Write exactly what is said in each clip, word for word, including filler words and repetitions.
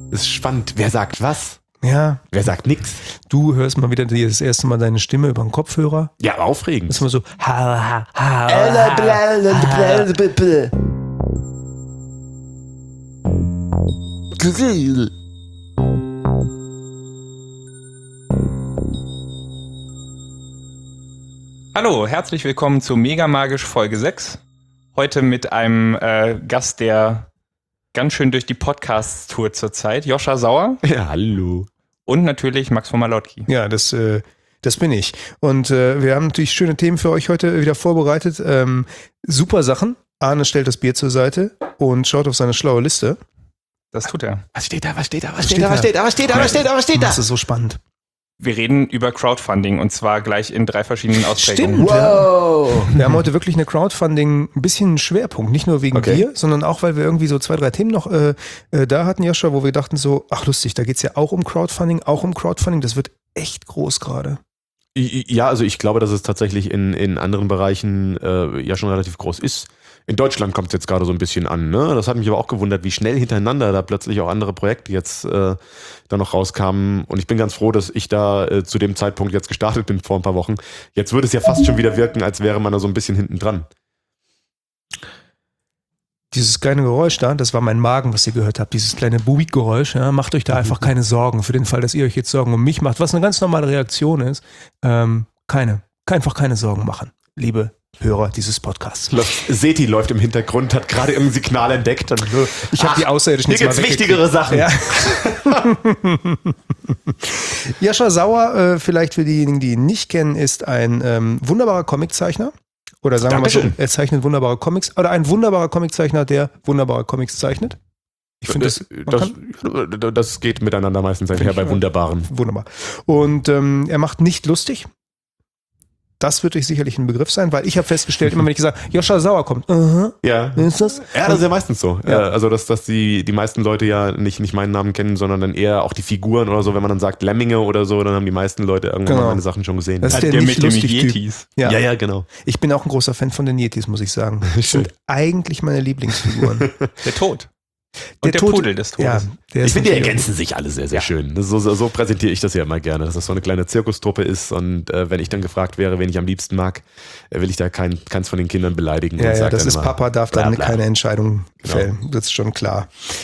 Das ist spannend. Wer sagt was? Ja. Wer sagt nix? Du hörst mal wieder das erste Mal deine Stimme über den Kopfhörer. Ja, aufregend. Das ist immer so. Ha, ha, ha, ha, Hallo, herzlich willkommen zu Mega Magisch Folge sechs. Heute mit einem äh, Gast, der ganz schön durch die Podcasts tourt zurzeit, Joscha Sauer. Ja, hallo. Und natürlich Max von Malotki. Ja, das, äh, das bin ich. Und äh, wir haben natürlich schöne Themen für euch heute wieder vorbereitet. Ähm, super Sachen. Arne stellt das Bier zur Seite und schaut auf seine schlaue Liste. Das tut er. Was steht da, was steht da, was steht da, was steht da, was steht da, was steht da, was steht da? Das ist so spannend. Wir reden über Crowdfunding und zwar gleich in drei verschiedenen Ausprägungen. Stimmt. Wow. Wir haben heute wirklich eine Crowdfunding, ein bisschen Schwerpunkt. Nicht nur wegen Okay. dir, sondern auch, weil wir irgendwie so zwei, drei Themen noch äh, äh, da hatten, Joscha, wo wir dachten so, ach lustig, da geht's ja auch um Crowdfunding, auch um Crowdfunding. Das wird echt groß gerade. Ja, also ich glaube, dass es tatsächlich in, in anderen Bereichen äh, ja schon relativ groß ist. In Deutschland kommt es jetzt gerade so ein bisschen an. Ne? Das hat mich aber auch gewundert, wie schnell hintereinander da plötzlich auch andere Projekte jetzt äh, da noch rauskamen. Und ich bin ganz froh, dass ich da äh, zu dem Zeitpunkt jetzt gestartet bin vor ein paar Wochen. Jetzt würde es ja fast schon wieder wirken, als wäre man da so ein bisschen hinten dran. Dieses kleine Geräusch da, das war mein Magen, was ihr gehört habt, dieses kleine Buik-Geräusch. Ja, macht euch da einfach keine Sorgen für den Fall, dass ihr euch jetzt Sorgen um mich macht, was eine ganz normale Reaktion ist. Ähm, keine, einfach keine Sorgen machen, liebe Hörer dieses Podcasts. Seti läuft im Hintergrund, hat gerade irgendein Signal entdeckt. Und so, ich habe die Außerirdischen hier jetzt mal gibt's wichtigere Sachen. Ja. Joscha Sauer, äh, vielleicht für diejenigen, die ihn nicht kennen, ist ein ähm, wunderbarer Comiczeichner. Oder sagen wir mal so, Dankeschön. er zeichnet wunderbare Comics. Oder ein wunderbarer Comiczeichner, der wunderbare Comics zeichnet. Ich finde das, das, das, das geht miteinander meistens einher bei Wunderbaren. Wunderbar. Und ähm, er macht nicht lustig. Das wird euch sicherlich ein Begriff sein, weil ich habe festgestellt, immer wenn ich gesagt Joscha Sauer kommt, uh-huh, Ja. wer ist das? Ja, das ist ja meistens so. Ja. Also, dass, dass die, die meisten Leute ja nicht, nicht meinen Namen kennen, sondern dann eher auch die Figuren oder so. Wenn man dann sagt Lemminge oder so, dann haben die meisten Leute irgendwann Genau. mal meine Sachen schon gesehen. Das ist der Der nicht mit dem lustig Typ. Yetis. Ja. ja, ja, genau. Ich bin auch ein großer Fan von den Yetis, muss ich sagen. Das sind eigentlich meine Lieblingsfiguren. Der Tod. Und der, Tod- Pudel des Todes. Ja, der Ich ist finde, die natürlich- ergänzen sich alle sehr, sehr schön. So, so, so präsentiere ich das ja immer gerne, dass das so eine kleine Zirkustruppe ist. Und äh, wenn ich dann gefragt wäre, wen ich am liebsten mag, äh, will ich da kein, keins von den Kindern beleidigen. Ja, und ja, sag das dann ist immer, Papa, darf bla, dann bla. keine Entscheidung Genau. fällen. Das ist schon klar.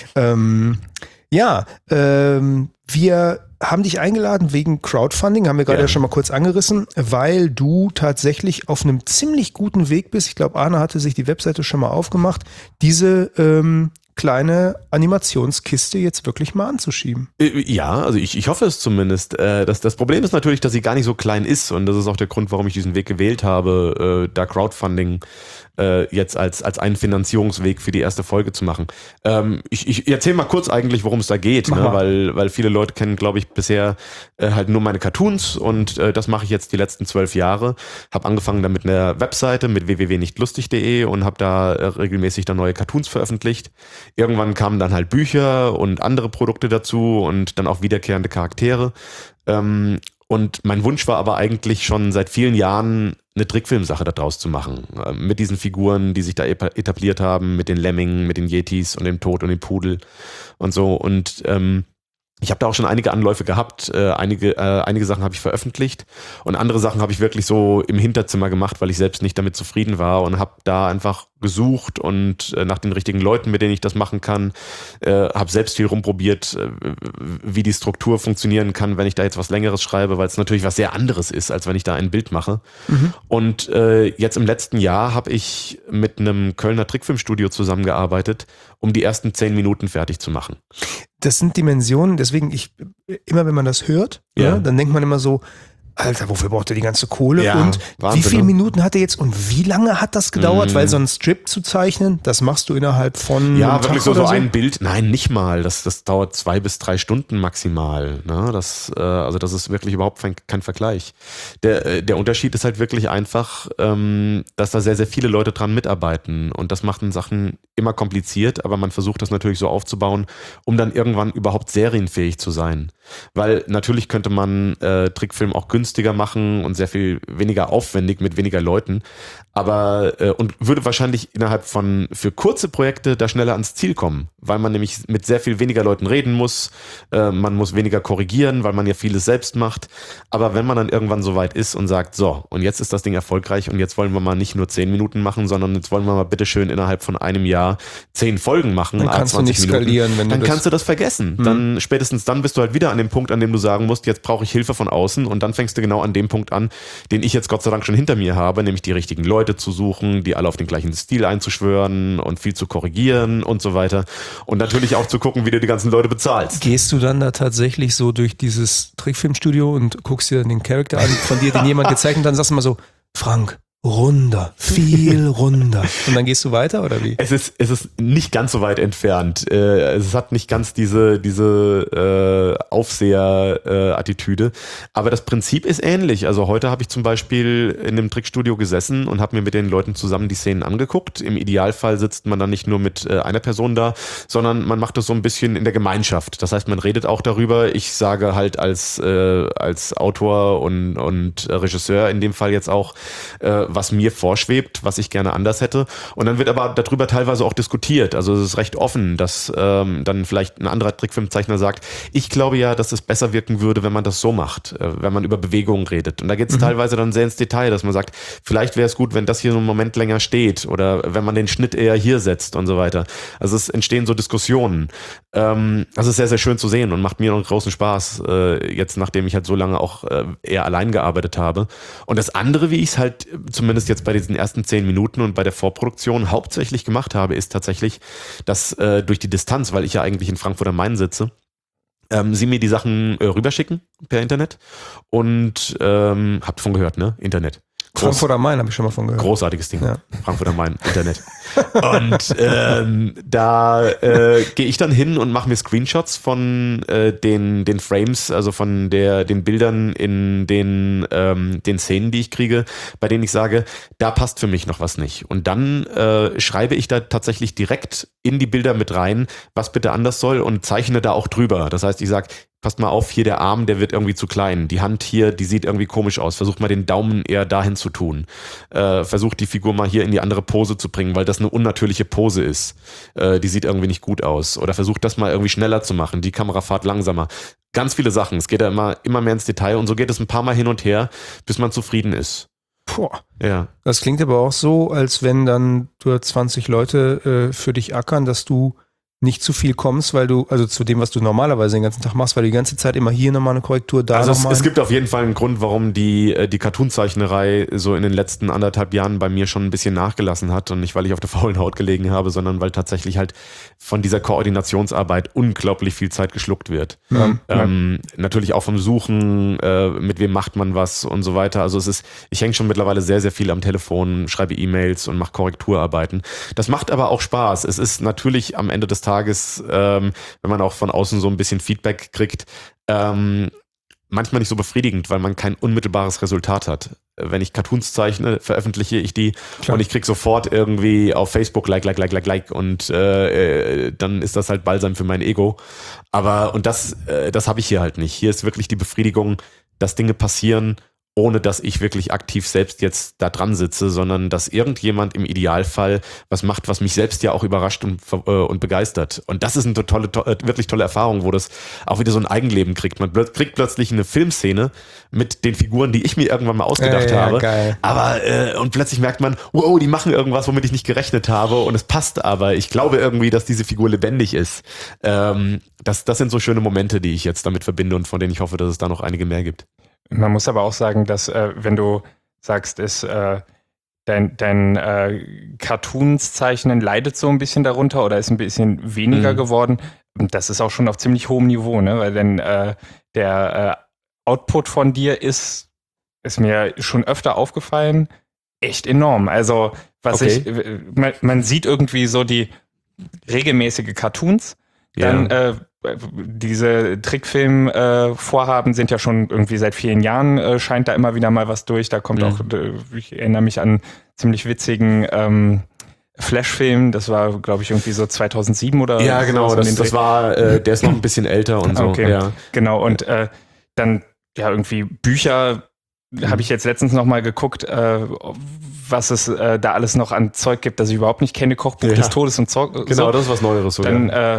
Ähm, ja, ähm, wir haben dich eingeladen wegen Crowdfunding, haben wir gerade Ja. ja schon mal kurz angerissen, weil du tatsächlich auf einem ziemlich guten Weg bist. Ich glaube, Arne hatte sich die Webseite schon mal aufgemacht, diese ähm, kleine Animationskiste jetzt wirklich mal anzuschieben. Äh, Ja, also ich, ich hoffe es zumindest. Äh, Das, das Problem ist natürlich, dass sie gar nicht so klein ist und das ist auch der Grund, warum ich diesen Weg gewählt habe, äh, da Crowdfunding äh, jetzt als, als einen Finanzierungsweg für die erste Folge zu machen. Ähm, ich ich erzähle mal kurz eigentlich, worum es da geht, Mach ne? mal. weil, weil viele Leute kennen, glaube ich, bisher äh, halt nur meine Cartoons und äh, das mache ich jetzt die letzten zwölf Jahre. Habe angefangen damit mit einer Webseite mit w w w punkt nichtlustig punkt de und habe da äh, regelmäßig dann neue Cartoons veröffentlicht. Irgendwann kamen dann halt Bücher und andere Produkte dazu und dann auch wiederkehrende Charaktere. Ähm, und mein Wunsch war aber eigentlich schon seit vielen Jahren eine Trickfilmsache daraus zu machen. Äh, mit diesen Figuren, die sich da etabliert haben, mit den Lemmingen, mit den Yetis und dem Tod und dem Pudel und so. Und ähm, ich habe da auch schon einige Anläufe gehabt, äh, einige, äh, einige Sachen habe ich veröffentlicht und andere Sachen habe ich wirklich so im Hinterzimmer gemacht, weil ich selbst nicht damit zufrieden war und habe da einfach gesucht und äh, nach den richtigen Leuten, mit denen ich das machen kann, äh, habe selbst viel rumprobiert, äh, wie die Struktur funktionieren kann, wenn ich da jetzt was Längeres schreibe, weil es natürlich was sehr anderes ist, als wenn ich da ein Bild mache. Mhm. Und äh, jetzt im letzten Jahr habe ich mit einem Kölner Trickfilmstudio zusammengearbeitet, um die ersten zehn Minuten fertig zu machen. Das sind Dimensionen, deswegen ich, immer wenn man das hört, Ja. ja, dann denkt man immer so, Alter, wofür braucht er die ganze Kohle? Ja, und Wahnsinn, wie viele ne? Minuten hat er jetzt und wie lange hat das gedauert? Mm. Weil so einen Strip zu zeichnen, das machst du innerhalb von Ja, einem wirklich Tag so, oder so ein Bild. Nein, nicht mal. Das, das dauert zwei bis drei Stunden maximal. Ne? Das, äh, also das ist wirklich überhaupt kein, kein Vergleich. Der, äh, der Unterschied ist halt wirklich einfach, ähm, dass da sehr, sehr viele Leute dran mitarbeiten. Und das macht den Sachen immer kompliziert, aber man versucht das natürlich so aufzubauen, um dann irgendwann überhaupt serienfähig zu sein. Weil natürlich könnte man äh, Trickfilm auch günstiger günstiger machen und sehr viel weniger aufwendig mit weniger Leuten. Aber äh, und würde wahrscheinlich innerhalb von für kurze Projekte da schneller ans Ziel kommen, weil man nämlich mit sehr viel weniger Leuten reden muss, äh, man muss weniger korrigieren, weil man ja vieles selbst macht. Aber wenn man dann irgendwann so weit ist und sagt, so, und jetzt ist das Ding erfolgreich und jetzt wollen wir mal nicht nur zehn Minuten machen, sondern jetzt wollen wir mal bitteschön innerhalb von einem Jahr zehn Folgen machen, dann kannst du nicht Minuten, skalieren, wenn dann du das kannst du das vergessen. Mhm. Dann spätestens dann bist du halt wieder an dem Punkt, an dem du sagen musst, jetzt brauche ich Hilfe von außen und dann fängst du genau an dem Punkt an, den ich jetzt Gott sei Dank schon hinter mir habe, nämlich die richtigen Leute zu suchen, die alle auf den gleichen Stil einzuschwören und viel zu korrigieren und so weiter. Und natürlich auch zu gucken, wie du die ganzen Leute bezahlst. Gehst du dann da tatsächlich so durch dieses Trickfilmstudio und guckst dir den Charakter an, von dir, den jemand gezeigt hat, und dann sagst du mal so, Frank, runder, viel runder. Und dann gehst du weiter, oder wie? Es ist, es ist nicht ganz so weit entfernt. Äh, es hat nicht ganz diese, diese äh, Aufseher-Attitüde. Aber das Prinzip ist ähnlich. Also heute habe ich zum Beispiel in einem Trickstudio gesessen und habe mir mit den Leuten zusammen die Szenen angeguckt. Im Idealfall sitzt man dann nicht nur mit äh, einer Person da, sondern man macht das so ein bisschen in der Gemeinschaft. Das heißt, man redet auch darüber. Ich sage halt als, äh, als Autor und, und Regisseur in dem Fall jetzt auch, äh, was mir vorschwebt, was ich gerne anders hätte. Und dann wird aber darüber teilweise auch diskutiert. Also es ist recht offen, dass ähm, dann vielleicht ein anderer Trickfilmzeichner sagt, ich glaube ja, dass es besser wirken würde, wenn man das so macht, äh, wenn man über Bewegungen redet. Und da geht es mhm. teilweise dann sehr ins Detail, dass man sagt, vielleicht wäre es gut, wenn das hier so einen Moment länger steht oder wenn man den Schnitt eher hier setzt und so weiter. Also es entstehen so Diskussionen. Ähm, das ist sehr, sehr schön zu sehen und macht mir noch großen Spaß, äh, jetzt nachdem ich halt so lange auch äh, eher allein gearbeitet habe. Und das andere, wie ich es halt zum zumindest jetzt bei diesen ersten zehn Minuten und bei der Vorproduktion hauptsächlich gemacht habe, ist tatsächlich, dass äh, durch die Distanz, weil ich ja eigentlich in Frankfurt am Main sitze, ähm, sie mir die Sachen äh, rüberschicken per Internet und ähm, habt von gehört, ne? Internet. Frankfurt am Main habe ich schon mal von gehört. Großartiges Ding. Ja. Frankfurt am Main, Internet. Und ähm, da äh, gehe ich dann hin und mache mir Screenshots von äh, den, den Frames, also von der, den Bildern in den, ähm, den Szenen, die ich kriege, bei denen ich sage, da passt für mich noch was nicht. Und dann äh, schreibe ich da tatsächlich direkt in die Bilder mit rein, was bitte anders soll und zeichne da auch drüber. Das heißt, ich sage, passt mal auf, hier der Arm, der wird irgendwie zu klein. Die Hand hier, die sieht irgendwie komisch aus. Versucht mal den Daumen eher dahin zu tun. Äh, versucht die Figur mal hier in die andere Pose zu bringen, weil das eine unnatürliche Pose ist. Äh, die sieht irgendwie nicht gut aus. Oder versucht das mal irgendwie schneller zu machen. Die Kamerafahrt langsamer. Ganz viele Sachen. Es geht ja immer, immer mehr ins Detail und so geht es ein paar Mal hin und her, bis man zufrieden ist. Puh. Ja. Das klingt aber auch so, als wenn dann du zwanzig Leute äh, für dich ackern, dass du nicht zu viel kommst, weil du, also zu dem, was du normalerweise den ganzen Tag machst, weil du die ganze Zeit immer hier nochmal eine Korrektur, da also nochmal. Es, es gibt auf jeden Fall einen Grund, warum die, die Cartoon-Zeichnerei so in den letzten anderthalb Jahren bei mir schon ein bisschen nachgelassen hat und nicht, weil ich auf der faulen Haut gelegen habe, sondern weil tatsächlich halt von dieser Koordinationsarbeit unglaublich viel Zeit geschluckt wird. Ja. Ähm, ja. Natürlich auch vom Suchen, äh, mit wem macht man was und so weiter. Also es ist, ich hänge schon mittlerweile sehr, sehr viel am Telefon, schreibe E-Mails und mache Korrekturarbeiten. Das macht aber auch Spaß. Es ist natürlich am Ende des Tages, ähm, wenn man auch von außen so ein bisschen Feedback kriegt, ähm, manchmal nicht so befriedigend, weil man kein unmittelbares Resultat hat. Wenn ich Cartoons zeichne, veröffentliche ich die Klar. und ich krieg sofort irgendwie auf Facebook like, like, like, like, like und äh, dann ist das halt Balsam für mein Ego. Aber, und das, äh, das habe ich hier halt nicht. Hier ist wirklich die Befriedigung, dass Dinge passieren, ohne dass ich wirklich aktiv selbst jetzt da dran sitze, sondern dass irgendjemand im Idealfall was macht, was mich selbst ja auch überrascht und, äh, und begeistert. Und das ist eine tolle, to- wirklich tolle Erfahrung, wo das auch wieder so ein Eigenleben kriegt. Man plö- kriegt plötzlich eine Filmszene mit den Figuren, die ich mir irgendwann mal ausgedacht ja, ja, habe. Geil. Aber äh, und plötzlich merkt man, wow, die machen irgendwas, womit ich nicht gerechnet habe und es passt aber. Ich glaube irgendwie, dass diese Figur lebendig ist. Ähm, das, das sind so schöne Momente, die ich jetzt damit verbinde und von denen ich hoffe, dass es da noch einige mehr gibt. Man muss aber auch sagen, dass äh, wenn du sagst, ist äh, dein, dein äh, Cartoons-Zeichnen leidet so ein bisschen darunter oder ist ein bisschen weniger mhm. geworden, das ist auch schon auf ziemlich hohem Niveau, ne? Weil denn äh, der äh, Output von dir ist, ist mir schon öfter aufgefallen, echt enorm. Also was okay. ich, man, man sieht irgendwie so die regelmäßige Cartoons, dann ja. äh, diese Trickfilm-Vorhaben äh, sind ja schon irgendwie seit vielen Jahren, äh, scheint da immer wieder mal was durch. Da kommt mhm. auch, äh, ich erinnere mich an einen ziemlich witzigen ähm, Flash-Film, das war, glaube ich, irgendwie so zweitausendsieben oder ja, genau, so. Das, das war, äh, der ist noch ein bisschen älter und so. Okay, ja. genau. Und äh, dann ja irgendwie Bücher mhm. habe ich jetzt letztens noch mal geguckt, äh, was es äh, da alles noch an Zeug gibt, das ich überhaupt nicht kenne. Kochbuch ja. des Todes und Zeug. Genau, so. Das ist was Neueres. So, Dann ja. äh,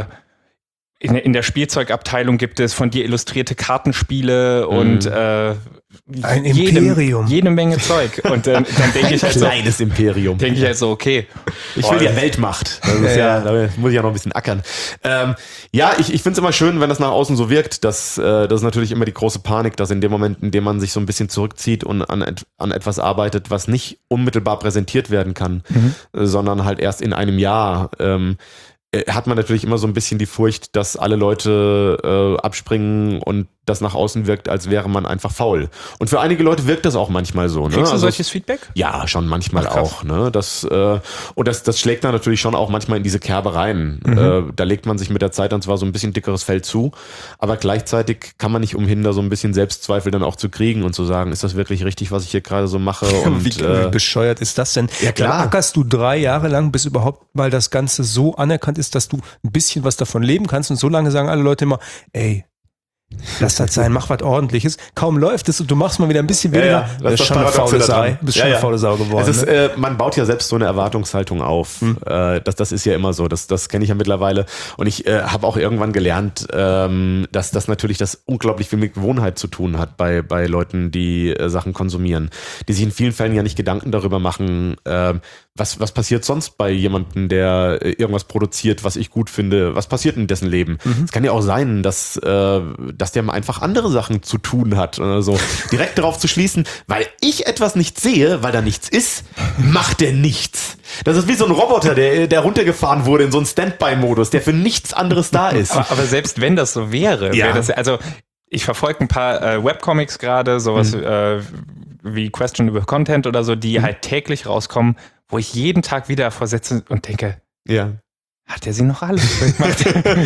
in, in der Spielzeugabteilung gibt es von dir illustrierte Kartenspiele mhm. und äh, ein jede, Imperium. Jede Menge Zeug. Und dann, dann denke ich halt so. Kleines Imperium. Denke ich halt so, okay. Ich will ja Weltmacht. Das ist ja, ja, da muss ich ja noch ein bisschen ackern. Ähm, ja, ich, ich finde es immer schön, wenn das nach außen so wirkt. Dass, äh, das ist natürlich immer die große Panik, dass in dem Moment, in dem man sich so ein bisschen zurückzieht und an, an etwas arbeitet, was nicht unmittelbar präsentiert werden kann, mhm. äh, sondern halt erst in einem Jahr, ähm, hat man natürlich immer so ein bisschen die Furcht, dass alle Leute äh, abspringen und das nach außen wirkt, als wäre man einfach faul. Und für einige Leute wirkt das auch manchmal so. Ne? Kriegst du also, solches Feedback? Ja, schon manchmal Ach, auch. Ne? Das, äh, und das, das schlägt dann natürlich schon auch manchmal in diese Kerbe rein. Mhm. Äh, da legt man sich mit der Zeit dann zwar so ein bisschen dickeres Fell zu, aber gleichzeitig kann man nicht umhin, da so ein bisschen Selbstzweifel dann auch zu kriegen und zu sagen, ist das wirklich richtig, was ich hier gerade so mache? Und, wie, äh, wie bescheuert ist das denn? Ja, klar. Dann ackerst du drei Jahre lang, bis überhaupt mal das Ganze so anerkannt ist, dass du ein bisschen was davon leben kannst, und so lange sagen alle Leute immer, ey, lass das sein, mach was Ordentliches. Kaum läuft es und du machst mal wieder ein bisschen weniger. Ja, ja, das ist schon eine faule Sau. Bist schon ja, ja. eine faule Sau geworden. Es ist, ne? äh, man baut ja selbst so eine Erwartungshaltung auf. Hm. Äh, das, das ist ja immer so. Das, das kenne ich ja mittlerweile. Und ich äh, habe auch irgendwann gelernt, ähm, dass das natürlich das unglaublich viel mit Gewohnheit zu tun hat bei, bei Leuten, die äh, Sachen konsumieren. Die sich in vielen Fällen ja nicht Gedanken darüber machen, äh, was, was passiert sonst bei jemandem, der äh, irgendwas produziert, was ich gut finde. Was passiert in dessen Leben? Es mhm. kann ja auch sein, dass, äh, dass der mal einfach andere Sachen zu tun hat oder so. Direkt darauf zu schließen, weil ich etwas nicht sehe, weil da nichts ist, macht der nichts. Das ist wie so ein Roboter, der, der runtergefahren wurde in so einen Standby-Modus, der für nichts anderes da ist. Aber, aber selbst wenn das so wäre, ja. wäre das, also ich verfolge ein paar äh, Webcomics gerade, sowas mhm. äh, wie Questionable Content oder so, die mhm. halt täglich rauskommen, wo ich jeden Tag wieder vorsetze und denke, ja. hat er sie noch alle gemacht?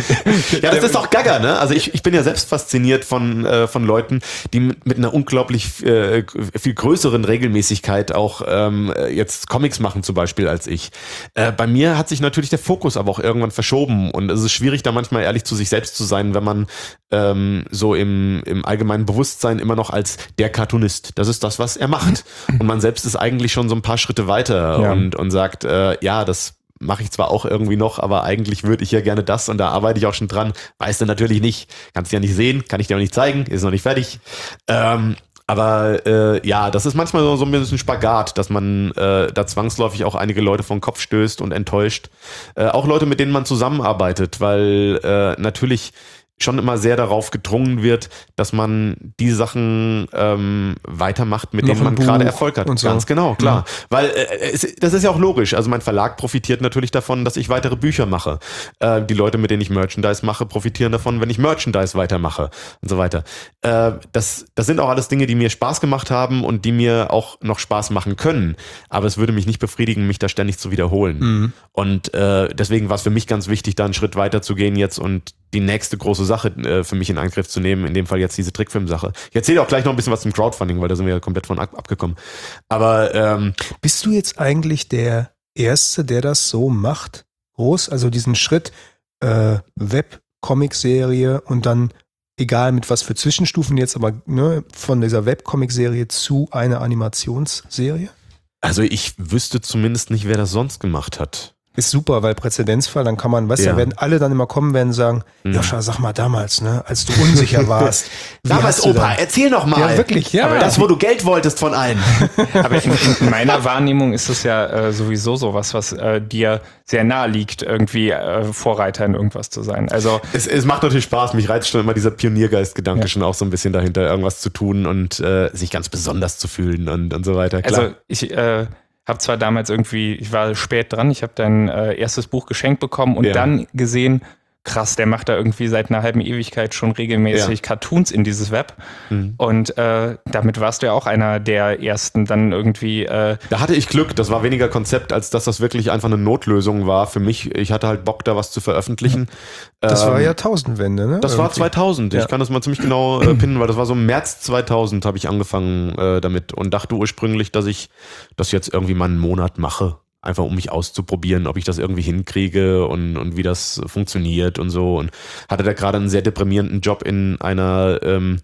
Ja, das ist auch Gaga, ne? Also ich, ich bin ja selbst fasziniert von, äh, von Leuten, die mit, mit einer unglaublich äh, viel größeren Regelmäßigkeit auch ähm, jetzt Comics machen zum Beispiel als ich. Äh, bei mir hat sich natürlich der Fokus aber auch irgendwann verschoben und es ist schwierig, da manchmal ehrlich zu sich selbst zu sein, wenn man ähm, so im, im allgemeinen Bewusstsein immer noch als der Cartoonist, das ist das, was er macht. Und man selbst ist eigentlich schon so ein paar Schritte weiter ja. und, und sagt, äh, ja, das mache ich zwar auch irgendwie noch, aber eigentlich würde ich ja gerne das und da arbeite ich auch schon dran. Weißt du natürlich nicht. Kannst du ja nicht sehen, kann ich dir auch nicht zeigen, ist noch nicht fertig. Ähm, aber äh, ja, das ist manchmal so, so ein bisschen Spagat, dass man äh, da zwangsläufig auch einige Leute vom Kopf stößt und enttäuscht. Äh, auch Leute, mit denen man zusammenarbeitet, weil äh, natürlich schon immer sehr darauf gedrungen wird, dass man die Sachen ähm, weitermacht, mit Noch denen man ein gerade Buch Erfolg hat. und so. Ganz genau, klar. Ja. Weil äh, es, das ist ja auch logisch. Also mein Verlag profitiert natürlich davon, dass ich weitere Bücher mache. Äh, die Leute, mit denen ich Merchandise mache, profitieren davon, wenn ich Merchandise weitermache und so weiter. Äh, das, das sind auch alles Dinge, die mir Spaß gemacht haben und die mir auch noch Spaß machen können. Aber es würde mich nicht befriedigen, mich da ständig zu wiederholen. Mhm. Und äh, deswegen war es für mich ganz wichtig, da einen Schritt weiter zu gehen jetzt und die nächste große Sache äh, für mich in Angriff zu nehmen, in dem Fall jetzt diese Trickfilm-Sache. Ich erzähle auch gleich noch ein bisschen was zum Crowdfunding, weil da sind wir ja komplett von ab- abgekommen. Aber ähm, bist du jetzt eigentlich der Erste, der das so macht? Groß, also diesen Schritt äh, Web-Comic-Serie und dann, egal mit was für Zwischenstufen jetzt, aber ne, von dieser Web-Comic-Serie zu einer Animationsserie? Also ich wüsste zumindest nicht, wer das sonst gemacht hat. Ist super, weil Präzedenzfall, dann kann man, weißt du, Ja. da werden alle dann immer kommen, werden sagen, Mhm. Joscha, sag mal damals, ne, als du unsicher warst. wie Damals, hast du Opa, dann- erzähl noch mal. Ja, wirklich, ja. Aber das, wo du Geld wolltest von allen. Aber in, in meiner Wahrnehmung ist es ja äh, sowieso sowas, was äh, dir sehr nahe liegt, irgendwie äh, Vorreiter in irgendwas zu sein. Also Es, es macht natürlich Spaß. Mich reizt schon immer dieser Pioniergeist-Gedanke Ja. schon auch so ein bisschen dahinter, irgendwas zu tun und äh, sich ganz besonders zu fühlen und, und so weiter. Klar. Also ich äh, habe zwar damals irgendwie, ich war spät dran, ich habe dein äh, erstes Buch geschenkt bekommen und Ja. dann gesehen, krass, der macht da irgendwie seit einer halben Ewigkeit schon regelmäßig Ja. Cartoons in dieses Web. Mhm. Und äh, damit warst du ja auch einer der ersten dann irgendwie. Äh, Da hatte ich Glück, das war weniger Konzept, als dass das wirklich einfach eine Notlösung war für mich. Ich hatte halt Bock, da was zu veröffentlichen. Das war Ähm, Jahrtausendwende, ne? Das war Irgendwie. zweitausend. Ja. Ich kann das mal ziemlich genau äh, pinnen, weil das war so im März zweitausend habe ich angefangen äh, damit und dachte ursprünglich, dass ich das jetzt irgendwie mal einen Monat mache. Einfach um mich auszuprobieren, ob ich das irgendwie hinkriege und, und wie das funktioniert und so. Und hatte da gerade einen sehr deprimierenden Job in einer ähm,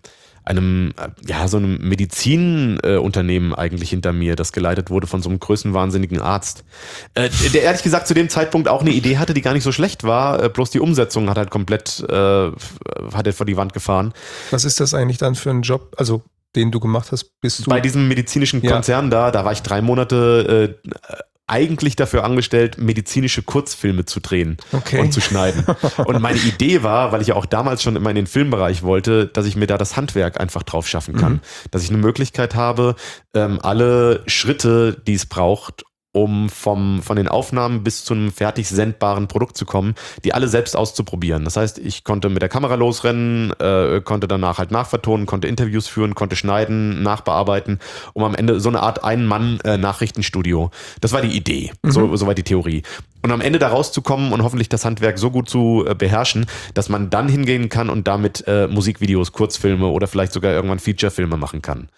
einem, ja, so einem Medizinunternehmen äh, eigentlich hinter mir, das geleitet wurde von so einem größenwahnsinnigen Arzt, äh, der ehrlich gesagt zu dem Zeitpunkt auch eine Idee hatte, die gar nicht so schlecht war, äh, bloß die Umsetzung hat halt komplett, äh, hat er vor die Wand gefahren. Was ist das eigentlich dann für ein Job, also den du gemacht hast, bist du? Bei diesem medizinischen Ja. Konzern da, da war ich drei Monate äh, eigentlich dafür angestellt, medizinische Kurzfilme zu drehen Okay. und zu schneiden. Und meine Idee war, weil ich ja auch damals schon immer in den Filmbereich wollte, dass ich mir da das Handwerk einfach drauf schaffen kann. Mhm. Dass ich eine Möglichkeit habe, ähm, alle Schritte, die es braucht, um vom, von den Aufnahmen bis zu einem fertig sendbaren Produkt zu kommen, die alle selbst auszuprobieren. Das heißt, ich konnte mit der Kamera losrennen, äh, konnte danach halt nachvertonen, konnte Interviews führen, konnte schneiden, nachbearbeiten, um am Ende so eine Art Ein-Mann-Nachrichtenstudio. Das war die Idee, Mhm. so, so war die Theorie. Und am Ende da rauszukommen und hoffentlich das Handwerk so gut zu äh, beherrschen, dass man dann hingehen kann und damit äh, Musikvideos, Kurzfilme oder vielleicht sogar irgendwann Featurefilme machen kann.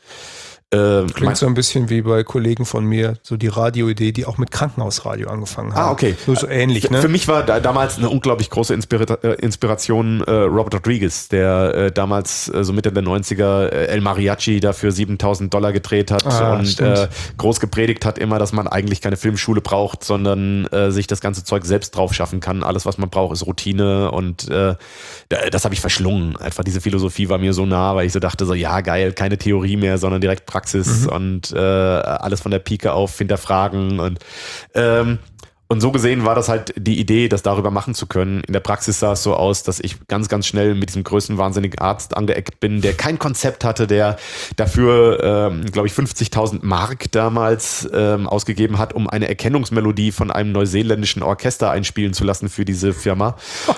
Äh, mein- Klingt so ein bisschen wie bei Kollegen von mir, so die Radioidee, die auch mit Krankenhausradio angefangen haben. Ah, okay. So, so ähnlich, Für, ne? für mich war da, damals eine unglaublich große Inspira äh, Inspiration äh, Robert Rodriguez, der äh, damals äh, so Mitte der neunziger äh, El Mariachi dafür siebentausend Dollar gedreht hat Ah, und stimmt. äh, groß gepredigt hat immer, dass man eigentlich keine Filmschule braucht, sondern äh, sich das ganze Zeug selbst drauf schaffen kann. Alles, was man braucht, ist Routine und äh, da- das habe ich verschlungen. Einfach diese Philosophie war mir so nah, weil ich so dachte, so ja geil, keine Theorie mehr, sondern direkt Praxis und äh, alles von der Pike auf hinterfragen und ähm, und so gesehen war das halt die Idee, das darüber machen zu können. In der Praxis sah es so aus, dass ich ganz, ganz schnell mit diesem größenwahnsinnigen Arzt angeeckt bin, der kein Konzept hatte, der dafür, ähm, glaube ich, fünfzigtausend Mark damals ähm, ausgegeben hat, um eine Erkennungsmelodie von einem neuseeländischen Orchester einspielen zu lassen für diese Firma.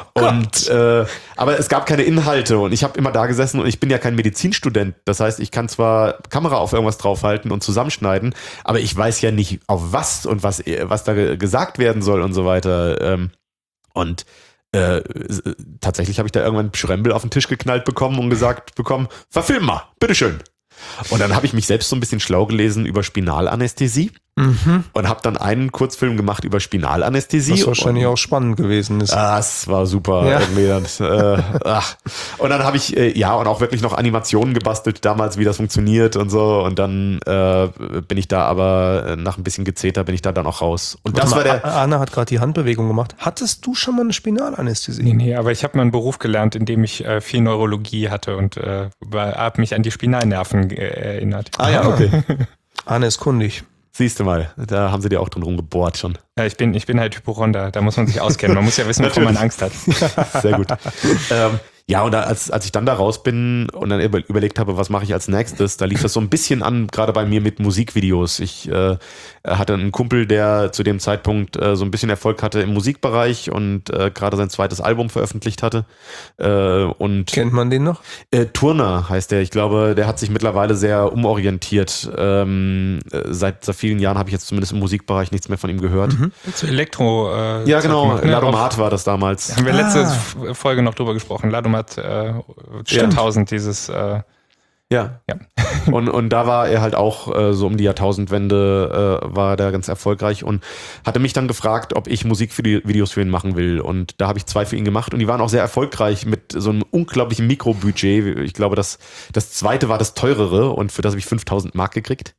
und äh, aber es gab keine Inhalte und ich habe immer da gesessen und ich bin ja kein Medizinstudent. Das heißt, ich kann zwar Kamera auf irgendwas draufhalten und zusammenschneiden, aber ich weiß ja nicht auf was und was, was da ge- gesagt werden soll und so weiter. Ähm, Und äh, s- tatsächlich habe ich da irgendwann einen Schrembel auf den Tisch geknallt bekommen und gesagt bekommen, verfilm mal, bitteschön. Und dann habe ich mich selbst so ein bisschen schlau gelesen über Spinalanästhesie Mhm. und habe dann einen Kurzfilm gemacht über Spinalanästhesie. Was wahrscheinlich und, auch spannend gewesen ist. Ah, das war super. Ja. Irgendwie dann, äh, ach. Und dann habe ich, äh, ja, und auch wirklich noch Animationen gebastelt damals, wie das funktioniert und so. Und dann äh, bin ich da aber äh, nach ein bisschen Gezeter bin ich da dann auch raus. Und das war Warte der. mal, Anna hat gerade die Handbewegung gemacht. Hattest du schon mal eine Spinalanästhesie? Nee, nee, aber ich habe mal einen Beruf gelernt, in dem ich äh, viel Neurologie hatte und äh, habe mich an die Spinalnerven äh, erinnert. Ah ja, okay. Anne ist kundig. Siehst du mal, da haben sie dir auch drin rumgebohrt schon. Ja, ich bin, ich bin halt Hypochonder, da muss man sich auskennen. Man muss ja wissen, wovor man Angst hat. Sehr gut. ähm, ja, und da, als, als ich dann da raus bin und dann über, überlegt habe, was mache ich als nächstes, da lief das so ein bisschen an, gerade bei mir mit Musikvideos. Ich äh, hatte einen Kumpel, der zu dem Zeitpunkt äh, so ein bisschen Erfolg hatte im Musikbereich und äh, gerade sein zweites Album veröffentlicht hatte. Äh, und Kennt man den noch? äh, Turner heißt der. Ich glaube, der hat sich mittlerweile sehr umorientiert. Ähm, äh, seit, seit vielen Jahren habe ich jetzt zumindest im Musikbereich nichts mehr von ihm gehört. Mhm. Zu Elektro. Äh, Ja, genau. Zeug, ne? Ladomat war das damals. Haben wir letzte Ah. F- Folge noch drüber gesprochen. Ladomat äh, Jahrtausend, dieses äh, Ja. Ja. Und, und da war er halt auch äh, so um die Jahrtausendwende äh, war der ganz erfolgreich und hatte mich dann gefragt, ob ich Musikvideos für ihn machen will. Und da habe ich zwei für ihn gemacht und die waren auch sehr erfolgreich mit so einem unglaublichen Mikrobudget. Ich glaube, das, das zweite war das teurere und für das habe ich fünftausend Mark gekriegt.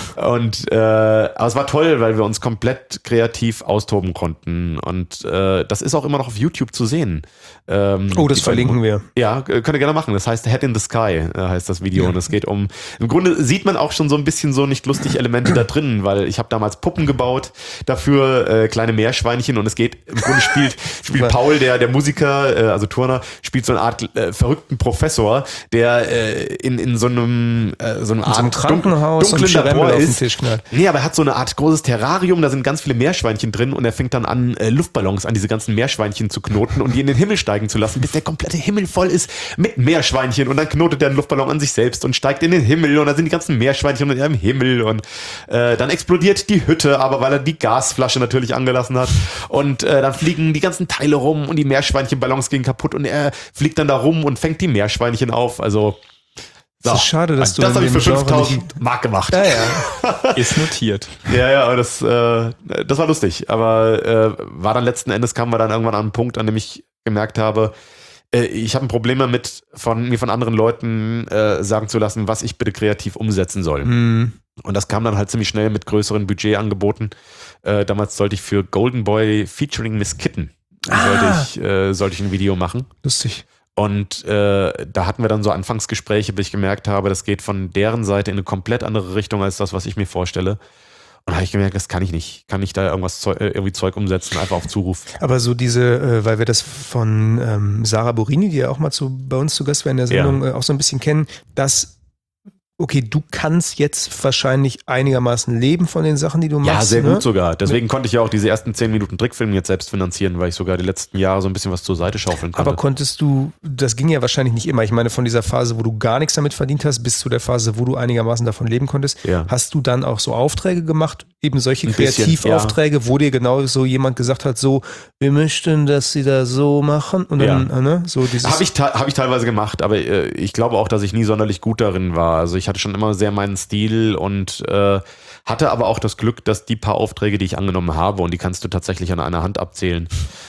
Und äh, aber es war toll, weil wir uns komplett kreativ austoben konnten. Und äh, das ist auch immer noch auf YouTube zu sehen. Ähm, Oh, das die- verlinken wir. Ja, könnt ihr gerne machen. Das heißt Head in the Sky, äh, heißt das Video. Und es geht um, im Grunde sieht man auch schon so ein bisschen so nicht lustig Elemente da drin, weil ich habe damals Puppen gebaut, dafür äh, kleine Meerschweinchen und es geht, im Grunde spielt, spielt Paul, der, der Musiker, äh, also Turner, spielt so eine Art äh, verrückten Professor, der äh, in, in so einem, äh, so einem In so einem Art Krankenhaus und dunklen Schrembel Labor auf den ist. Tisch knallt. Nee, aber er hat so eine Art großes Terrarium, da sind ganz viele Meerschweinchen drin und er fängt dann an, äh, Luftballons an diese ganzen Meerschweinchen zu knoten und die in den Himmel steigen zu lassen, bis der komplette Himmel voll ist mit Meerschweinchen und dann knotet er einen Luftballon an sich selbst und steigt in den Himmel und dann sind die ganzen Meerschweinchen in ihrem Himmel und äh, dann explodiert die Hütte, aber weil er die Gasflasche natürlich angelassen hat und äh, dann fliegen die ganzen Teile rum und die Meerschweinchenballons gehen kaputt und er fliegt dann da rum und fängt die Meerschweinchen auf, also Es ist schade, dass du das in habe ich dem für Genre fünftausend Mark gemacht. Ja, ja. ist notiert. Ja, ja, aber das, äh, das war lustig. Aber äh, war dann letzten Endes, kamen wir dann irgendwann an einen Punkt, an dem ich gemerkt habe, Äh, ich habe ein Problem damit, von mir von anderen Leuten äh, sagen zu lassen, was ich bitte kreativ umsetzen soll. Mhm. Und das kam dann halt ziemlich schnell mit größeren Budgetangeboten. Äh, damals sollte ich für Golden Boy featuring Miss Kitten Ah. sollte, ich, äh, sollte ich ein Video machen. Lustig. Und äh, da hatten wir dann so Anfangsgespräche, bis ich gemerkt habe, das geht von deren Seite in eine komplett andere Richtung als das, was ich mir vorstelle. Und da habe ich gemerkt, das kann ich nicht. Kann ich da irgendwas Zeug, irgendwie Zeug umsetzen, einfach auf Zuruf. Aber so diese, äh, weil wir das von ähm, Sarah Borini, die ja auch mal zu, bei uns zu Gast war in der Sendung, Ja. äh, auch so ein bisschen kennen, dass, okay, du kannst jetzt wahrscheinlich einigermaßen leben von den Sachen, die du machst. Ja, sehr ne? gut sogar. Deswegen konnte ich ja auch diese ersten zehn Minuten Trickfilme jetzt selbst finanzieren, weil ich sogar die letzten Jahre so ein bisschen was zur Seite schaufeln konnte. Aber konntest du, das ging ja wahrscheinlich nicht immer. Ich meine, von dieser Phase, wo du gar nichts damit verdient hast, bis zu der Phase, wo du einigermaßen davon leben konntest, Ja. hast du dann auch so Aufträge gemacht, eben solche Ein bisschen, Kreativaufträge, wo dir genau so jemand gesagt hat, so, wir möchten, dass sie da so machen und dann, Ja. ne, so dieses. Habe ich, hab ich teilweise gemacht, aber äh, ich glaube auch, dass ich nie sonderlich gut darin war. Also ich hatte schon immer sehr meinen Stil und äh, hatte aber auch das Glück, dass die paar Aufträge, die ich angenommen habe, und die kannst du tatsächlich an einer Hand abzählen,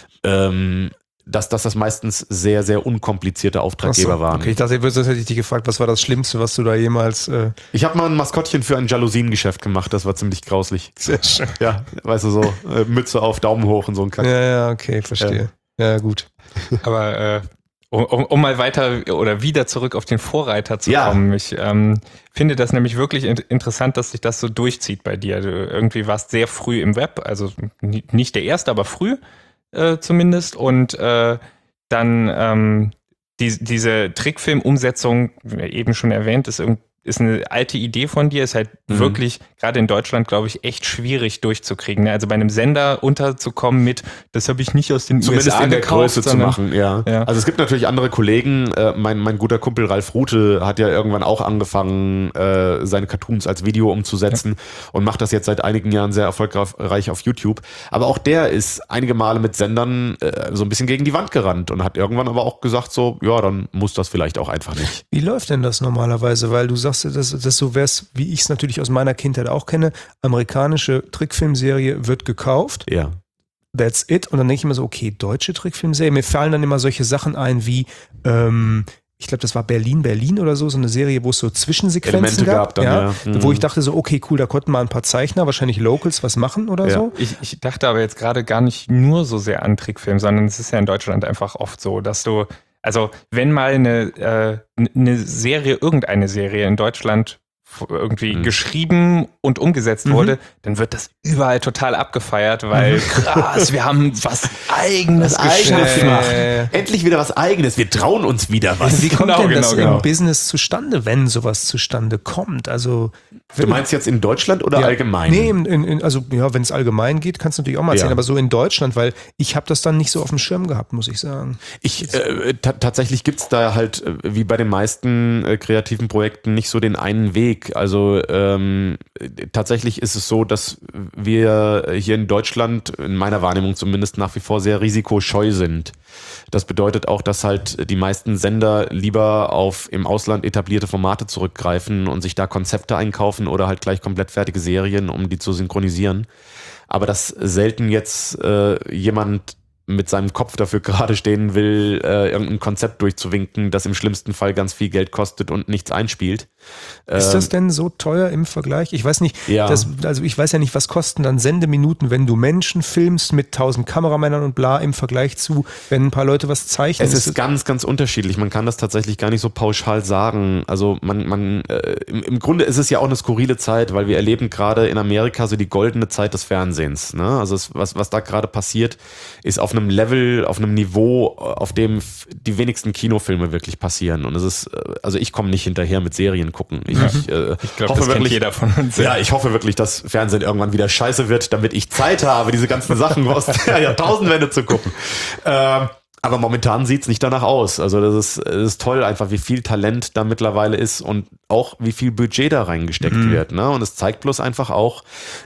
ähm, dass, dass das meistens sehr, sehr unkomplizierte Auftraggeber Ach so, waren. Okay, ich dachte, das hätte ich dich gefragt, was war das Schlimmste, was du da jemals. Äh Ich habe mal ein Maskottchen für ein Jalousiengeschäft gemacht, das war ziemlich grauslich. Sehr schön. Ja, weißt du, so äh, Mütze auf, Daumen hoch und so ein Kack. Ja, ja, okay, verstehe. Ja, gut. Aber äh, um, um, um mal weiter oder wieder zurück auf den Vorreiter zu Ja. kommen. Ich ähm, finde das nämlich wirklich in- interessant, dass sich das so durchzieht bei dir. Du irgendwie warst sehr früh im Web, also ni- nicht der Erste, aber früh äh, zumindest. Und äh, dann ähm, die, diese Trickfilm-Umsetzung, wie eben schon erwähnt, ist irgendwie ist eine alte Idee von dir, ist halt Mhm. wirklich, gerade in Deutschland, glaube ich, echt schwierig durchzukriegen. Ne? Also bei einem Sender unterzukommen mit, das habe ich nicht aus den Zumindest U S A in der gekauft, Größe zu sondern- machen, ja. Ja. Also es gibt natürlich andere Kollegen. Äh, mein, mein guter Kumpel Ralf Rute hat ja irgendwann auch angefangen, äh, seine Cartoons als Video umzusetzen und macht das jetzt seit einigen Jahren sehr erfolgreich auf YouTube. Aber auch der ist einige Male mit Sendern äh, so ein bisschen gegen die Wand gerannt und hat irgendwann aber auch gesagt so, ja, dann muss das vielleicht auch einfach nicht. Wie läuft denn das normalerweise? Weil du sagst, dass das so wär's, wie ich es natürlich aus meiner Kindheit auch kenne. Amerikanische Trickfilmserie wird gekauft. Ja. That's it. Und dann denke ich immer so, okay, deutsche Trickfilmserie. Mir fallen dann immer solche Sachen ein wie, ähm, ich glaube, das war Berlin, Berlin oder so, so eine Serie, wo es so Zwischensequenzen Elemente gab. gab dann, ja. Mhm. Wo ich dachte so, okay, cool, da konnten mal ein paar Zeichner, wahrscheinlich Locals, was machen oder Ja. so. Ich, ich dachte aber jetzt gerade gar nicht nur so sehr an Trickfilm, sondern es ist ja in Deutschland einfach oft so, dass du, also wenn mal eine, äh, eine Serie, irgendeine Serie in Deutschland f- irgendwie Mhm. geschrieben und umgesetzt Mhm. wurde, dann wird das überall total abgefeiert, weil krass, wir haben was Eigenes Was Eigenes geschaffen. gemacht. Äh, Endlich wieder was Eigenes. Wir trauen uns wieder was. Wie kommt Genau, denn das genau, genau. im Business zustande, wenn sowas zustande kommt? Also Du meinst jetzt in Deutschland oder Ja. allgemein? Nee, in, in, in, also ja, wenn es allgemein geht, kannst du natürlich auch mal erzählen, Ja. aber so in Deutschland, weil ich habe das dann nicht so auf dem Schirm gehabt, muss ich sagen. Ich, äh, ta- tatsächlich gibt's da halt, äh, wie bei den meisten äh, kreativen Projekten, nicht so den einen Weg. Also ähm, äh, tatsächlich ist es so, dass wir hier in Deutschland, in meiner Wahrnehmung zumindest, nach wie vor sehr risikoscheu sind. Das bedeutet auch, dass halt die meisten Sender lieber auf im Ausland etablierte Formate zurückgreifen und sich da Konzepte einkaufen oder halt gleich komplett fertige Serien, um die zu synchronisieren. Aber dass selten jetzt äh, jemand mit seinem Kopf dafür gerade stehen will, äh, irgendein Konzept durchzuwinken, das im schlimmsten Fall ganz viel Geld kostet und nichts einspielt. Ist Ähm, das denn so teuer im Vergleich? Ich weiß nicht, Ja. das, also ich weiß ja nicht, was kosten dann Sendeminuten, wenn du Menschen filmst mit tausend Kameramännern und bla im Vergleich zu, wenn ein paar Leute was zeichnen. Es ist ganz, ganz unterschiedlich. Man kann das tatsächlich gar nicht so pauschal sagen. Also man, man, äh, im, im Grunde ist es ja auch eine skurrile Zeit, weil wir erleben gerade in Amerika so die goldene Zeit des Fernsehens. Ne? Also es, was, was da gerade passiert, ist auf einem Level, auf einem Niveau, auf dem f- die wenigsten Kinofilme wirklich passieren. Und es ist, äh, also ich komme nicht hinterher mit Serien gucken. Ich, ich, äh, Ich glaube, hoffe das kennt wirklich, jeder von uns. Ja, ich hoffe wirklich, dass Fernsehen irgendwann wieder scheiße wird, damit ich Zeit habe, diese ganzen Sachen aus der Jahrtausendwende zu gucken. Ähm, aber momentan sieht's nicht danach aus. Also das ist, das ist toll, einfach wie viel Talent da mittlerweile ist und auch wie viel Budget da reingesteckt Mhm. wird. Ne? Und es zeigt bloß einfach auch,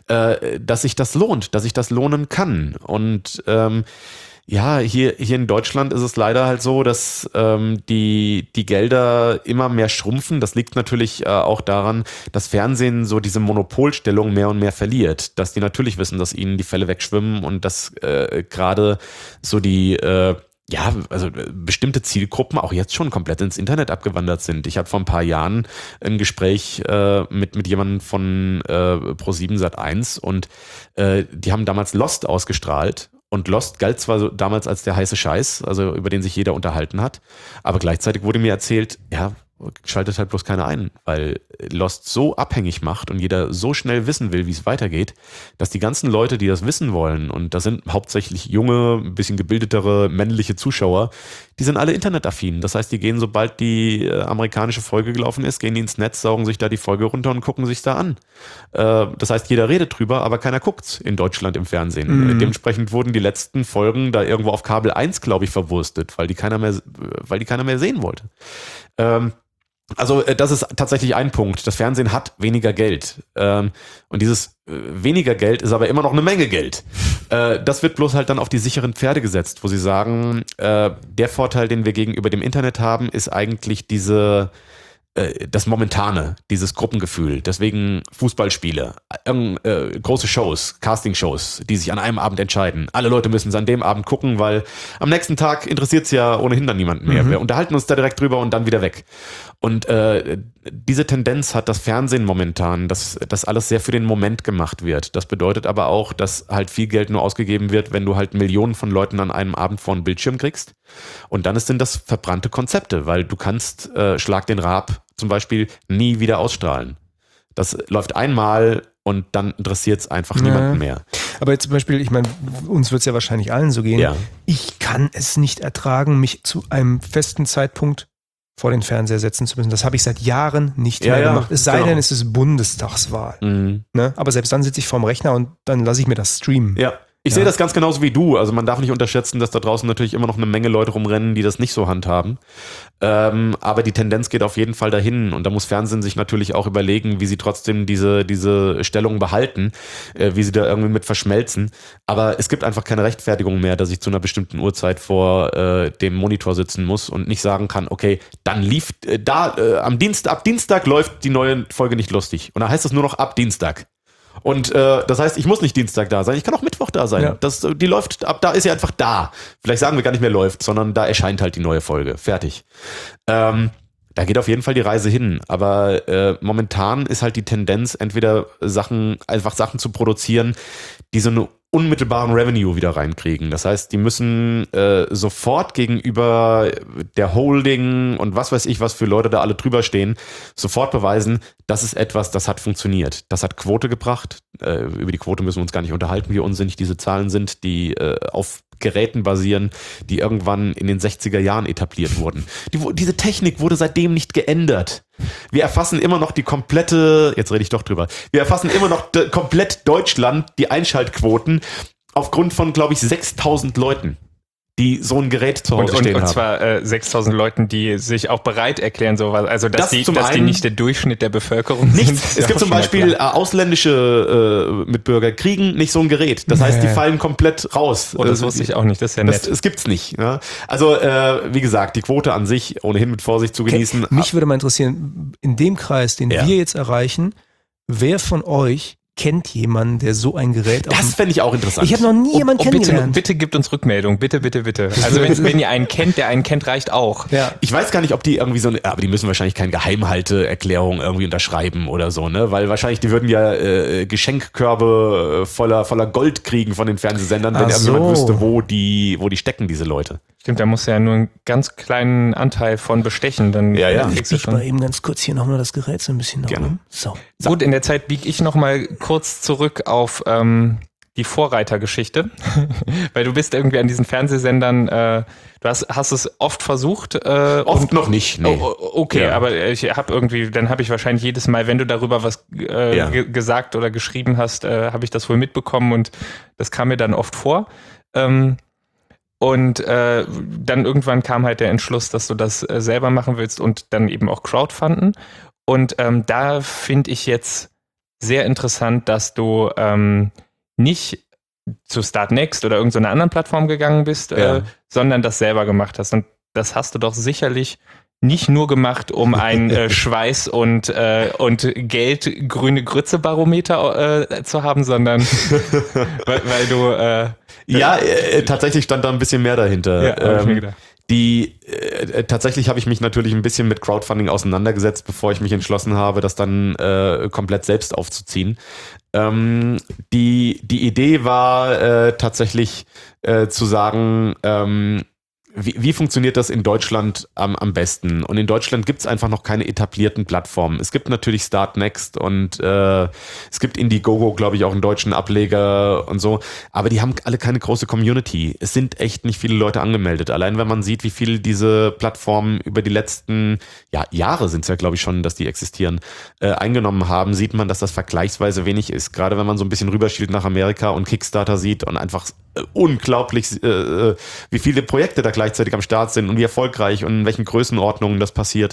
äh, dass sich das lohnt, dass sich das lohnen kann. Und ähm, ja, hier, hier in Deutschland ist es leider halt so, dass ähm, die, die Gelder immer mehr schrumpfen. Das liegt natürlich äh, auch daran, dass Fernsehen so diese Monopolstellung mehr und mehr verliert. Dass die natürlich wissen, dass ihnen die Fälle wegschwimmen und dass äh, gerade so die, äh, ja, also bestimmte Zielgruppen auch jetzt schon komplett ins Internet abgewandert sind. Ich hatte vor ein paar Jahren ein Gespräch äh, mit, mit jemandem von äh, ProSieben Sat eins und äh, die haben damals Lost ausgestrahlt. Und Lost galt zwar so damals als der heiße Scheiß, also über den sich jeder unterhalten hat, aber gleichzeitig wurde mir erzählt, ja, schaltet halt bloß keiner ein, weil Lost so abhängig macht und jeder so schnell wissen will, wie es weitergeht, dass die ganzen Leute, die das wissen wollen, und das sind hauptsächlich junge, ein bisschen gebildetere, männliche Zuschauer, die sind alle internetaffin. Das heißt, die gehen, sobald die äh, amerikanische Folge gelaufen ist, gehen die ins Netz, saugen sich da die Folge runter und gucken sich's da an. Äh, das heißt, jeder redet drüber, aber keiner guckt's in Deutschland im Fernsehen. Mhm. Äh, dementsprechend wurden die letzten Folgen da irgendwo auf Kabel eins, glaube ich, verwurstet, weil die keiner mehr, weil die keiner mehr sehen wollte. Ähm, Also das ist tatsächlich ein Punkt. Das Fernsehen hat weniger Geld. Ähm, und dieses äh, weniger Geld ist aber immer noch eine Menge Geld. Äh, das wird bloß halt dann auf die sicheren Pferde gesetzt, wo sie sagen, äh, der Vorteil, den wir gegenüber dem Internet haben, ist eigentlich diese äh, das Momentane, dieses Gruppengefühl. Deswegen Fußballspiele, äh, große Shows, Castingshows, die sich an einem Abend entscheiden. Alle Leute müssen es an dem Abend gucken, weil am nächsten Tag interessiert es ja ohnehin dann niemanden mehr. Mhm. Wir unterhalten uns da direkt drüber und dann wieder weg. Und äh, diese Tendenz hat das Fernsehen momentan, dass das alles sehr für den Moment gemacht wird. Das bedeutet aber auch, dass halt viel Geld nur ausgegeben wird, wenn du halt Millionen von Leuten an einem Abend vor einen Bildschirm kriegst. Und dann sind das verbrannte Konzepte, weil du kannst äh, Schlag den Raab zum Beispiel nie wieder ausstrahlen. Das läuft einmal und dann interessiert es einfach ja. niemanden mehr. Aber jetzt zum Beispiel, ich meine, uns wird es ja wahrscheinlich allen so gehen. Ja. Ich kann es nicht ertragen, mich zu einem festen Zeitpunkt vor den Fernseher setzen zu müssen. Das habe ich seit Jahren nicht ja, mehr ja, gemacht. Es sei genau. denn, es ist Bundestagswahl. Mhm. Ne? Aber selbst dann sitze ich vorm Rechner und dann lasse ich mir das streamen. Ja. Ich ja. sehe das ganz genauso wie du. Also man darf nicht unterschätzen, dass da draußen natürlich immer noch eine Menge Leute rumrennen, die das nicht so handhaben. Ähm, aber die Tendenz geht auf jeden Fall dahin. Und da muss Fernsehen sich natürlich auch überlegen, wie sie trotzdem diese, diese Stellung behalten, äh, wie sie da irgendwie mit verschmelzen. Aber es gibt einfach keine Rechtfertigung mehr, dass ich zu einer bestimmten Uhrzeit vor äh, dem Monitor sitzen muss und nicht sagen kann, okay, dann lief äh, da äh, am Dienstag, ab Dienstag läuft die neue Folge nicht lustig. Und da heißt es nur noch ab Dienstag. Und äh, das heißt, ich muss nicht Dienstag da sein, ich kann auch Mittwoch da sein. Ja. Das, die läuft, ab da ist sie einfach da. Vielleicht sagen wir gar nicht mehr läuft, sondern da erscheint halt die neue Folge. Fertig. Ähm, da geht auf jeden Fall die Reise hin. Aber äh, momentan ist halt die Tendenz, entweder Sachen, einfach Sachen zu produzieren, die so eine unmittelbaren Revenue wieder reinkriegen. Das heißt, die müssen äh, sofort gegenüber der Holding und was weiß ich, was für Leute da alle drüber stehen, sofort beweisen, das ist etwas, das hat funktioniert. Das hat Quote gebracht. Äh, über die Quote müssen wir uns gar nicht unterhalten, wie unsinnig diese Zahlen sind, die äh, auf Geräten basieren, die irgendwann in den sechziger Jahren etabliert wurden. Die, diese Technik wurde seitdem nicht geändert. Wir erfassen immer noch die komplette, jetzt rede ich doch drüber, wir erfassen immer noch de, komplett Deutschland, die Einschaltquoten, aufgrund von, glaube ich, sechstausend Leuten, die so ein Gerät zu Hause und, und, stehen und haben. Und zwar äh, sechstausend Leuten, die sich auch bereit erklären, sowas. Also, dass, das die, dass die nicht der Durchschnitt der Bevölkerung nicht, sind. Es gibt zum Beispiel äh, ausländische äh, Mitbürger kriegen nicht so ein Gerät. Das heißt, die fallen komplett raus. Oh, das wusste ich auch nicht, das ist ja nett. Das, das gibt's nicht. Ja? Also, äh, wie gesagt, die Quote an sich ohnehin mit Vorsicht zu genießen. Okay. Mich würde mal interessieren, in dem Kreis, den ja. wir jetzt erreichen, wer von euch kennt jemanden, der so ein Gerät auf Das fände ich auch interessant. Ich habe noch nie jemanden oh, oh, kennengelernt. Bitte, bitte gibt uns Rückmeldung. Bitte, bitte, bitte. Also wenn, wenn ihr einen kennt, der einen kennt, reicht auch. Ja. Ich weiß gar nicht, ob die irgendwie so eine, aber die müssen wahrscheinlich keine Geheimhalteerklärung irgendwie unterschreiben oder so, ne? Weil wahrscheinlich, die würden ja äh, Geschenkkörbe voller, voller Gold kriegen von den Fernsehsendern, wenn Ach irgendjemand so. wüsste, wo die, wo die stecken, diese Leute. Stimmt, da muss ja nur einen ganz kleinen Anteil von bestechen. Dann ja, ja. Ich biege mal eben ganz kurz hier nochmal das Gerät so ein bisschen nach oben. So. Gut, in der Zeit biege ich nochmal kurz zurück auf ähm, die Vorreitergeschichte, weil du bist irgendwie an diesen Fernsehsendern, äh, du hast, hast es oft versucht. Äh, oft und, noch nicht, nee. Oh, okay, ja. Aber ich habe irgendwie, dann habe ich wahrscheinlich jedes Mal, wenn du darüber was äh, ja. ge- gesagt oder geschrieben hast, äh, habe ich das wohl mitbekommen und das kam mir dann oft vor. Ähm, Und äh, dann irgendwann kam halt der Entschluss, dass du das äh, selber machen willst und dann eben auch crowdfunden. Und ähm, da finde ich jetzt sehr interessant, dass du ähm, nicht zu Startnext oder irgendeiner anderen Plattform gegangen bist, ja. äh, sondern das selber gemacht hast. Und das hast du doch sicherlich nicht nur gemacht, um ein äh, Schweiß- und, äh, und Geld-grüne Grütze-Barometer äh, zu haben, sondern weil, weil du... Äh, ja, äh, tatsächlich stand da ein bisschen mehr dahinter. Ja, hab ich mir gedacht. Die äh, tatsächlich habe ich mich natürlich ein bisschen mit Crowdfunding auseinandergesetzt, bevor ich mich entschlossen habe, das dann äh, komplett selbst aufzuziehen. Ähm, die, die Idee war äh, tatsächlich äh, zu sagen, ähm, Wie, wie funktioniert das in Deutschland am, am besten? Und in Deutschland gibt es einfach noch keine etablierten Plattformen. Es gibt natürlich Startnext und äh, es gibt Indiegogo, glaube ich, auch einen deutschen Ableger und so. Aber die haben alle keine große Community. Es sind echt nicht viele Leute angemeldet. Allein wenn man sieht, wie viel diese Plattformen über die letzten ja, Jahre sind es ja, glaube ich, schon, dass die existieren, äh, eingenommen haben, sieht man, dass das vergleichsweise wenig ist. Gerade wenn man so ein bisschen rüberschielt nach Amerika und Kickstarter sieht und einfach äh, unglaublich, äh, wie viele Projekte da gleichzeitig am Start sind und wie erfolgreich und in welchen Größenordnungen das passiert.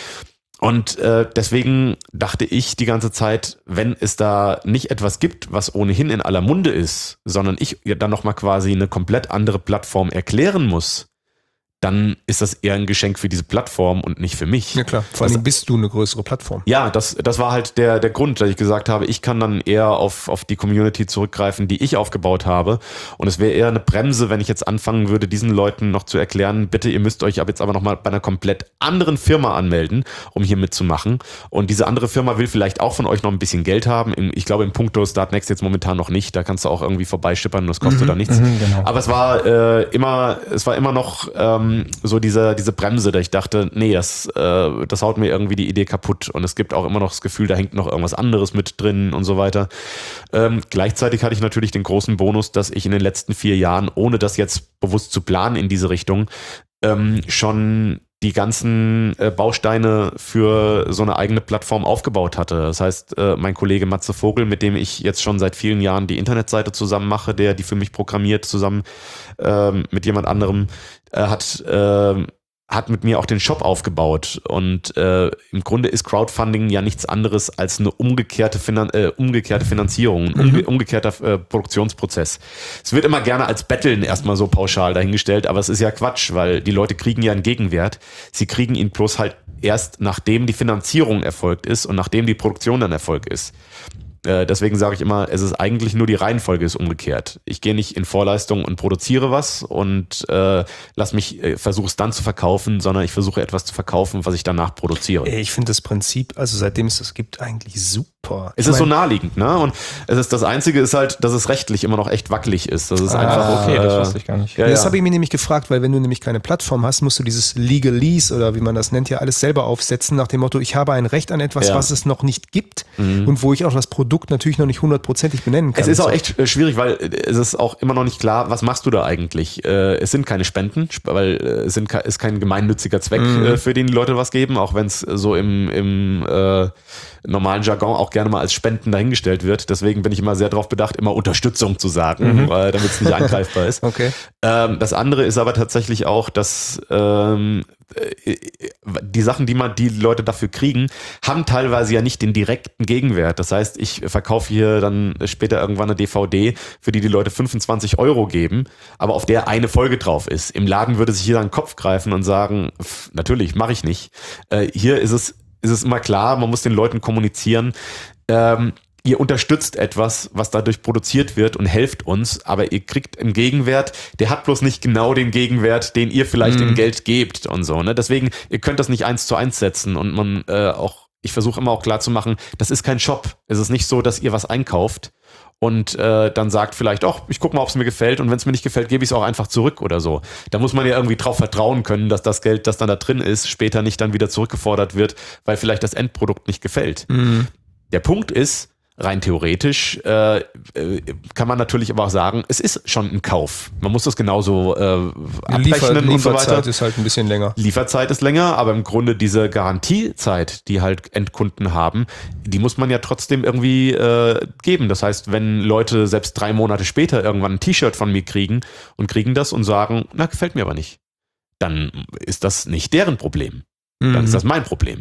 Und äh, deswegen dachte ich die ganze Zeit, wenn es da nicht etwas gibt, was ohnehin in aller Munde ist, sondern ich dann nochmal quasi eine komplett andere Plattform erklären muss, dann ist das eher ein Geschenk für diese Plattform und nicht für mich. Ja klar, vor allem das, bist du eine größere Plattform. Ja, das, das war halt der, der Grund, dass ich gesagt habe, ich kann dann eher auf, auf die Community zurückgreifen, die ich aufgebaut habe. Und es wäre eher eine Bremse, wenn ich jetzt anfangen würde, diesen Leuten noch zu erklären, bitte, ihr müsst euch ab jetzt aber nochmal bei einer komplett anderen Firma anmelden, um hier mitzumachen. Und diese andere Firma will vielleicht auch von euch noch ein bisschen Geld haben. Ich glaube, im Punkto Startnext jetzt momentan noch nicht. Da kannst du auch irgendwie vorbeischippern und das kostet Mhm, da nichts. mhm, genau. Aber es war äh, immer, es war immer noch ähm, so diese, diese Bremse, da ich dachte, nee, das, äh, das haut mir irgendwie die Idee kaputt und es gibt auch immer noch das Gefühl, da hängt noch irgendwas anderes mit drin und so weiter. Ähm, gleichzeitig hatte ich natürlich den großen Bonus, dass ich in den letzten vier Jahren, ohne das jetzt bewusst zu planen in diese Richtung, ähm, schon die ganzen äh, Bausteine für so eine eigene Plattform aufgebaut hatte. Das heißt, äh, mein Kollege Matze Vogel, mit dem ich jetzt schon seit vielen Jahren die Internetseite zusammen mache, der die für mich programmiert, zusammen äh, mit jemand anderem, äh, hat äh, hat mit mir auch den Shop aufgebaut. Und äh, im Grunde ist Crowdfunding ja nichts anderes als eine umgekehrte, Finan- äh, umgekehrte Finanzierung, ein umge- umgekehrter äh, Produktionsprozess. Es wird immer gerne als Betteln erstmal so pauschal dahingestellt, aber es ist ja Quatsch, weil die Leute kriegen ja einen Gegenwert. Sie kriegen ihn bloß halt erst, nachdem die Finanzierung erfolgt ist und nachdem die Produktion dann Erfolg ist. Äh, deswegen sage ich immer, es ist eigentlich nur die Reihenfolge ist umgekehrt. Ich gehe nicht in Vorleistung und produziere was und äh, lass mich, äh, versuche es dann zu verkaufen, sondern ich versuche etwas zu verkaufen, was ich danach produziere. Ich finde das Prinzip, also seitdem es das gibt, eigentlich super. Es ich ist so mein, naheliegend, ne? Und es ist das Einzige ist halt, dass es rechtlich immer noch echt wackelig ist. Das ist Ah, einfach Okay, das äh, wusste ich gar nicht. Ja, das ja. habe ich mir nämlich gefragt, weil wenn du nämlich keine Plattform hast, musst du dieses Legalese oder wie man das nennt, ja alles selber aufsetzen, nach dem Motto, ich habe ein Recht an etwas, Ja. was es noch nicht gibt Mhm. und wo ich auch das Produkt natürlich noch nicht hundertprozentig benennen kann. Es ist auch So. echt äh, schwierig, weil äh, es ist auch immer noch nicht klar, was machst du da eigentlich? Äh, es sind keine Spenden, sp- weil äh, es sind, ke- ist kein gemeinnütziger Zweck, Mhm. äh, für den die Leute was geben, auch wenn es so im, im äh, normalen Jargon auch gerne mal als Spenden dahingestellt wird. Deswegen bin ich immer sehr darauf bedacht, immer Unterstützung zu sagen, weil damit es nicht angreifbar ist. Okay. Ähm, das andere ist aber tatsächlich auch, dass ähm, äh, die Sachen, die man, die Leute dafür kriegen, haben teilweise ja nicht den direkten Gegenwert. Das heißt, ich verkaufe hier dann später irgendwann eine D V D, für die die Leute fünfundzwanzig Euro geben, aber auf der eine Folge drauf ist. Im Laden würde sich jeder an den Kopf greifen und sagen, pff, natürlich, mache ich nicht. Äh, hier ist es, ist es immer klar, man muss den Leuten kommunizieren, ähm, ihr unterstützt etwas, was dadurch produziert wird und helft uns, aber ihr kriegt einen Gegenwert, der hat bloß nicht genau den Gegenwert, den ihr vielleicht Mhm. in Geld gebt und so. Ne? Deswegen, ihr könnt das nicht eins zu eins setzen und man äh, auch, ich versuche immer auch klar zu machen, das ist kein Shop. Es ist nicht so, dass ihr was einkauft und äh, dann sagt vielleicht, ach, ich guck mal, ob es mir gefällt und wenn es mir nicht gefällt, gebe ich es auch einfach zurück oder so. Da muss man ja irgendwie drauf vertrauen können, dass das Geld, das dann da drin ist, später nicht dann wieder zurückgefordert wird, weil vielleicht das Endprodukt nicht gefällt. Mhm. Der Punkt ist, rein theoretisch äh, äh, kann man natürlich aber auch sagen, es ist schon ein Kauf. Man muss das genauso äh, abrechnen Liefer, und so Lieferzeit weiter. ist halt ein bisschen länger. Lieferzeit ist länger, aber im Grunde diese Garantiezeit, die halt Endkunden haben, die muss man ja trotzdem irgendwie äh, geben. Das heißt, wenn Leute selbst drei Monate später irgendwann ein T-Shirt von mir kriegen und kriegen das und sagen, na, gefällt mir aber nicht, dann ist das nicht deren Problem. Dann Mhm. ist das mein Problem.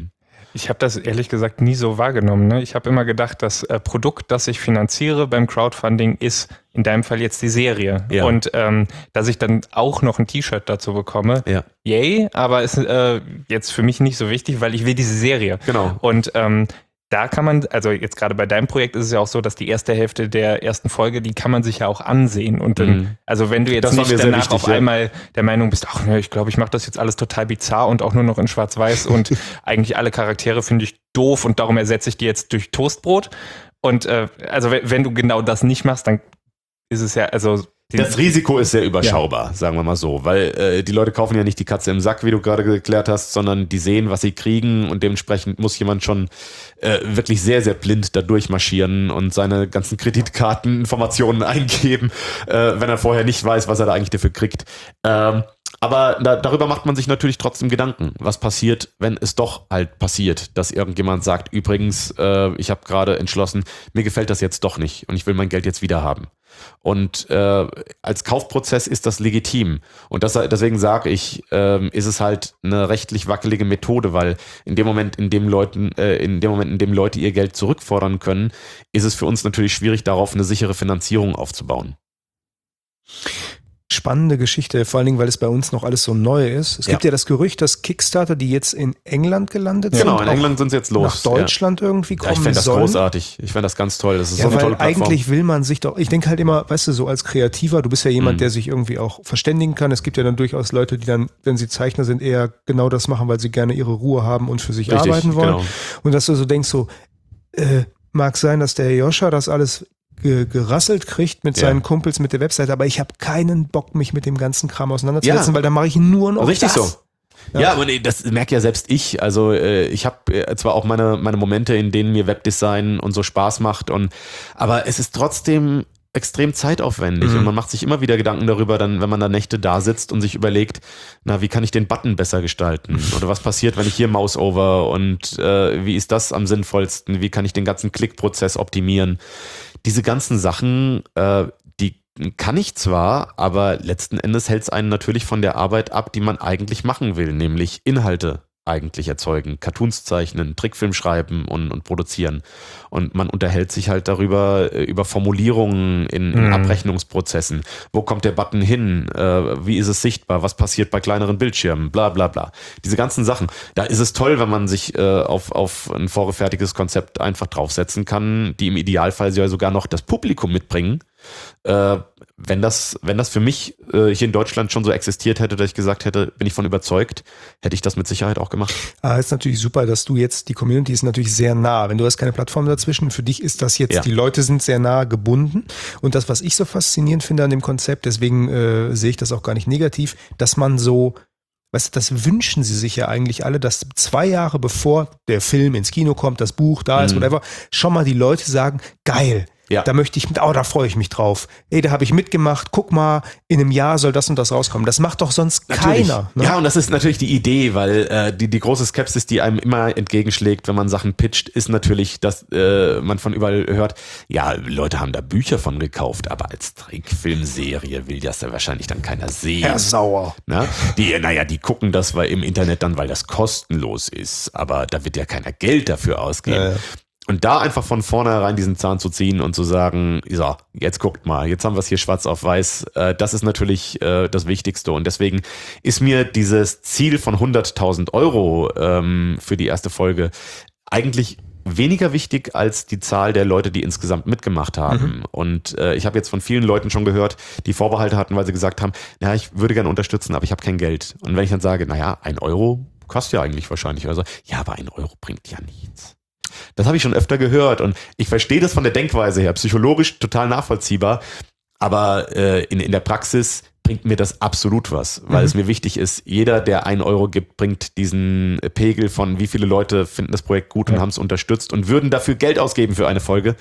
Ich habe das ehrlich gesagt nie so wahrgenommen. Ne? Ich habe immer gedacht, das äh, Produkt, das ich finanziere beim Crowdfunding, ist in deinem Fall jetzt die Serie. Ja. Und ähm, dass ich dann auch noch ein T-Shirt dazu bekomme, Ja. yay, aber ist äh, jetzt für mich nicht so wichtig, weil ich will diese Serie. Genau. Und ähm, da kann man, also jetzt gerade bei deinem Projekt ist es ja auch so, dass die erste Hälfte der ersten Folge, die kann man sich ja auch ansehen. Und dann, Mhm. also wenn du jetzt Das war nicht mir sehr danach wichtig, auf ja. einmal der Meinung bist, ach ne, ich glaube, ich mache das jetzt alles total bizarr und auch nur noch in Schwarz-Weiß und eigentlich alle Charaktere finde ich doof und darum ersetze ich die jetzt durch Toastbrot. Und äh, also wenn, wenn du genau das nicht machst, dann ist es ja, also Das Risiko ist sehr überschaubar, ja. sagen wir mal so, weil äh, die Leute kaufen ja nicht die Katze im Sack, wie du gerade geklärt hast, sondern die sehen, was sie kriegen und dementsprechend muss jemand schon äh, wirklich sehr, sehr blind da durchmarschieren und seine ganzen Kreditkarteninformationen eingeben, äh, wenn er vorher nicht weiß, was er da eigentlich dafür kriegt. Ähm, aber da, darüber macht man sich natürlich trotzdem Gedanken. Was passiert, wenn es doch halt passiert, dass irgendjemand sagt, übrigens, äh, ich habe gerade entschlossen, mir gefällt das jetzt doch nicht und ich will mein Geld jetzt wieder haben. Und äh, als Kaufprozess ist das legitim. Und das, deswegen sage ich, äh, ist es halt eine rechtlich wackelige Methode, weil in dem Moment, in dem Leuten, äh, in dem Moment, in dem Leute ihr Geld zurückfordern können, ist es für uns natürlich schwierig, darauf eine sichere Finanzierung aufzubauen. Spannende Geschichte, vor allen Dingen, weil es bei uns noch alles so neu ist. Es Ja. gibt ja das Gerücht, dass Kickstarter, die jetzt in England gelandet Genau, sind, in England sind sie jetzt los. nach Deutschland ja. irgendwie kommen ja, ich fände das sollen. großartig. Ich fände das ganz toll. Das ist Ja, so eine weil tolle Plattform. eigentlich will man sich doch, ich denke halt immer, weißt du, so als Kreativer, du bist ja jemand, Mhm. der sich irgendwie auch verständigen kann. Es gibt ja dann durchaus Leute, die dann, wenn sie Zeichner sind, eher genau das machen, weil sie gerne ihre Ruhe haben und für sich Richtig, arbeiten wollen. genau. Und dass du so denkst, so, äh, mag sein, dass der Joscha das alles ge- gerasselt kriegt mit Ja. seinen Kumpels mit der Webseite, aber ich habe keinen Bock, mich mit dem ganzen Kram auseinanderzusetzen, Ja. weil dann mache ich nur noch Richtig das. so. Ja, ja, aber nee, das merke ja selbst ich. Also äh, ich habe äh, zwar auch meine, meine Momente, in denen mir Webdesign und so Spaß macht, und aber es ist trotzdem extrem zeitaufwendig, Mhm. und man macht sich immer wieder Gedanken darüber, dann, wenn man da Nächte da sitzt und sich überlegt, na, wie kann ich den Button besser gestalten? Oder was passiert, wenn ich hier Mouse over, und äh, wie ist das am sinnvollsten? Wie kann ich den ganzen Klickprozess optimieren? Diese ganzen Sachen, äh, die kann ich zwar, aber letzten Endes hält es einen natürlich von der Arbeit ab, die man eigentlich machen will, nämlich Inhalte eigentlich erzeugen, Cartoons zeichnen, Trickfilm schreiben und, und produzieren. Und man unterhält sich halt darüber, äh, über Formulierungen in, in Mhm. Abrechnungsprozessen. Wo kommt der Button hin? Äh, wie ist es sichtbar? Was passiert bei kleineren Bildschirmen? Bla bla bla. Diese ganzen Sachen. Da ist es toll, wenn man sich äh, auf, auf ein vorgefertigtes Konzept einfach draufsetzen kann, die im Idealfall ja sogar noch das Publikum mitbringen. Äh, wenn das, wenn das für mich äh, hier in Deutschland schon so existiert hätte, dass ich gesagt hätte, bin ich von überzeugt, hätte ich das mit Sicherheit auch gemacht. Ah, ist natürlich super, dass du jetzt, die Community ist natürlich sehr nah. Wenn du hast keine Plattform dazwischen, für dich ist das jetzt, Ja. die Leute sind sehr nah gebunden. Und das, was ich so faszinierend finde an dem Konzept, deswegen äh, sehe ich das auch gar nicht negativ, dass man so, weißt du, das wünschen sie sich ja eigentlich alle, dass zwei Jahre bevor der Film ins Kino kommt, das Buch da ist, Mhm. whatever, schon mal die Leute sagen, geil. Ja. Da möchte ich mit, oh, da freue ich mich drauf. Ey, da habe ich mitgemacht, guck mal, in einem Jahr soll das und das rauskommen. Das macht doch sonst Natürlich. keiner. Ne? Ja, und das ist natürlich die Idee, weil äh, die, die große Skepsis, die einem immer entgegenschlägt, wenn man Sachen pitcht, ist natürlich, dass äh, man von überall hört, ja, Leute haben da Bücher von gekauft, aber als Trickfilmserie will das ja wahrscheinlich dann keiner sehen. Herr Sauer. Na? Die, naja, die gucken das weil im Internet dann, weil das kostenlos ist, aber da wird ja keiner Geld dafür ausgeben. Ja, ja. Und da einfach von vornherein diesen Zahn zu ziehen und zu sagen, so, jetzt guckt mal, jetzt haben wir es hier schwarz auf weiß, äh, das ist natürlich äh, das Wichtigste. Und deswegen ist mir dieses Ziel von hunderttausend Euro ähm, für die erste Folge eigentlich weniger wichtig als die Zahl der Leute, die insgesamt mitgemacht haben. Mhm. Und äh, ich habe jetzt von vielen Leuten schon gehört, die Vorbehalte hatten, weil sie gesagt haben, naja, ich würde gerne unterstützen, aber ich habe kein Geld. Und wenn ich dann sage, naja, ein Euro kostet ja eigentlich wahrscheinlich, also ja, aber ein Euro bringt ja nichts. Das habe ich schon öfter gehört, und ich verstehe das von der Denkweise her, psychologisch total nachvollziehbar, aber äh, in, in der Praxis bringt mir das absolut was, weil mhm. es mir wichtig ist, jeder, der einen Euro gibt, bringt diesen Pegel von wie viele Leute finden das Projekt gut und ja. haben es unterstützt und würden dafür Geld ausgeben für eine Folge,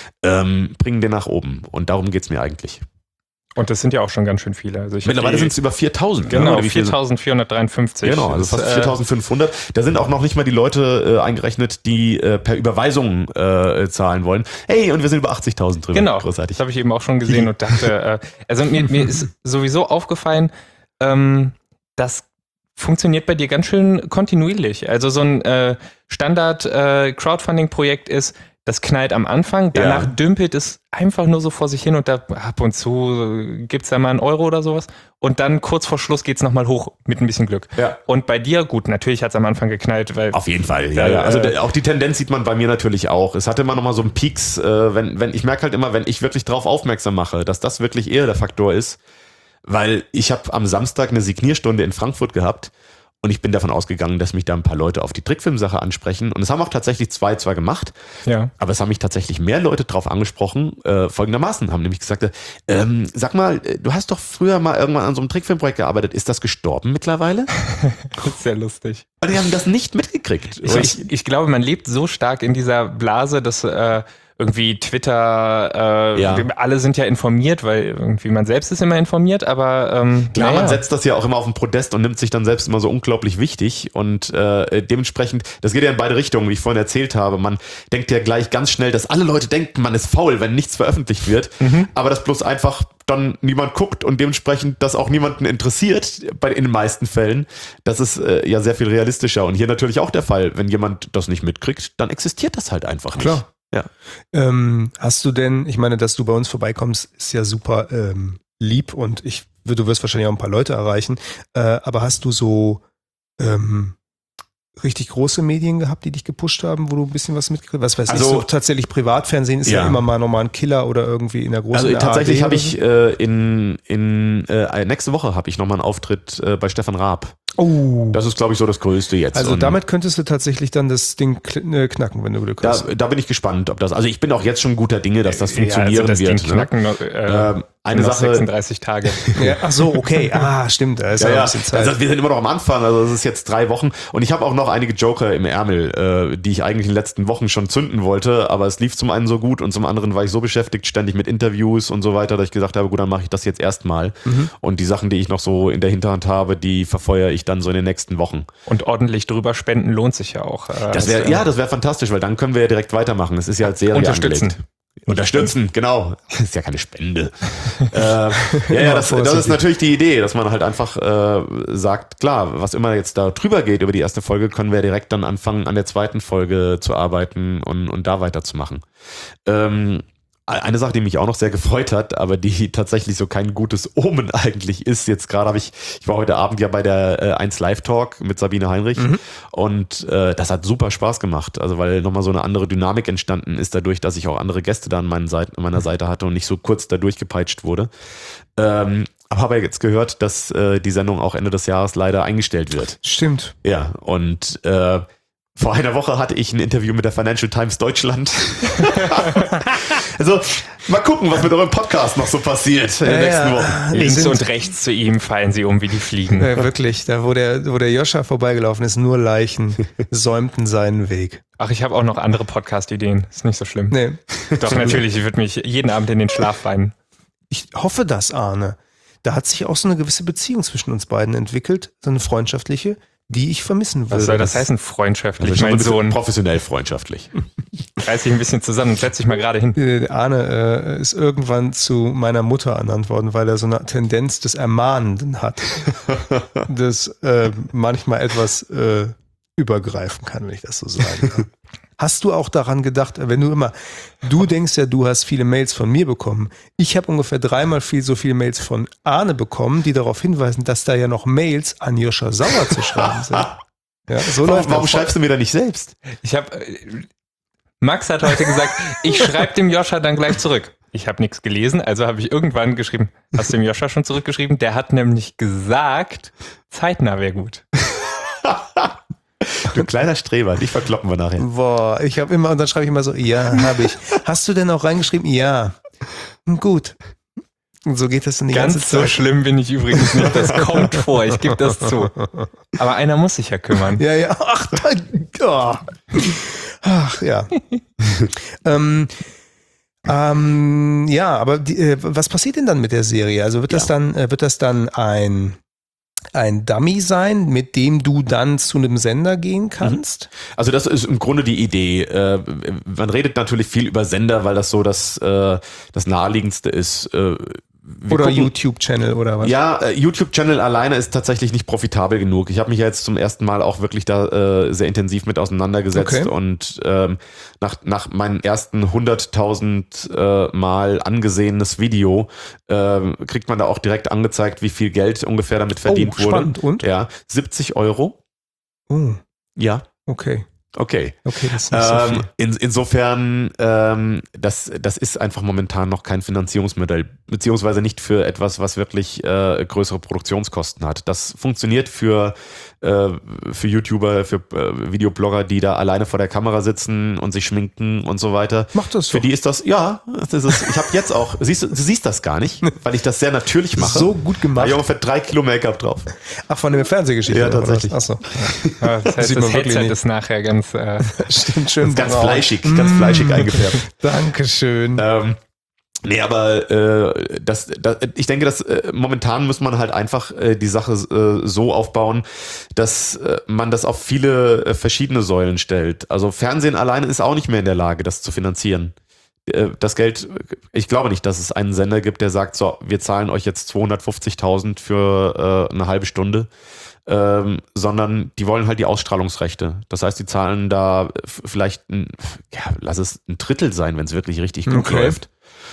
ähm, bringen den nach oben, und darum geht's mir eigentlich. Und das sind ja auch schon ganz schön viele. Also ich Mittlerweile sind es über viertausend. Genau, ne? viertausendvierhundertdreiundfünfzig. Genau, also fast viertausendfünfhundert. Da sind auch noch nicht mal die Leute äh, eingerechnet, die äh, per Überweisung äh, zahlen wollen. Hey, und wir sind über achtzigtausend drüber. Genau, großartig. Das habe ich eben auch schon gesehen und dachte, äh, also mir, mir ist sowieso aufgefallen, ähm, dass funktioniert bei dir ganz schön kontinuierlich. Also so ein äh, Standard-Crowdfunding-Projekt äh, ist, das knallt am Anfang, danach ja. dümpelt es einfach nur so vor sich hin und da ab und zu gibt's da mal einen Euro oder sowas und dann kurz vor Schluss geht's nochmal hoch mit ein bisschen Glück. Ja. Und bei dir, gut, natürlich hat's am Anfang geknallt, weil... Auf jeden Fall, ja, ja. Also äh, auch die Tendenz sieht man bei mir natürlich auch. Es hatte immer nochmal so einen Peaks, äh, wenn, wenn ich merke halt immer, wenn ich wirklich drauf aufmerksam mache, dass das wirklich eher der Faktor ist, weil ich habe am Samstag eine Signierstunde in Frankfurt gehabt. Und ich bin davon ausgegangen, dass mich da ein paar Leute auf die Trickfilmsache ansprechen. Und es haben auch tatsächlich zwei zwar gemacht, ja. aber es haben mich tatsächlich mehr Leute drauf angesprochen, äh, folgendermaßen, haben nämlich gesagt, ähm, sag mal, du hast doch früher mal irgendwann an so einem Trickfilmprojekt gearbeitet, ist das gestorben mittlerweile? Das ist sehr lustig. Und die haben das nicht mitgekriegt. Ich, ich, ich glaube, man lebt so stark in dieser Blase, dass äh, irgendwie Twitter, äh, ja. alle sind ja informiert, weil irgendwie man selbst ist immer informiert, aber ähm, klar, naja. man setzt das ja auch immer auf den Podest und nimmt sich dann selbst immer so unglaublich wichtig und äh, dementsprechend, das geht ja in beide Richtungen, wie ich vorhin erzählt habe, man denkt ja gleich ganz schnell, dass alle Leute denken, man ist faul, wenn nichts veröffentlicht wird, mhm. aber dass bloß einfach dann niemand guckt und dementsprechend das auch niemanden interessiert, bei, in den meisten Fällen, das ist äh, ja sehr viel realistischer und hier natürlich auch der Fall, wenn jemand das nicht mitkriegt, dann existiert das halt einfach nicht. Klar. Ja. Ähm, hast du denn, ich meine, dass du bei uns vorbeikommst, ist ja super ähm, lieb und ich, du wirst wahrscheinlich auch ein paar Leute erreichen, äh, aber hast du so ähm, richtig große Medien gehabt, die dich gepusht haben, wo du ein bisschen was mitgekriegt hast? Was weiß also, ich, so tatsächlich Privatfernsehen ist ja, ja immer mal nochmal ein Killer oder irgendwie in der großen Also tatsächlich habe ich so. äh, in, in äh, nächste Woche habe ich nochmal einen Auftritt äh, bei Stefan Raab. Oh. Das ist, glaube ich, so das Größte jetzt. Also und damit könntest du tatsächlich dann das Ding knacken, wenn du Glück hast. Da, da bin ich gespannt, ob das, also ich bin auch jetzt schon guter Dinge, dass das funktionieren ja, also das wird. Ding knacken ne? noch, äh, ähm, eine noch Sache, sechsunddreißig Tage. Ja, ach so, okay. Ah, stimmt. Da ist ja, ja ein bisschen Zeit. Also wir sind immer noch am Anfang, also es ist jetzt drei Wochen und ich habe auch noch einige Joker im Ärmel, äh, die ich eigentlich in den letzten Wochen schon zünden wollte, aber es lief zum einen so gut und zum anderen war ich so beschäftigt, ständig mit Interviews und so weiter, dass ich gesagt habe, gut, dann mache ich das jetzt erstmal. Mhm. Und die Sachen, die ich noch so in der Hinterhand habe, die verfeuere ich dann so in den nächsten Wochen. Und ordentlich drüber spenden lohnt sich ja auch. Äh, das wär, ja, das wäre fantastisch, weil dann können wir ja direkt weitermachen. Es ist ja als Serie Unterstützen. Angelegt. Unterstützen, genau. Das ist ja keine Spende. äh, ja, ja, das, das ist natürlich die Idee, dass man halt einfach äh, sagt, klar, was immer jetzt da drüber geht über die erste Folge, können wir direkt dann anfangen, an der zweiten Folge zu arbeiten und, und da weiterzumachen. Ähm, Eine Sache, die mich auch noch sehr gefreut hat, aber die tatsächlich so kein gutes Omen eigentlich ist. Jetzt gerade habe ich, ich war heute Abend ja bei der äh, eins Live Talk mit Sabine Heinrich mhm. und äh, das hat super Spaß gemacht. Also weil nochmal so eine andere Dynamik entstanden ist dadurch, dass ich auch andere Gäste da an, meinen Seite, an meiner Seite hatte und nicht so kurz da durchgepeitscht wurde. Ähm, aber habe jetzt gehört, dass äh, die Sendung auch Ende des Jahres leider eingestellt wird. Stimmt. Ja, und äh, vor einer Woche hatte ich ein Interview mit der Financial Times Deutschland. Also, mal gucken, was mit eurem Podcast noch so passiert in den ja, nächsten ja. Wochen. Links und rechts zu ihm fallen sie um wie die Fliegen. Ja, wirklich, da wo der, wo der Joscha vorbeigelaufen ist, nur Leichen säumten seinen Weg. Ach, ich habe auch noch andere Podcast-Ideen. Ist nicht so schlimm. Nee. Doch, natürlich, ich würde mich jeden Abend in den Schlaf weinen. Ich hoffe das, Arne. Da hat sich auch so eine gewisse Beziehung zwischen uns beiden entwickelt, so eine freundschaftliche, die ich vermissen würde. Was soll das heißen, freundschaftlich, also mein Sohn? Professionell freundschaftlich. Reiß dich ein bisschen zusammen und setz dich mal gerade hin. Der Arne äh, ist irgendwann zu meiner Mutter ernannt worden, weil er so eine Tendenz des Ermahnenden hat, das äh, manchmal etwas äh, übergreifen kann, wenn ich das so sagen kann. Hast du auch daran gedacht, wenn du immer, du denkst ja, du hast viele Mails von mir bekommen. Ich habe ungefähr dreimal viel so viele Mails von Arne bekommen, die darauf hinweisen, dass da ja noch Mails an Joscha Sauer zu schreiben sind. Ja, so warum läuft warum das. schreibst du mir da nicht selbst? Ich habe, Max hat heute gesagt, ich schreibe dem Joscha dann gleich zurück. Ich habe nichts gelesen, also habe ich irgendwann geschrieben, hast du dem Joscha schon zurückgeschrieben? Der hat nämlich gesagt, zeitnah wäre gut. Du kleiner Streber, dich verkloppen wir nachher. Boah, ich habe immer, und dann schreibe ich immer so, ja, habe ich. Hast du denn auch reingeschrieben? Ja. Gut. Und so geht das dann die Ganz ganze Zeit. so schlimm bin ich übrigens nicht. Das kommt vor, ich gebe das zu. Aber einer muss sich ja kümmern. Ja, ja. Ach, da, oh. Ach ja. ähm, ähm, ja, aber die, äh, was passiert denn dann mit der Serie? Also wird Ja. das dann, äh, wird das dann ein ein Dummy sein, mit dem du dann zu einem Sender gehen kannst? Also das ist im Grunde die Idee. Äh, man redet natürlich viel über Sender, weil das so das, äh, das Naheliegendste ist. Äh, Oder gucken, YouTube-Channel oder was? Ja, äh, YouTube-Channel alleine ist tatsächlich nicht profitabel genug. Ich habe mich ja jetzt zum ersten Mal auch wirklich da äh, sehr intensiv mit auseinandergesetzt Okay. und ähm, nach, nach meinem ersten hunderttausend äh, Mal angesehenes Video äh, kriegt man da auch direkt angezeigt, wie viel Geld ungefähr damit verdient oh, wurde. Spannend. Und? Ja, siebzig Euro. Oh, Ja, okay. okay. Okay, das ist nicht so Ähm, viel. in, insofern, ähm, das, das ist einfach momentan noch kein Finanzierungsmodell, beziehungsweise nicht für etwas, was wirklich äh, größere Produktionskosten hat. Das funktioniert für, äh, für YouTuber, für äh, Videoblogger, die da alleine vor der Kamera sitzen und sich schminken und so weiter. Macht das Für so. die ist das, ja, das ist, ich habe jetzt auch, siehst du, du siehst das gar nicht, weil ich das sehr natürlich mache. So gut Da gemacht. habe ich ungefähr drei Kilo Make-up drauf. Ach, von der Fernsehgeschichte? Ja, oder was? tatsächlich. Achso. Ja, das heißt, sieht das man wirklich Headset nicht. ist nachher ganz. Äh, Stimmt, schön. Ganz braun. fleischig, ganz fleischig eingefärbt. Dankeschön. Ähm, nee, aber äh, das, das, ich denke, dass äh, momentan muss man halt einfach äh, die Sache äh, so aufbauen, dass äh, man das auf viele äh, verschiedene Säulen stellt. Also Fernsehen alleine ist auch nicht mehr in der Lage, das zu finanzieren. Äh, das Geld, ich glaube nicht, dass es einen Sender gibt, der sagt, so, wir zahlen euch jetzt zweihundertfünfzigtausend für äh, eine halbe Stunde. Ähm, sondern die wollen halt die Ausstrahlungsrechte. Das heißt, die zahlen da f- vielleicht, ein, ja, lass es ein Drittel sein, wenn es wirklich richtig gut Okay. läuft.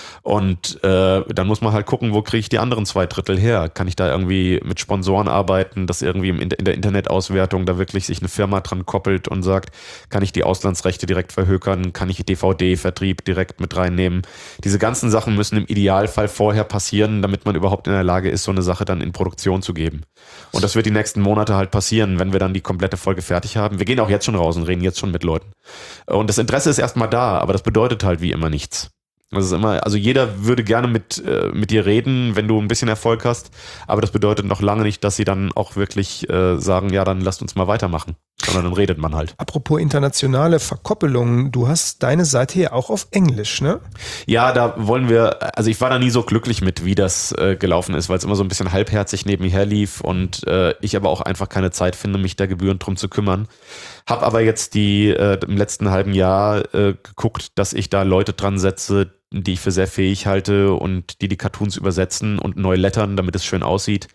Und äh, dann muss man halt gucken, wo kriege ich die anderen zwei Drittel her? Kann ich da irgendwie mit Sponsoren arbeiten, dass irgendwie im, in der Internetauswertung da wirklich sich eine Firma dran koppelt und sagt, kann ich die Auslandsrechte direkt verhökern? Kann ich D V D-Vertrieb direkt mit reinnehmen? Diese ganzen Sachen müssen im Idealfall vorher passieren, damit man überhaupt in der Lage ist, so eine Sache dann in Produktion zu geben. Und das wird die nächsten Monate halt passieren, wenn wir dann die komplette Folge fertig haben. Wir gehen auch jetzt schon raus und reden jetzt schon mit Leuten. Und das Interesse ist erstmal da, aber das bedeutet halt wie immer nichts. Das ist immer, also jeder würde gerne mit, äh, mit dir reden, wenn du ein bisschen Erfolg hast, aber das bedeutet noch lange nicht, dass sie dann auch wirklich äh, sagen, ja, dann lasst uns mal weitermachen, sondern dann redet man halt. Apropos internationale Verkoppelungen, du hast deine Seite ja auch auf Englisch, ne? Ja, da wollen wir, also ich war da nie so glücklich mit, wie das äh, gelaufen ist, weil es immer so ein bisschen halbherzig nebenher lief und äh, ich aber auch einfach keine Zeit finde, mich da gebührend drum zu kümmern. Hab aber jetzt die äh, im letzten halben Jahr äh, geguckt, dass ich da Leute dran setze, die ich für sehr fähig halte und die die Cartoons übersetzen und neu lettern, damit es schön aussieht.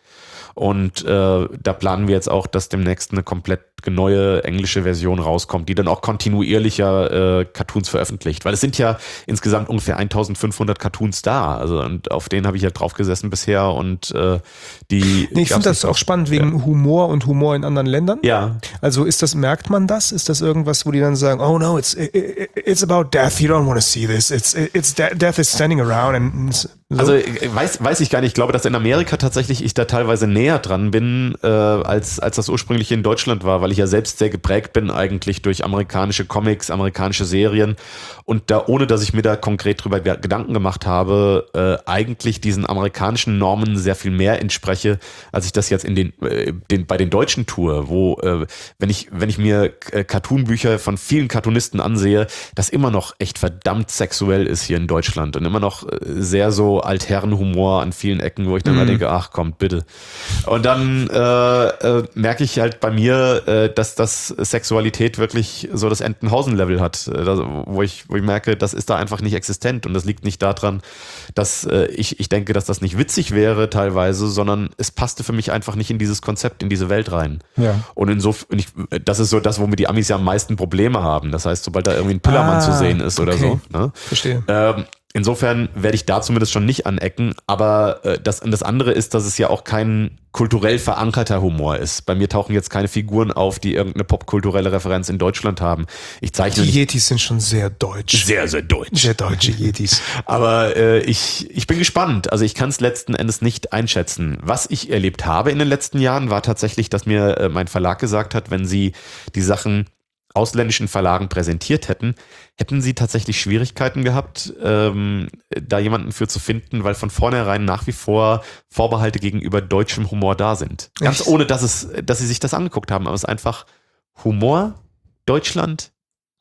Und äh, da planen wir jetzt auch, dass demnächst eine komplett neue englische Version rauskommt, die dann auch kontinuierlicher äh, Cartoons veröffentlicht. Weil es sind ja insgesamt ungefähr eintausendfünfhundert Cartoons da. Also und auf denen habe ich ja drauf gesessen bisher und äh, die. Nee, ich finde das auch spannend wegen ja. Humor und Humor in anderen Ländern. Ja. Also ist das, merkt man das? Ist das irgendwas, wo die dann sagen, oh no, it's it's about death, you don't want to see this. It's it's death is standing around and so. Also weiß, weiß ich gar nicht. Ich glaube, dass in Amerika tatsächlich ich da teilweise näher dran bin, äh, als, als das ursprünglich in Deutschland war, weil ich ja selbst sehr geprägt bin eigentlich durch amerikanische Comics, amerikanische Serien und da, ohne dass ich mir da konkret drüber Gedanken gemacht habe, äh, eigentlich diesen amerikanischen Normen sehr viel mehr entspreche, als ich das jetzt in den, äh, den bei den Deutschen tue, wo, äh, wenn ich, wenn ich mir äh, Cartoonbücher von vielen Cartoonisten ansehe, das immer noch echt verdammt sexuell ist hier in Deutschland und immer noch äh, sehr so Altherrenhumor an vielen Ecken, wo ich dann Mhm. mal denke, ach kommt, bitte. Und dann äh, äh, merke ich halt bei mir, äh, dass das Sexualität wirklich so das Entenhausen-Level hat, äh, das, wo ich, wo ich merke, das ist da einfach nicht existent und das liegt nicht daran, dass äh, ich, ich denke, dass das nicht witzig wäre teilweise, sondern es passte für mich einfach nicht in dieses Konzept, in diese Welt rein. ja. Und insofern, ich, das ist so das, womit die Amis ja am meisten Probleme haben. Das heißt, sobald da irgendwie ein Pillermann Ah, zu sehen ist oder okay. so, ne? Verstehe. Ähm, insofern werde ich da zumindest schon nicht anecken, aber äh, das, das andere ist, dass es ja auch kein kulturell verankerter Humor ist. Bei mir tauchen jetzt keine Figuren auf, die irgendeine popkulturelle Referenz in Deutschland haben. Ich zeichne Die nicht Yetis sind schon sehr deutsch. sehr, sehr deutsch. Sehr deutsche Yetis. Aber äh, ich, ich bin gespannt. Also ich kann es letzten Endes nicht einschätzen. Was ich erlebt habe in den letzten Jahren, war tatsächlich, dass mir äh, mein Verlag gesagt hat, wenn sie die Sachen ausländischen Verlagen präsentiert hätten, hätten sie tatsächlich Schwierigkeiten gehabt, ähm, da jemanden für zu finden, weil von vornherein nach wie vor Vorbehalte gegenüber deutschem Humor da sind. Ganz Echt? ohne, dass es, dass sie sich das angeguckt haben. Aber es ist einfach Humor, Deutschland,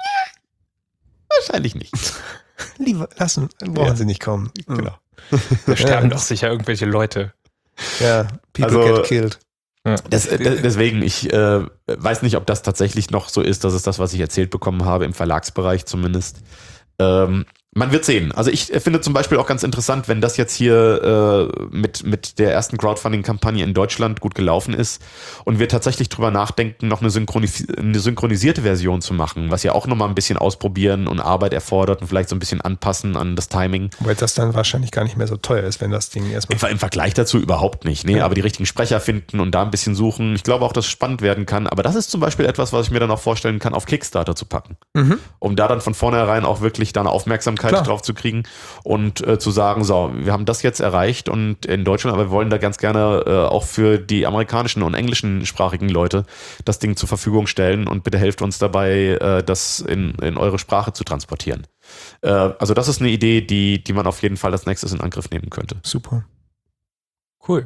äh, wahrscheinlich nicht. Lieber lassen, brauchen Ja. sie nicht kommen. Genau. Da sterben Ja. doch sicher irgendwelche Leute. Ja, people Also- get killed. Ja. Das, äh, deswegen, ich äh, weiß nicht, ob das tatsächlich noch so ist. Das ist das, was ich erzählt bekommen habe, im Verlagsbereich zumindest. Ähm, Man wird sehen. Also ich finde zum Beispiel auch ganz interessant, wenn das jetzt hier äh, mit, mit der ersten Crowdfunding-Kampagne in Deutschland gut gelaufen ist und wir tatsächlich drüber nachdenken, noch eine, synchronis- eine synchronisierte Version zu machen, was ja auch nochmal ein bisschen ausprobieren und Arbeit erfordert und vielleicht so ein bisschen anpassen an das Timing. Weil das dann wahrscheinlich gar nicht mehr so teuer ist, wenn das Ding erstmal... Im, Im Vergleich dazu überhaupt nicht. Nee, ja. Aber die richtigen Sprecher finden und da ein bisschen suchen. Ich glaube auch, dass es spannend werden kann. Aber das ist zum Beispiel etwas, was ich mir dann auch vorstellen kann, auf Kickstarter zu packen. Mhm. Um da dann von vornherein auch wirklich da eine Aufmerksamkeit Klar. drauf zu kriegen und äh, zu sagen, so, wir haben das jetzt erreicht und in Deutschland, aber wir wollen da ganz gerne äh, auch für die amerikanischen und englischsprachigen Leute das Ding zur Verfügung stellen und bitte helft uns dabei, äh, das in, in eure Sprache zu transportieren. Äh, also das ist eine Idee, die, die man auf jeden Fall als nächstes in Angriff nehmen könnte. Super. Cool.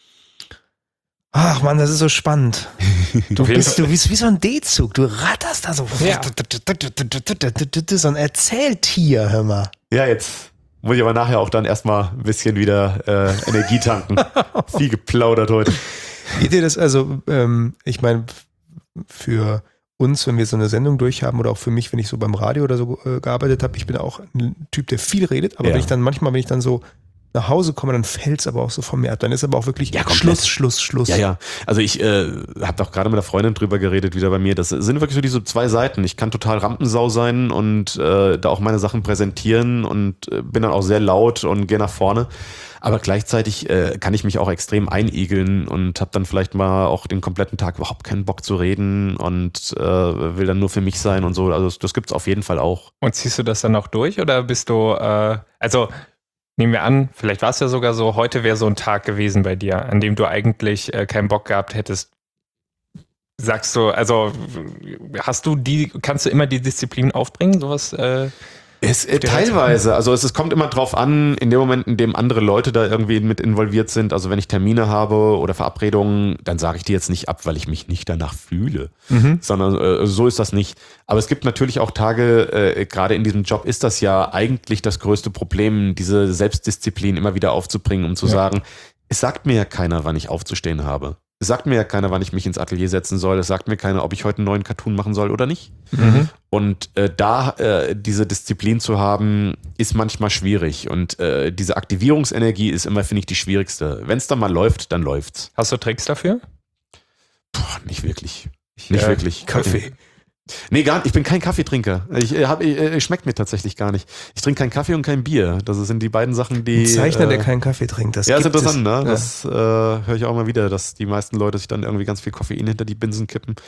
Ach man, das ist so spannend. Du bist, du bist wie so ein D-Zug. Du ratterst da so. Ja. So ein Erzähltier, hör mal. Ja, jetzt muss ich aber nachher auch dann erstmal ein bisschen wieder äh, Energie tanken. Viel geplaudert heute. Geht ihr das also, ähm, ich meine, für uns, wenn wir so eine Sendung durchhaben oder auch für mich, wenn ich so beim Radio oder so äh, gearbeitet habe, ich bin auch ein Typ, der viel redet, aber ja. wenn ich dann manchmal, wenn ich dann so nach Hause komme, dann fällt es aber auch so von mir ab. Dann ist aber auch wirklich ja, Schluss, Schluss, Schluss. Ja, ja. Also ich äh, habe doch gerade mit der Freundin drüber geredet, wieder bei mir. Das sind wirklich so diese zwei Seiten. Ich kann total Rampensau sein und äh, da auch meine Sachen präsentieren und äh, bin dann auch sehr laut und gehe nach vorne. Aber gleichzeitig äh, kann ich mich auch extrem einigeln und habe dann vielleicht mal auch den kompletten Tag überhaupt keinen Bock zu reden und äh, will dann nur für mich sein und so. Also das, das gibt's auf jeden Fall auch. Und ziehst du das dann auch durch oder bist du, äh, also nehmen wir an, vielleicht war es ja sogar so, heute wäre so ein Tag gewesen bei dir, an dem du eigentlich äh, keinen Bock gehabt hättest. Sagst du, also hast du die, kannst du immer die Disziplin aufbringen, sowas? Äh, es, äh, teilweise, also es, es kommt immer drauf an, in dem Moment, in dem andere Leute da irgendwie mit involviert sind, also wenn ich Termine habe oder Verabredungen, dann sage ich die jetzt nicht ab, weil ich mich nicht danach fühle, mhm. sondern äh, so ist das nicht. Aber es gibt natürlich auch Tage, äh, gerade in diesem Job ist das ja eigentlich das größte Problem, diese Selbstdisziplin immer wieder aufzubringen, um zu ja. sagen, es sagt mir ja keiner, wann ich aufzustehen habe. Es sagt mir ja keiner, wann ich mich ins Atelier setzen soll. Es sagt mir keiner, ob ich heute einen neuen Cartoon machen soll oder nicht. Mhm. Und äh, da äh, diese Disziplin zu haben, ist manchmal schwierig. Und äh, diese Aktivierungsenergie ist immer, finde ich, die schwierigste. Wenn es dann mal läuft, dann läuft's. Hast du Tricks dafür? Puh, nicht wirklich. Nicht äh, wirklich. Kaffee. Nee, gar nicht. Ich bin kein Kaffeetrinker. Ich, hab, ich, ich schmeckt mir tatsächlich gar nicht. Ich trinke keinen Kaffee und kein Bier. Das sind die beiden Sachen, die... Ein Zeichner, äh, der keinen Kaffee trinkt. Das ja, ist gibt interessant, es. ne? Ja. Das äh, höre ich auch mal wieder, dass die meisten Leute sich dann irgendwie ganz viel Koffein hinter die Binsen kippen.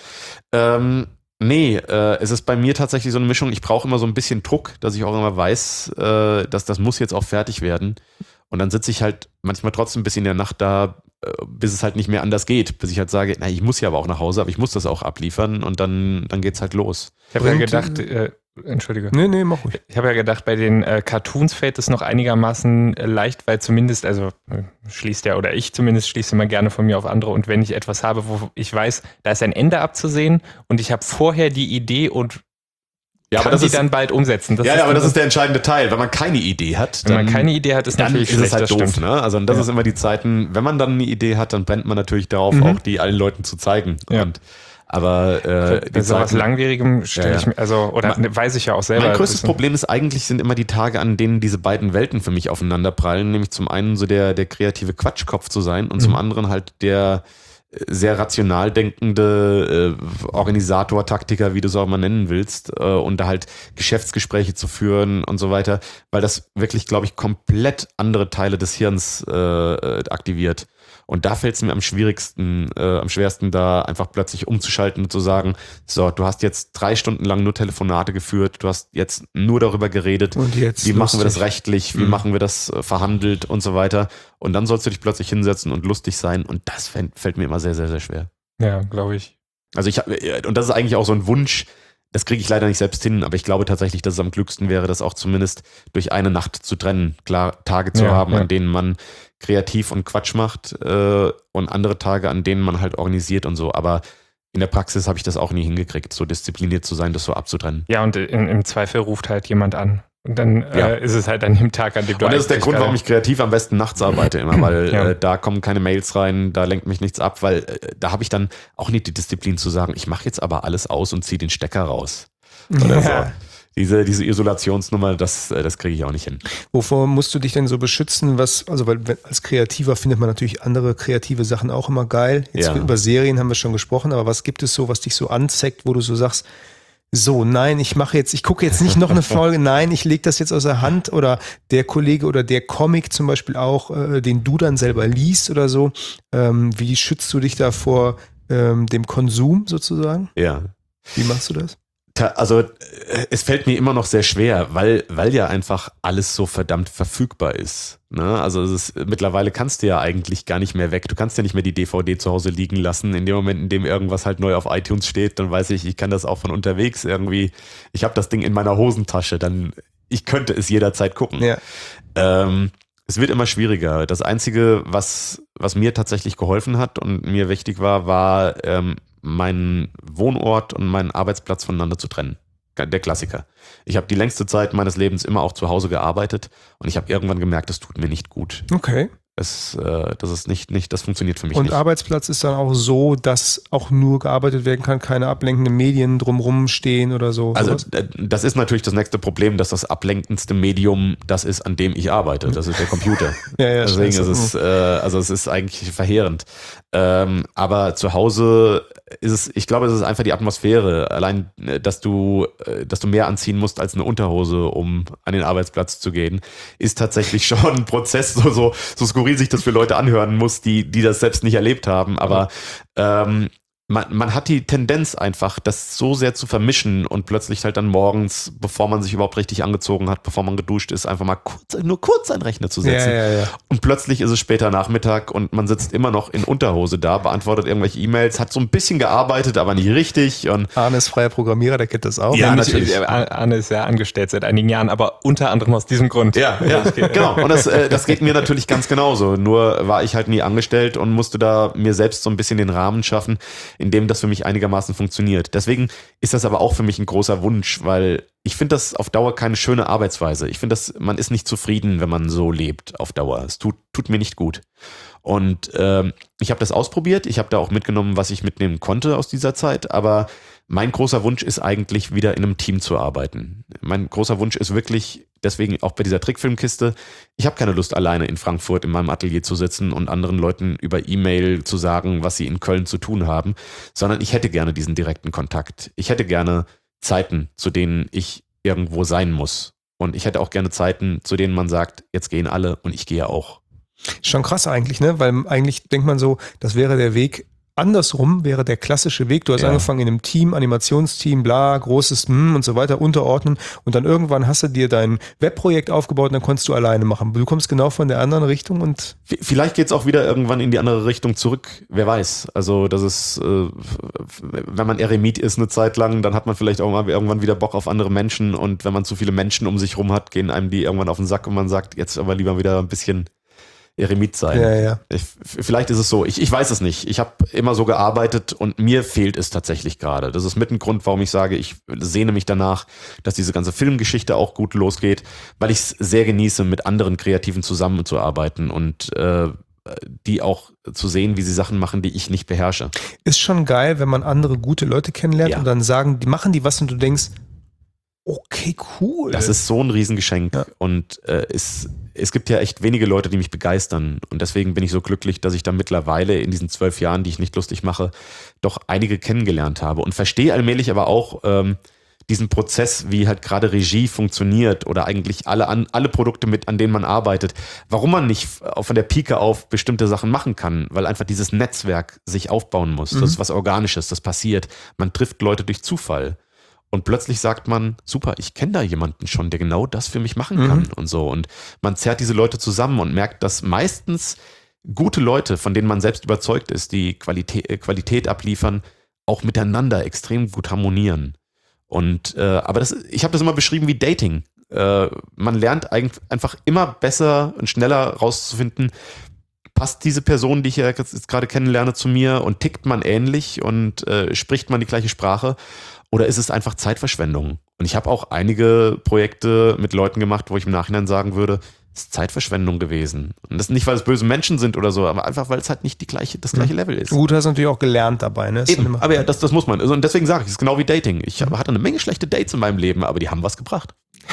Ähm, nee, äh, es ist bei mir tatsächlich so eine Mischung. Ich brauche immer so ein bisschen Druck, dass ich auch immer weiß, äh, dass das muss jetzt auch fertig werden. Und dann sitze ich halt manchmal trotzdem bis in der Nacht da, bis es halt nicht mehr anders geht, bis ich halt sage, na, ich muss ja aber auch nach Hause, aber ich muss das auch abliefern und dann, dann geht's halt los. Ich habe ja gedacht, äh, Entschuldige. Nee, nee, mach ruhig. Ich habe ja gedacht, bei den äh, Cartoons fällt es noch einigermaßen äh, leicht, weil zumindest, also äh, schließt ja, oder ich zumindest schließe immer gerne von mir auf andere und wenn ich etwas habe, wo ich weiß, da ist ein Ende abzusehen und ich habe vorher die Idee und Ja, kann aber das die ist, dann bald umsetzen. Das ja, ist aber das das ist der entscheidende Teil. Wenn man keine Idee hat, wenn dann, man keine Idee hat, ist dann natürlich ist schlecht, es halt das doof. stimmt. Ne? Also und das Ja. ist immer die Zeiten, wenn man dann eine Idee hat, dann brennt man natürlich darauf, Mhm. auch die allen Leuten zu zeigen. Ja. Und, aber äh, Bei die sowas Zeiten, Langwierigem stelle Ja, ja. ich mir, also, oder Mein- weiß ich ja auch selber. mein größtes das- Problem ist eigentlich, sind immer die Tage, an denen diese beiden Welten für mich aufeinander prallen. Nämlich zum einen so der, der kreative Quatschkopf zu sein und Mhm. zum anderen halt der äh, sehr rational denkende äh, Organisator, Taktiker, wie du es auch mal nennen willst, äh, und da halt Geschäftsgespräche zu führen und so weiter, weil das wirklich, glaube ich, komplett andere Teile des Hirns äh, äh, aktiviert. Und da fällt es mir am schwierigsten, äh, am schwersten, da einfach plötzlich umzuschalten und zu sagen, so, du hast jetzt drei Stunden lang nur Telefonate geführt, du hast jetzt nur darüber geredet, Und jetzt wie machen wir das lustig. rechtlich, wie Mhm. machen wir das äh, verhandelt und so weiter. Und dann sollst du dich plötzlich hinsetzen und lustig sein und das fällt, fällt mir immer sehr, sehr, sehr schwer. Ja, glaube ich. Also ich habe, und das ist eigentlich auch so ein Wunsch, das kriege ich leider nicht selbst hin, aber ich glaube tatsächlich, dass es am klügsten wäre, das auch zumindest durch eine Nacht zu trennen. Klar, Tage zu Ja, haben, ja. an denen man kreativ und Quatsch macht äh, und andere Tage, an denen man halt organisiert und so. Aber in der Praxis habe ich das auch nie hingekriegt, so diszipliniert zu sein, das so abzutrennen. Ja, und in, im Zweifel ruft halt jemand an. Und dann Ja. äh, ist es halt an dem Tag, an dem du Und das ist der eigentlich Grund, warum gerade- ich kreativ am besten nachts arbeite immer, weil Ja. äh, da kommen keine Mails rein, da lenkt mich nichts ab, weil äh, da habe ich dann auch nicht die Disziplin zu sagen, ich mache jetzt aber alles aus und ziehe den Stecker raus. Oder Ja. so. diese, diese Isolationsnummer, das, das kriege ich auch nicht hin. Wovor musst du dich denn so beschützen? Was, also weil als Kreativer findet man natürlich andere kreative Sachen auch immer geil. Jetzt Ja. über Serien haben wir schon gesprochen, aber was gibt es so, was dich so anzeckt, wo du so sagst, so, nein, ich mache jetzt, ich gucke jetzt nicht noch eine Folge, nein, ich lege das jetzt aus der Hand, oder der Kollege oder der Comic zum Beispiel auch, äh, den du dann selber liest oder so. Ähm, wie schützt du dich da vor ähm, dem Konsum sozusagen? Ja. Wie machst du das? Also es fällt mir immer noch sehr schwer, weil, weil ja einfach alles so verdammt verfügbar ist. Ne? Also es ist, mittlerweile kannst du ja eigentlich gar nicht mehr weg. Du kannst ja nicht mehr die D V D zu Hause liegen lassen. In dem Moment, in dem irgendwas halt neu auf iTunes steht, dann weiß ich, ich kann das auch von unterwegs irgendwie. Ich habe das Ding in meiner Hosentasche, dann ich könnte es jederzeit gucken. Ja. Ähm, es wird immer schwieriger. Das Einzige, was, was mir tatsächlich geholfen hat und mir wichtig war, war ähm, meinen Wohnort und meinen Arbeitsplatz voneinander zu trennen. Der Klassiker. Ich habe die längste Zeit meines Lebens immer auch zu Hause gearbeitet und ich habe irgendwann gemerkt, das tut mir nicht gut. Okay. Es, äh, das ist nicht, nicht, das funktioniert für mich Und nicht. Arbeitsplatz ist dann auch so, dass auch nur gearbeitet werden kann, keine ablenkenden Medien drumrum stehen oder so. Also sowas? äh, das ist natürlich das nächste Problem, dass das ablenkendste Medium das ist, an dem ich arbeite. Das ist der Computer. Ja, ja, Deswegen ist scheiße. es, äh, also es ist eigentlich verheerend. Ähm, aber zu Hause ist es, ich glaube, es ist einfach die Atmosphäre. Allein, äh, dass du, äh, dass du mehr anziehen musst als eine Unterhose, um an den Arbeitsplatz zu gehen, ist tatsächlich schon ein Prozess, so, so, so skurril sich das für Leute anhören muss, die, die das selbst nicht erlebt haben. Aber ähm, man, man hat die Tendenz einfach, das so sehr zu vermischen und plötzlich halt dann morgens, bevor man sich überhaupt richtig angezogen hat, bevor man geduscht ist, einfach mal kurz, nur kurz einen Rechner zu setzen. Ja, ja, ja. Und plötzlich ist es später Nachmittag und man sitzt immer noch in Unterhose da, beantwortet irgendwelche E-Mails, hat so ein bisschen gearbeitet, aber nicht richtig. Und Arne ist freier Programmierer, der kennt das auch. Ja, Nämlich, natürlich. äh, Arne ist ja angestellt seit einigen Jahren, aber unter anderem aus diesem Grund. Ja, ja, genau. Und das, äh, das geht mir natürlich ganz genauso. Nur war ich halt nie angestellt und musste da mir selbst so ein bisschen den Rahmen schaffen, in dem das für mich einigermaßen funktioniert. Deswegen ist das aber auch für mich ein großer Wunsch, weil ich finde das auf Dauer keine schöne Arbeitsweise. Ich finde, dass man ist nicht zufrieden, wenn man so lebt auf Dauer. Es tut, tut mir nicht gut. Und ähm, ich habe das ausprobiert. Ich habe da auch mitgenommen, was ich mitnehmen konnte aus dieser Zeit. Aber mein großer Wunsch ist eigentlich, wieder in einem Team zu arbeiten. Mein großer Wunsch ist wirklich, deswegen auch bei dieser Trickfilmkiste, ich habe keine Lust, alleine in Frankfurt in meinem Atelier zu sitzen und anderen Leuten über E-Mail zu sagen, was sie in Köln zu tun haben, sondern ich hätte gerne diesen direkten Kontakt. Ich hätte gerne Zeiten, zu denen ich irgendwo sein muss. Und ich hätte auch gerne Zeiten, zu denen man sagt, jetzt gehen alle und ich gehe auch. Schon krass eigentlich, ne? Weil eigentlich denkt man so, das wäre der Weg. Andersrum wäre der klassische Weg. Du hast Ja. angefangen in einem Team, Animationsteam, bla, großes hm und so weiter, unterordnen. Und dann irgendwann hast du dir dein Webprojekt aufgebaut und dann konntest du alleine machen. Du kommst genau von der anderen Richtung und V- Vielleicht geht's auch wieder irgendwann in die andere Richtung zurück. Wer weiß. Also das ist, äh, wenn man Eremit ist eine Zeit lang, dann hat man vielleicht auch mal irgendwann wieder Bock auf andere Menschen. Und wenn man zu viele Menschen um sich rum hat, gehen einem die irgendwann auf den Sack und man sagt, jetzt aber lieber wieder ein bisschen Eremit sein. ja, ja. Ich, vielleicht ist es so. Ich, ich weiß es nicht. Ich habe immer so gearbeitet und mir fehlt es tatsächlich gerade. Das ist mit ein Grund, warum ich sage, ich sehne mich danach, dass diese ganze Filmgeschichte auch gut losgeht, weil ich es sehr genieße, mit anderen Kreativen zusammenzuarbeiten und äh, die auch zu sehen, wie sie Sachen machen, die ich nicht beherrsche. Ist schon geil, wenn man andere gute Leute kennenlernt Ja. und dann sagen, die machen die was und du denkst, okay, cool. Das ist so ein Riesengeschenk Ja. und äh, es, es gibt ja echt wenige Leute, die mich begeistern und deswegen bin ich so glücklich, dass ich da mittlerweile in diesen zwölf Jahren, die ich nicht lustig mache, doch einige kennengelernt habe und verstehe allmählich aber auch ähm, diesen Prozess, wie halt gerade Regie funktioniert oder eigentlich alle, an, alle Produkte, mit, an denen man arbeitet, warum man nicht von der Pike auf bestimmte Sachen machen kann, weil einfach dieses Netzwerk sich aufbauen muss. Mhm. Das ist was Organisches, das passiert. Man trifft Leute durch Zufall. Und plötzlich sagt man, super, ich kenne da jemanden schon, der genau das für mich machen kann Mhm. und so. Und man zerrt diese Leute zusammen und merkt, dass meistens gute Leute, von denen man selbst überzeugt ist, die Qualität, äh, Qualität abliefern, auch miteinander extrem gut harmonieren. Und äh, aber das, ich habe das immer beschrieben wie Dating. Äh, man lernt eigentlich einfach immer besser und schneller rauszufinden, passt diese Person, die ich ja jetzt, jetzt gerade kennenlerne, zu mir und tickt man ähnlich und äh, spricht man die gleiche Sprache oder ist es einfach Zeitverschwendung? Und ich habe auch einige Projekte mit Leuten gemacht, wo ich im Nachhinein sagen würde, Das ist Zeitverschwendung gewesen. Und das nicht, weil es böse Menschen sind oder so, aber einfach, weil es halt nicht die gleiche, das gleiche Level ist. Gut, hast du natürlich auch gelernt dabei, ne? Eben, aber ja, das, das muss man. Und deswegen sage ich, es ist genau wie Dating. Ich hatte eine Menge schlechte Dates in meinem Leben, aber die haben was gebracht.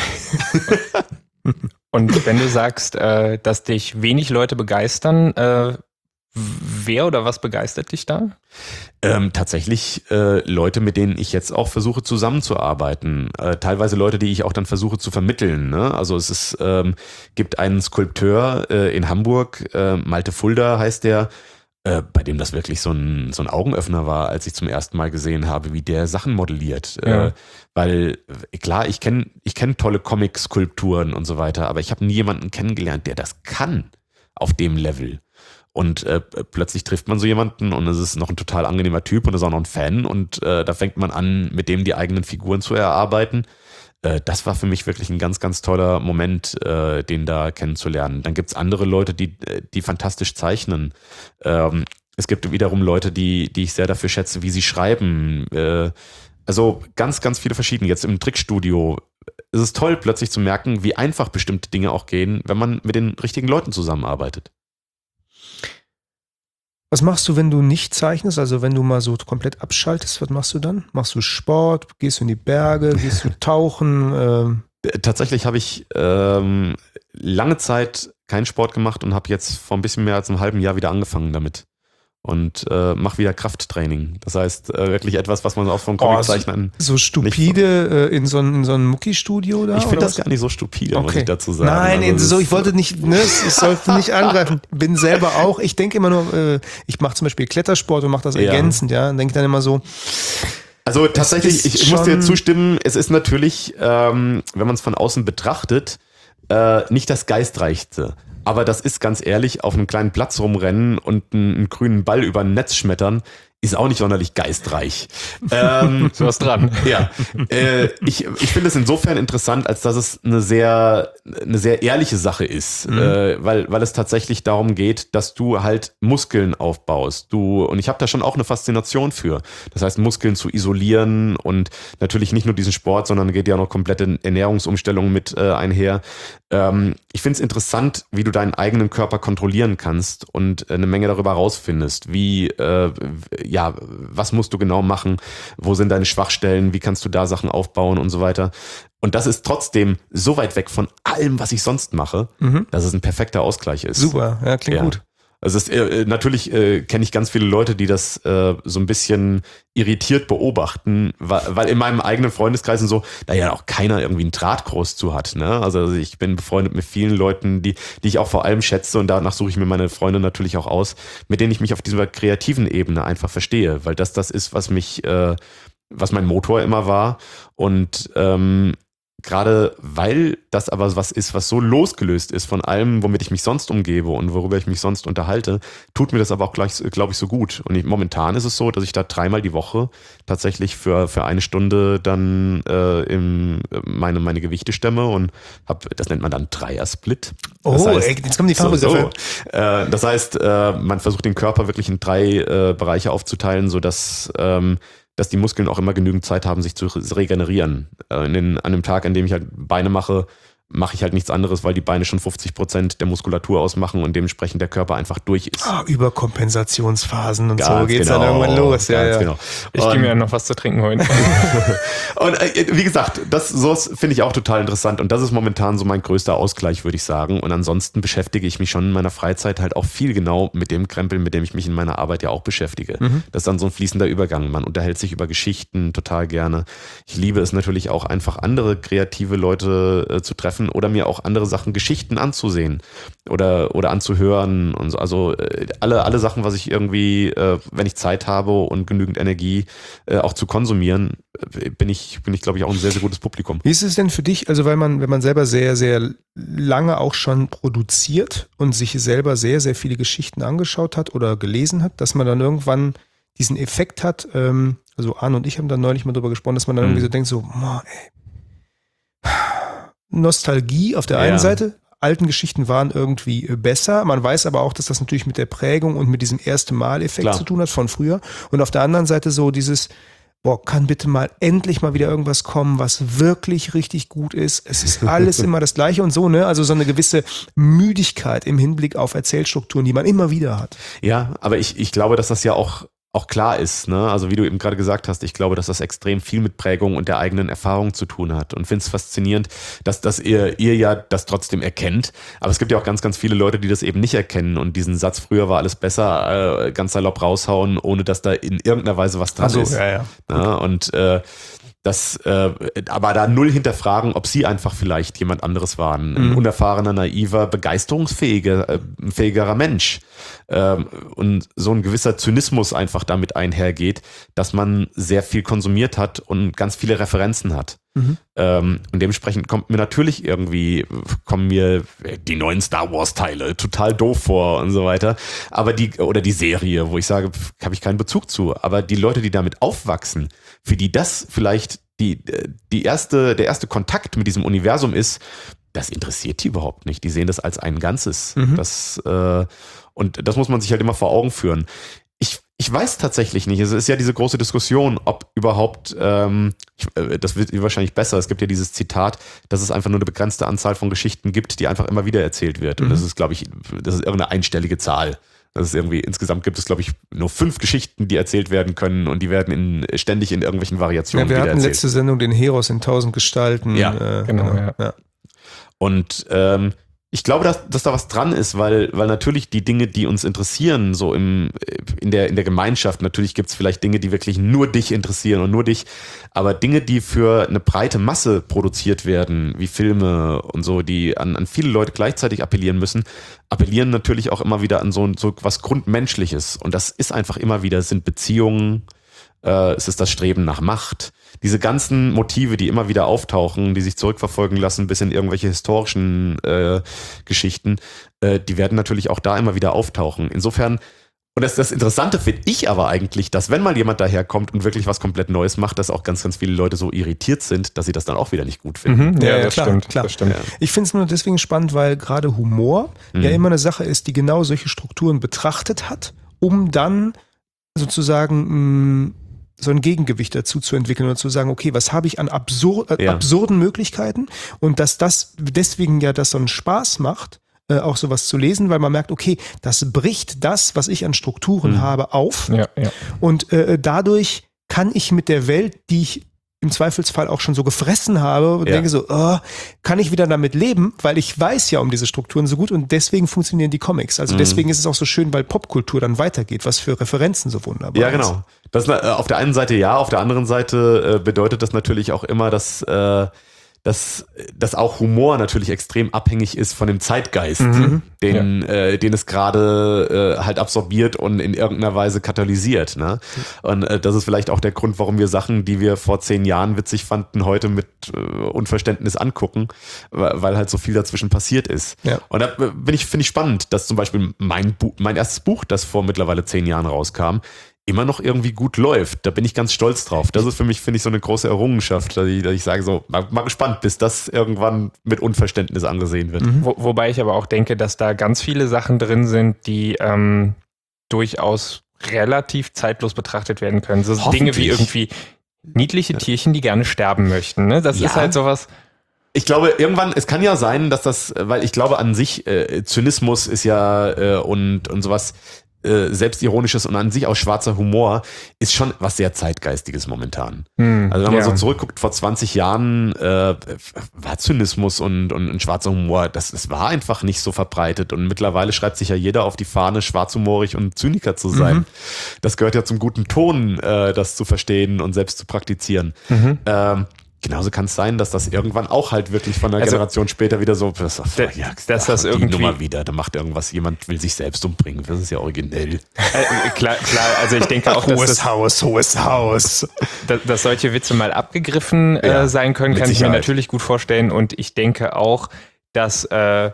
Und wenn du sagst, äh, dass dich wenig Leute begeistern, äh, wer oder was begeistert dich da? Ähm, tatsächlich äh, Leute, mit denen ich jetzt auch versuche zusammenzuarbeiten. Äh, teilweise Leute, die ich auch dann versuche zu vermitteln. Ne? Also es ist, ähm, gibt einen Skulpteur äh, in Hamburg, äh, Malte Fulda heißt der, äh, bei dem das wirklich so ein, so ein Augenöffner war, als ich zum ersten Mal gesehen habe, wie der Sachen modelliert. Ja. Äh, weil klar, ich kenne ich kenn tolle Comic-Skulpturen und so weiter, aber ich habe nie jemanden kennengelernt, der das kann auf dem Level. Und äh, plötzlich trifft man so jemanden und es ist noch ein total angenehmer Typ und ist auch noch ein Fan und äh, da fängt man an, mit dem die eigenen Figuren zu erarbeiten. Äh, das war für mich wirklich ein ganz, ganz toller Moment, äh, den da kennenzulernen. Dann gibt's andere Leute, die, die fantastisch zeichnen. Ähm, es gibt wiederum Leute, die, die ich sehr dafür schätze, wie sie schreiben. Äh, also ganz, ganz viele verschiedene. Jetzt im Trickstudio ist es toll, plötzlich zu merken, wie einfach bestimmte Dinge auch gehen, wenn man mit den richtigen Leuten zusammenarbeitet. Was machst du, wenn du nicht zeichnest? Also wenn du mal so komplett abschaltest, was machst du dann? Machst du Sport? Gehst du in die Berge? Gehst du tauchen? Ähm? Tatsächlich habe ich ähm, lange Zeit keinen Sport gemacht und habe jetzt vor ein bisschen mehr als einem halben Jahr wieder angefangen damit. Und äh, mache wieder Krafttraining. Das heißt, äh, wirklich etwas, was man auch von Comiczeichnern... Oh, so, so stupide äh, in so ein, in so ein Mucki-Studio da? Ich finde das gar nicht so stupide, okay. muss ich dazu sagen. Nein, also, so, ich wollte nicht, ne, ich sollte nicht angreifen. Bin selber auch, ich denke immer nur, äh, ich mache zum Beispiel Klettersport und mache das ergänzend, ja. Und denke dann immer so... Also tatsächlich, ich, ich muss dir zustimmen, es ist natürlich, ähm, wenn man es von außen betrachtet, äh, nicht das Geistreichste. Aber das ist ganz ehrlich, auf einem kleinen Platz rumrennen und einen, einen grünen Ball über ein Netz schmettern, ist auch nicht sonderlich geistreich. ähm, so was dran. Ja, äh, ich, ich finde es insofern interessant, als dass es eine sehr, eine sehr ehrliche Sache ist, mhm. äh, weil, weil es tatsächlich darum geht, dass du halt Muskeln aufbaust. Du, und ich habe da schon auch eine Faszination für. Das heißt, Muskeln zu isolieren und natürlich nicht nur diesen Sport, sondern geht ja noch komplette Ernährungsumstellung mit äh, einher. Ähm, ich finde es interessant, wie du deinen eigenen Körper kontrollieren kannst und eine Menge darüber rausfindest, wie, äh, ja, was musst du genau machen, wo sind deine Schwachstellen, wie kannst du da Sachen aufbauen und so weiter. Und das ist trotzdem so weit weg von allem, was ich sonst mache, mhm. dass es ein perfekter Ausgleich ist. Super, ja, klingt ja. gut. Also es ist, äh, natürlich äh, kenne ich ganz viele Leute, die das äh, so ein bisschen irritiert beobachten, weil, weil in meinem eigenen Freundeskreis und so, da ja auch keiner irgendwie einen Draht groß zu hat. Ne? Also ich bin befreundet mit vielen Leuten, die, die ich auch vor allem schätze und danach suche ich mir meine Freunde natürlich auch aus, mit denen ich mich auf dieser kreativen Ebene einfach verstehe, weil das das ist, was mich, äh, was mein Motor immer war und ähm, gerade weil das aber was ist, was so losgelöst ist von allem, womit ich mich sonst umgebe und worüber ich mich sonst unterhalte, tut mir das aber auch gleich, glaube ich, so gut. Und ich, momentan ist es so, dass ich da dreimal die Woche tatsächlich für, für eine Stunde dann äh, im, meine, meine Gewichte stemme und habe, das nennt man dann Dreier-Split. Das oh, heißt, ey, jetzt kommen die Fachbegriffe. So, so. Äh, das heißt, äh, man versucht den Körper wirklich in drei äh, Bereiche aufzuteilen, sodass ähm, dass die Muskeln auch immer genügend Zeit haben, sich zu regenerieren. In den, an dem Tag, an dem ich halt Beine mache, mache ich halt nichts anderes, weil die Beine schon fünfzig Prozent der Muskulatur ausmachen und dementsprechend der Körper einfach durch ist. Ah, Überkompensationsphasen und ganz so geht's genau, dann irgendwann los. Ja, ja. Genau. Ich gehe mir noch was zu trinken holen. Und äh, wie gesagt, das sowas finde ich auch total interessant und das ist momentan so mein größter Ausgleich, würde ich sagen. Und ansonsten beschäftige ich mich schon in meiner Freizeit halt auch viel genau mit dem Krempel, mit dem ich mich in meiner Arbeit ja auch beschäftige. Mhm. Das ist dann so ein fließender Übergang. Man unterhält sich über Geschichten total gerne. Ich liebe es natürlich auch einfach andere kreative Leute äh, zu treffen oder mir auch andere Sachen, Geschichten anzusehen oder, oder anzuhören und so. Also äh, alle, alle Sachen, was ich irgendwie, äh, wenn ich Zeit habe und genügend Energie äh, auch zu konsumieren, äh, bin ich, bin ich, glaube ich, auch ein sehr, sehr gutes Publikum. Wie ist es denn für dich, also weil man, wenn man selber sehr, sehr lange auch schon produziert und sich selber sehr, sehr viele Geschichten angeschaut hat oder gelesen hat, dass man dann irgendwann diesen Effekt hat, ähm, also Arne und ich haben da neulich mal drüber gesprochen, dass man dann mhm. irgendwie so denkt, so, oh, ey, Nostalgie auf der einen ja. Seite, alten Geschichten waren irgendwie besser, man weiß aber auch, dass das natürlich mit der Prägung und mit diesem erste Mal-Effekt zu tun hat von früher und auf der anderen Seite so dieses, boah, kann bitte mal endlich mal wieder irgendwas kommen, was wirklich richtig gut ist. Es ist alles immer das Gleiche und so, ne? Also so eine gewisse Müdigkeit im Hinblick auf Erzählstrukturen, die man immer wieder hat. Ja, aber ich, ich glaube, dass das ja auch auch klar ist, ne? Also wie du eben gerade gesagt hast, ich glaube, dass das extrem viel mit Prägung und der eigenen Erfahrung zu tun hat und finde es faszinierend, dass, dass ihr, ihr ja das trotzdem erkennt, aber es gibt ja auch ganz, ganz viele Leute, die das eben nicht erkennen und diesen Satz, früher war alles besser, äh, ganz salopp raushauen, ohne dass da in irgendeiner Weise was dran Also, ist. ja, ja. Ja, und äh, das, äh, aber da null hinterfragen, ob sie einfach vielleicht jemand anderes waren. Ein Mhm. unerfahrener, naiver, begeisterungsfähiger, äh, fähigerer Mensch. Ähm, und so ein gewisser Zynismus einfach damit einhergeht, dass man sehr viel konsumiert hat und ganz viele Referenzen hat. Mhm. Ähm, und dementsprechend kommt mir natürlich irgendwie, kommen mir die neuen Star Wars Teile total doof vor und so weiter. Aber die, oder die Serie, wo ich sage, habe ich keinen Bezug zu. Aber die Leute, die damit aufwachsen, für die das vielleicht die, die erste, der erste Kontakt mit diesem Universum ist, das interessiert die überhaupt nicht. Die sehen das als ein Ganzes. Mhm. Das, äh, und das muss man sich halt immer vor Augen führen. Ich, ich weiß tatsächlich nicht. Es ist ja diese große Diskussion, ob überhaupt, ähm, ich, äh, das wird wahrscheinlich besser. Es gibt ja dieses Zitat, dass es einfach nur eine begrenzte Anzahl von Geschichten gibt, die einfach immer wieder erzählt wird. Und Mhm. das ist, glaube ich, das ist irgendeine einstellige Zahl. Das ist irgendwie, insgesamt gibt es, glaube ich, nur fünf Geschichten, die erzählt werden können und die werden in, ständig in irgendwelchen Variationen Ja, wir wieder hatten erzählt. letzte Sendung den Heros in tausend Gestalten. Ja, äh, genau, ja. ja. Und ähm, ich glaube, dass, dass da was dran ist, weil, weil natürlich die Dinge, die uns interessieren, so im, in, der, in der Gemeinschaft, natürlich gibt es vielleicht Dinge, die wirklich nur dich interessieren und nur dich, aber Dinge, die für eine breite Masse produziert werden, wie Filme und so, die an, an viele Leute gleichzeitig appellieren müssen, appellieren natürlich auch immer wieder an so, so was Grundmenschliches. Und das ist einfach immer wieder, es sind Beziehungen, äh, es ist das Streben nach Macht. Diese ganzen Motive, die immer wieder auftauchen, die sich zurückverfolgen lassen bis in irgendwelche historischen äh, Geschichten, äh, die werden natürlich auch da immer wieder auftauchen. Insofern, und das, das Interessante finde ich aber eigentlich, dass wenn mal jemand daherkommt und wirklich was komplett Neues macht, dass auch ganz, ganz viele Leute so irritiert sind, dass sie das dann auch wieder nicht gut finden. Mhm, ja, Ja, ja, das klar, stimmt. klar. Das stimmt. Ja. Ich finde es nur deswegen spannend, weil gerade Humor Mhm. ja immer eine Sache ist, die genau solche Strukturen betrachtet hat, um dann sozusagen mh, so ein Gegengewicht dazu zu entwickeln oder zu sagen, okay, was habe ich an absur äh, Ja. absurden Möglichkeiten und dass das deswegen ja das so einen Spaß macht, äh, auch sowas zu lesen, weil man merkt, okay, das bricht das, was ich an Strukturen Mhm. habe, auf Ja, ja. und äh, dadurch kann ich mit der Welt, die ich im Zweifelsfall auch schon so gefressen habe und Ja. denke so, oh, kann ich wieder damit leben, weil ich weiß ja um diese Strukturen so gut und deswegen funktionieren die Comics. Also Mhm. deswegen ist es auch so schön, weil Popkultur dann weitergeht, was für Referenzen so wunderbar Ja, ist. genau. Das, äh, auf der einen Seite ja, auf der anderen Seite äh, bedeutet das natürlich auch immer, dass, äh, dass, dass auch Humor natürlich extrem abhängig ist von dem Zeitgeist, Mhm. den, äh, den es gerade äh, halt absorbiert und in irgendeiner Weise katalysiert. Ne? Und äh, das ist vielleicht auch der Grund, warum wir Sachen, die wir vor zehn Jahren witzig fanden, heute mit äh, Unverständnis angucken, weil weil halt so viel dazwischen passiert ist. Ja. Und da bin ich, finde ich spannend, dass zum Beispiel mein, Bu- mein erstes Buch, das vor mittlerweile zehn Jahren rauskam, immer noch irgendwie gut läuft. Da bin ich ganz stolz drauf. Das ist für mich, finde ich, so eine große Errungenschaft, dass ich, dass ich sage, so, mal, mal gespannt, bis das irgendwann mit Unverständnis angesehen wird. Mhm. Wo, wobei ich aber auch denke, dass da ganz viele Sachen drin sind, die ähm, durchaus relativ zeitlos betrachtet werden können. So Dinge wie Hoffentlich. irgendwie niedliche Tierchen, die gerne sterben möchten. Ne? Das Ja. ist halt sowas. Ich glaube, irgendwann, es kann ja sein, dass das, weil ich glaube an sich, äh, Zynismus ist ja äh, und, und sowas äh, selbstironisches und an sich auch schwarzer Humor ist schon was sehr Zeitgeistiges momentan. Hm, Also wenn man ja. so zurückguckt, vor zwanzig Jahren äh, war Zynismus und, und, und schwarzer Humor, das, das war einfach nicht so verbreitet und mittlerweile schreibt sich ja jeder auf die Fahne, schwarzhumorig und Zyniker zu sein. Mhm. Das gehört ja zum guten Ton, äh, das zu verstehen und selbst zu praktizieren. Mhm. Ähm, genauso kann es sein, dass das irgendwann auch halt wirklich von einer Also, Generation später wieder so, das, Da- ja, dass das die irgendwie- Nummer wieder, da macht irgendwas, jemand will sich selbst umbringen, das ist ja originell. Äh, klar, klar, also ich denke auch, dass, Hohes das, Haus, hohes Haus. dass, dass solche Witze mal abgegriffen äh, Ja, sein können, mit kann ich mir Sicherheit. natürlich gut vorstellen. Und ich denke auch, dass äh,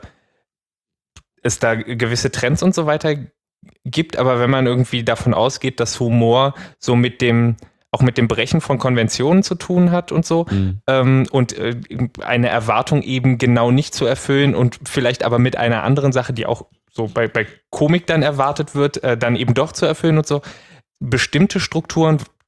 es da gewisse Trends und so weiter gibt. Aber wenn man irgendwie davon ausgeht, dass Humor so mit dem auch mit dem Brechen von Konventionen zu tun hat und so Mhm. ähm, und äh, eine Erwartung eben genau nicht zu erfüllen und vielleicht aber mit einer anderen Sache, die auch so bei, bei Komik dann erwartet wird, äh, dann eben doch zu erfüllen und so. Bestimmte Strukturen,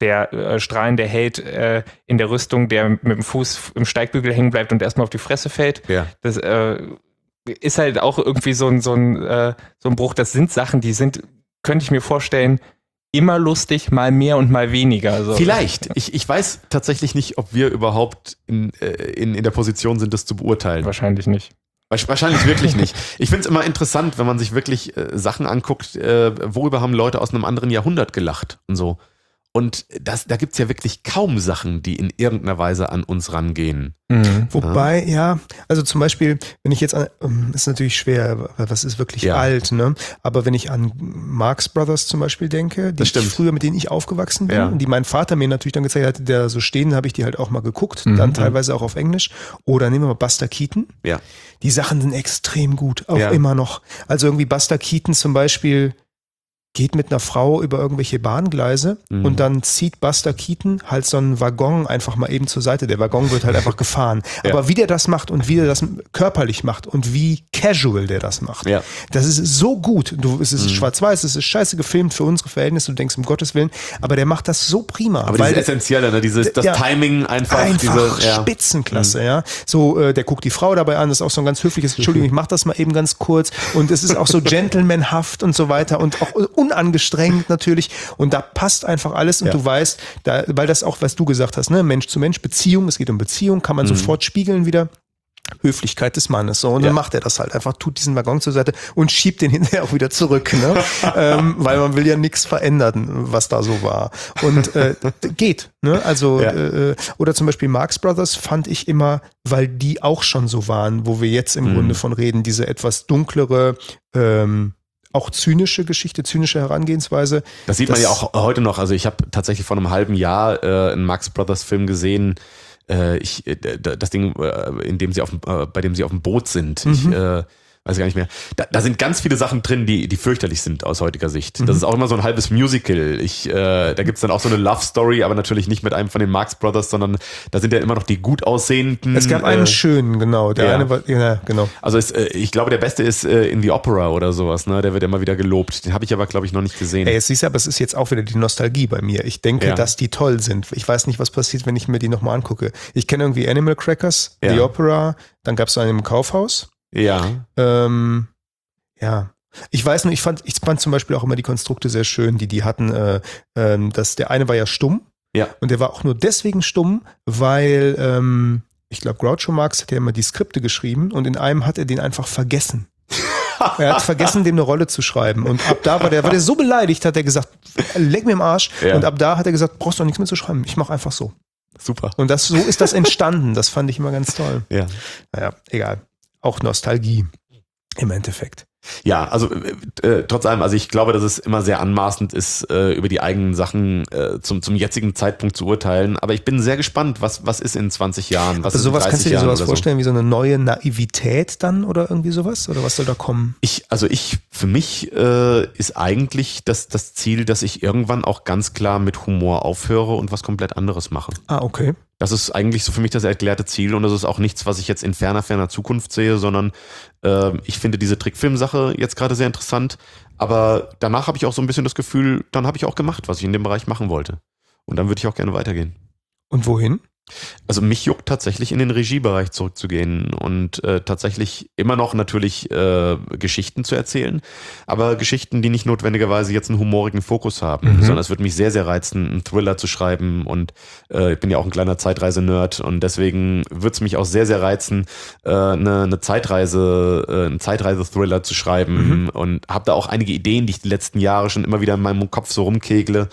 der äh, strahlende Held äh, in der Rüstung, der mit dem Fuß im Steigbügel hängen bleibt und erstmal auf die Fresse fällt. Ja. Das äh, ist halt auch irgendwie so ein, so, ein, äh, so ein Bruch. Das sind Sachen, die sind, könnte ich mir vorstellen, immer lustig, mal mehr und mal weniger. So. Vielleicht. Ich, ich weiß tatsächlich nicht, ob wir überhaupt in, in, in der Position sind, das zu beurteilen. Wahrscheinlich nicht. Wahrscheinlich wirklich nicht. Ich finde es immer interessant, wenn man sich wirklich äh, Sachen anguckt, äh, worüber haben Leute aus einem anderen Jahrhundert gelacht und so. Und das, da gibt es ja wirklich kaum Sachen, die in irgendeiner Weise an uns rangehen. Mhm. Wobei, ja, also zum Beispiel, wenn ich jetzt an, ist natürlich schwer, weil das ist wirklich Ja. alt, ne? Aber wenn ich an Marx Brothers zum Beispiel denke, die Das stimmt. ich früher, mit denen ich aufgewachsen bin Ja. und die mein Vater mir natürlich dann gezeigt hat, der so stehen, habe ich die halt auch mal geguckt, Mhm. dann teilweise auch auf Englisch. Oder nehmen wir mal Buster Keaton. Ja. Die Sachen sind extrem gut, auch Ja. immer noch. Also irgendwie Buster Keaton zum Beispiel geht mit einer Frau über irgendwelche Bahngleise Mhm. und dann zieht Buster Keaton halt so einen Waggon einfach mal eben zur Seite. Der Waggon wird halt einfach gefahren. Ja. Aber wie der das macht und wie der das körperlich macht und wie casual der das macht, Ja. das ist so gut. Du, es ist Mhm. schwarz-weiß, es ist scheiße gefilmt für unsere Verhältnisse, du denkst, um Gottes Willen, aber der macht das so prima. Aber weil dieses Essentielle, ne? dieses, das Ja. Timing einfach. Einfach diese, ja. Spitzenklasse, ja. So, äh, der guckt die Frau dabei an, das ist auch so ein ganz höfliches, Entschuldigung, ich mach das mal eben ganz kurz. Und es ist auch so gentlemanhaft und so weiter und auch unangestrengt natürlich. Und da passt einfach alles und Ja. du weißt, da, weil das auch, was du gesagt hast, ne, Mensch zu Mensch, Beziehung, es geht um Beziehung, kann man Mhm. sofort spiegeln wieder. Höflichkeit des Mannes. So, und dann Ja. macht er das halt einfach, tut diesen Waggon zur Seite und schiebt den hinterher auch wieder zurück, ne? ähm, weil man will ja nichts verändern, was da so war. Und äh, geht, ne? Also, Ja. äh, oder zum Beispiel Marx Brothers fand ich immer, weil die auch schon so waren, wo wir jetzt im Mhm. Grunde von reden, diese etwas dunklere, ähm, auch zynische Geschichte, zynische Herangehensweise. Das sieht man Das- ja auch heute noch. Also ich habe tatsächlich vor einem halben Jahr äh, einen Max Brothers Film gesehen. Äh, ich, äh, das Ding, äh, in dem sie auf dem, äh, bei dem sie auf dem Boot sind. Ich Mhm. äh, weiß gar nicht mehr. Da, da sind ganz viele Sachen drin, die, die fürchterlich sind aus heutiger Sicht. Mhm. Das ist auch immer so ein halbes Musical. Ich, äh, da gibt's dann auch so eine Love Story, aber natürlich nicht mit einem von den Marx Brothers, sondern da sind ja immer noch die gut aussehenden. Es gab einen äh, schönen, genau. Der ja. eine war, ja, genau. Also es, äh, ich glaube, der beste ist äh, In the Opera oder sowas. Ne? Der wird immer wieder gelobt. Den habe ich aber, glaube ich, noch nicht gesehen. Ey, jetzt siehst du, aber es ist jetzt auch wieder die Nostalgie bei mir. Ich denke, Ja. dass die toll sind. Ich weiß nicht, was passiert, wenn ich mir die nochmal angucke. Ich kenne irgendwie Animal Crackers, Ja. The Opera, dann gab es einen im Kaufhaus. Ja. Ähm, ja. Ich weiß nur, ich fand, ich fand zum Beispiel auch immer die Konstrukte sehr schön, die die hatten. Äh, ähm, dass der eine war ja stumm. Ja. Und der war auch nur deswegen stumm, weil ähm, ich glaube, Groucho Marx hat ja immer die Skripte geschrieben und in einem hat er den einfach vergessen. Er hat vergessen, dem eine Rolle zu schreiben. Und ab da war der, war der so beleidigt, hat er gesagt, leck mir im Arsch. Ja. Und ab da hat er gesagt, brauchst doch nichts mehr zu schreiben. Ich mache einfach so. Super. Und das, so ist das entstanden. Das fand ich immer ganz toll. Ja. Naja, egal. Auch Nostalgie im Endeffekt. Ja, also äh, äh, trotz allem, also ich glaube, dass es immer sehr anmaßend ist, äh, über die eigenen Sachen äh, zum, zum jetzigen Zeitpunkt zu urteilen. Aber ich bin sehr gespannt, was, was ist in zwanzig Jahren, was Also ist sowas in kannst du dreißig dir Jahren sowas oder vorstellen, wie so eine neue Naivität dann oder irgendwie sowas? Oder was soll da kommen? Ich, also ich, für mich äh, ist eigentlich das, das Ziel, dass ich irgendwann auch ganz klar mit Humor aufhöre und was komplett anderes mache. Ah, okay. Das ist eigentlich so für mich das erklärte Ziel und das ist auch nichts, was ich jetzt in ferner, ferner Zukunft sehe, sondern äh, ich finde diese Trickfilm-Sache jetzt gerade sehr interessant, aber danach habe ich auch so ein bisschen das Gefühl, dann habe ich auch gemacht, was ich in dem Bereich machen wollte. Und dann würde ich auch gerne weitergehen. Und wohin? Also mich juckt tatsächlich in den Regiebereich zurückzugehen und äh, tatsächlich immer noch natürlich äh, Geschichten zu erzählen, aber Geschichten, die nicht notwendigerweise jetzt einen humorigen Fokus haben, Mhm. sondern es würde mich sehr, sehr reizen, einen Thriller zu schreiben und äh, ich bin ja auch ein kleiner Zeitreise-Nerd und deswegen würde es mich auch sehr, sehr reizen, äh, eine, eine Zeitreise, äh, einen Zeitreise-Thriller zu schreiben Mhm. und habe da auch einige Ideen, die ich die letzten Jahre schon immer wieder in meinem Kopf so rumkegle,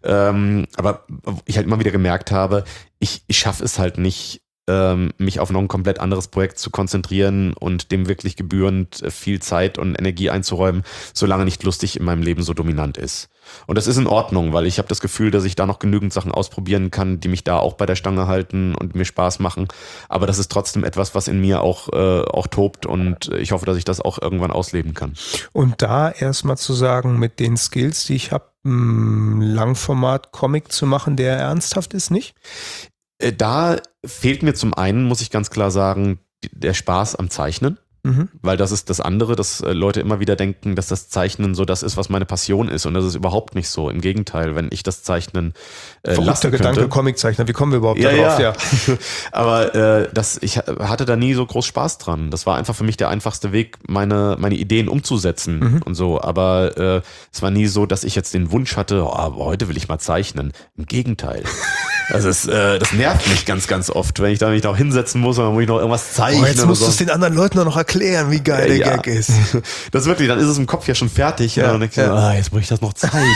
ähm, aber ich halt immer wieder gemerkt habe, ich, ich schaffe es halt nicht, ähm, mich auf noch ein komplett anderes Projekt zu konzentrieren und dem wirklich gebührend viel Zeit und Energie einzuräumen, solange nicht lustig in meinem Leben so dominant ist. Und das ist in Ordnung, weil ich habe das Gefühl, dass ich da noch genügend Sachen ausprobieren kann, die mich da auch bei der Stange halten und mir Spaß machen. Aber das ist trotzdem etwas, was in mir auch, äh, auch tobt und ich hoffe, dass ich das auch irgendwann ausleben kann. Und da erstmal zu sagen, mit den Skills, die ich habe, Langformat-Comic zu machen, der ernsthaft ist, nicht? Äh, Da fehlt mir zum einen, muss ich ganz klar sagen, die- der Spaß am Zeichnen. Mhm. Weil das ist das andere, dass äh, Leute immer wieder denken, dass das Zeichnen so das ist, was meine Passion ist. Und das ist überhaupt nicht so. Im Gegenteil, wenn ich das Zeichnen äh, lassen Verrückter könnte. Gedanke, Comiczeichner, wie kommen wir überhaupt Ja, darauf? ja. Aber äh, das, ich hatte da nie so groß Spaß dran. Das war einfach für mich der einfachste Weg, meine, meine Ideen umzusetzen Mhm. und so. Aber äh, es war nie so, dass ich jetzt den Wunsch hatte, oh, heute will ich mal zeichnen. Im Gegenteil. Also es, äh, das nervt mich ganz, ganz oft, wenn ich da mich noch hinsetzen muss und dann muss ich noch irgendwas zeichnen. Oh, jetzt oder musst so. du es den anderen Leuten noch erklären, wie geil der Ja. Gag ist. Das wirklich, dann ist es im Kopf ja schon fertig. Ja, und dann denkst du, ja. ah, jetzt muss ich das noch zeichnen.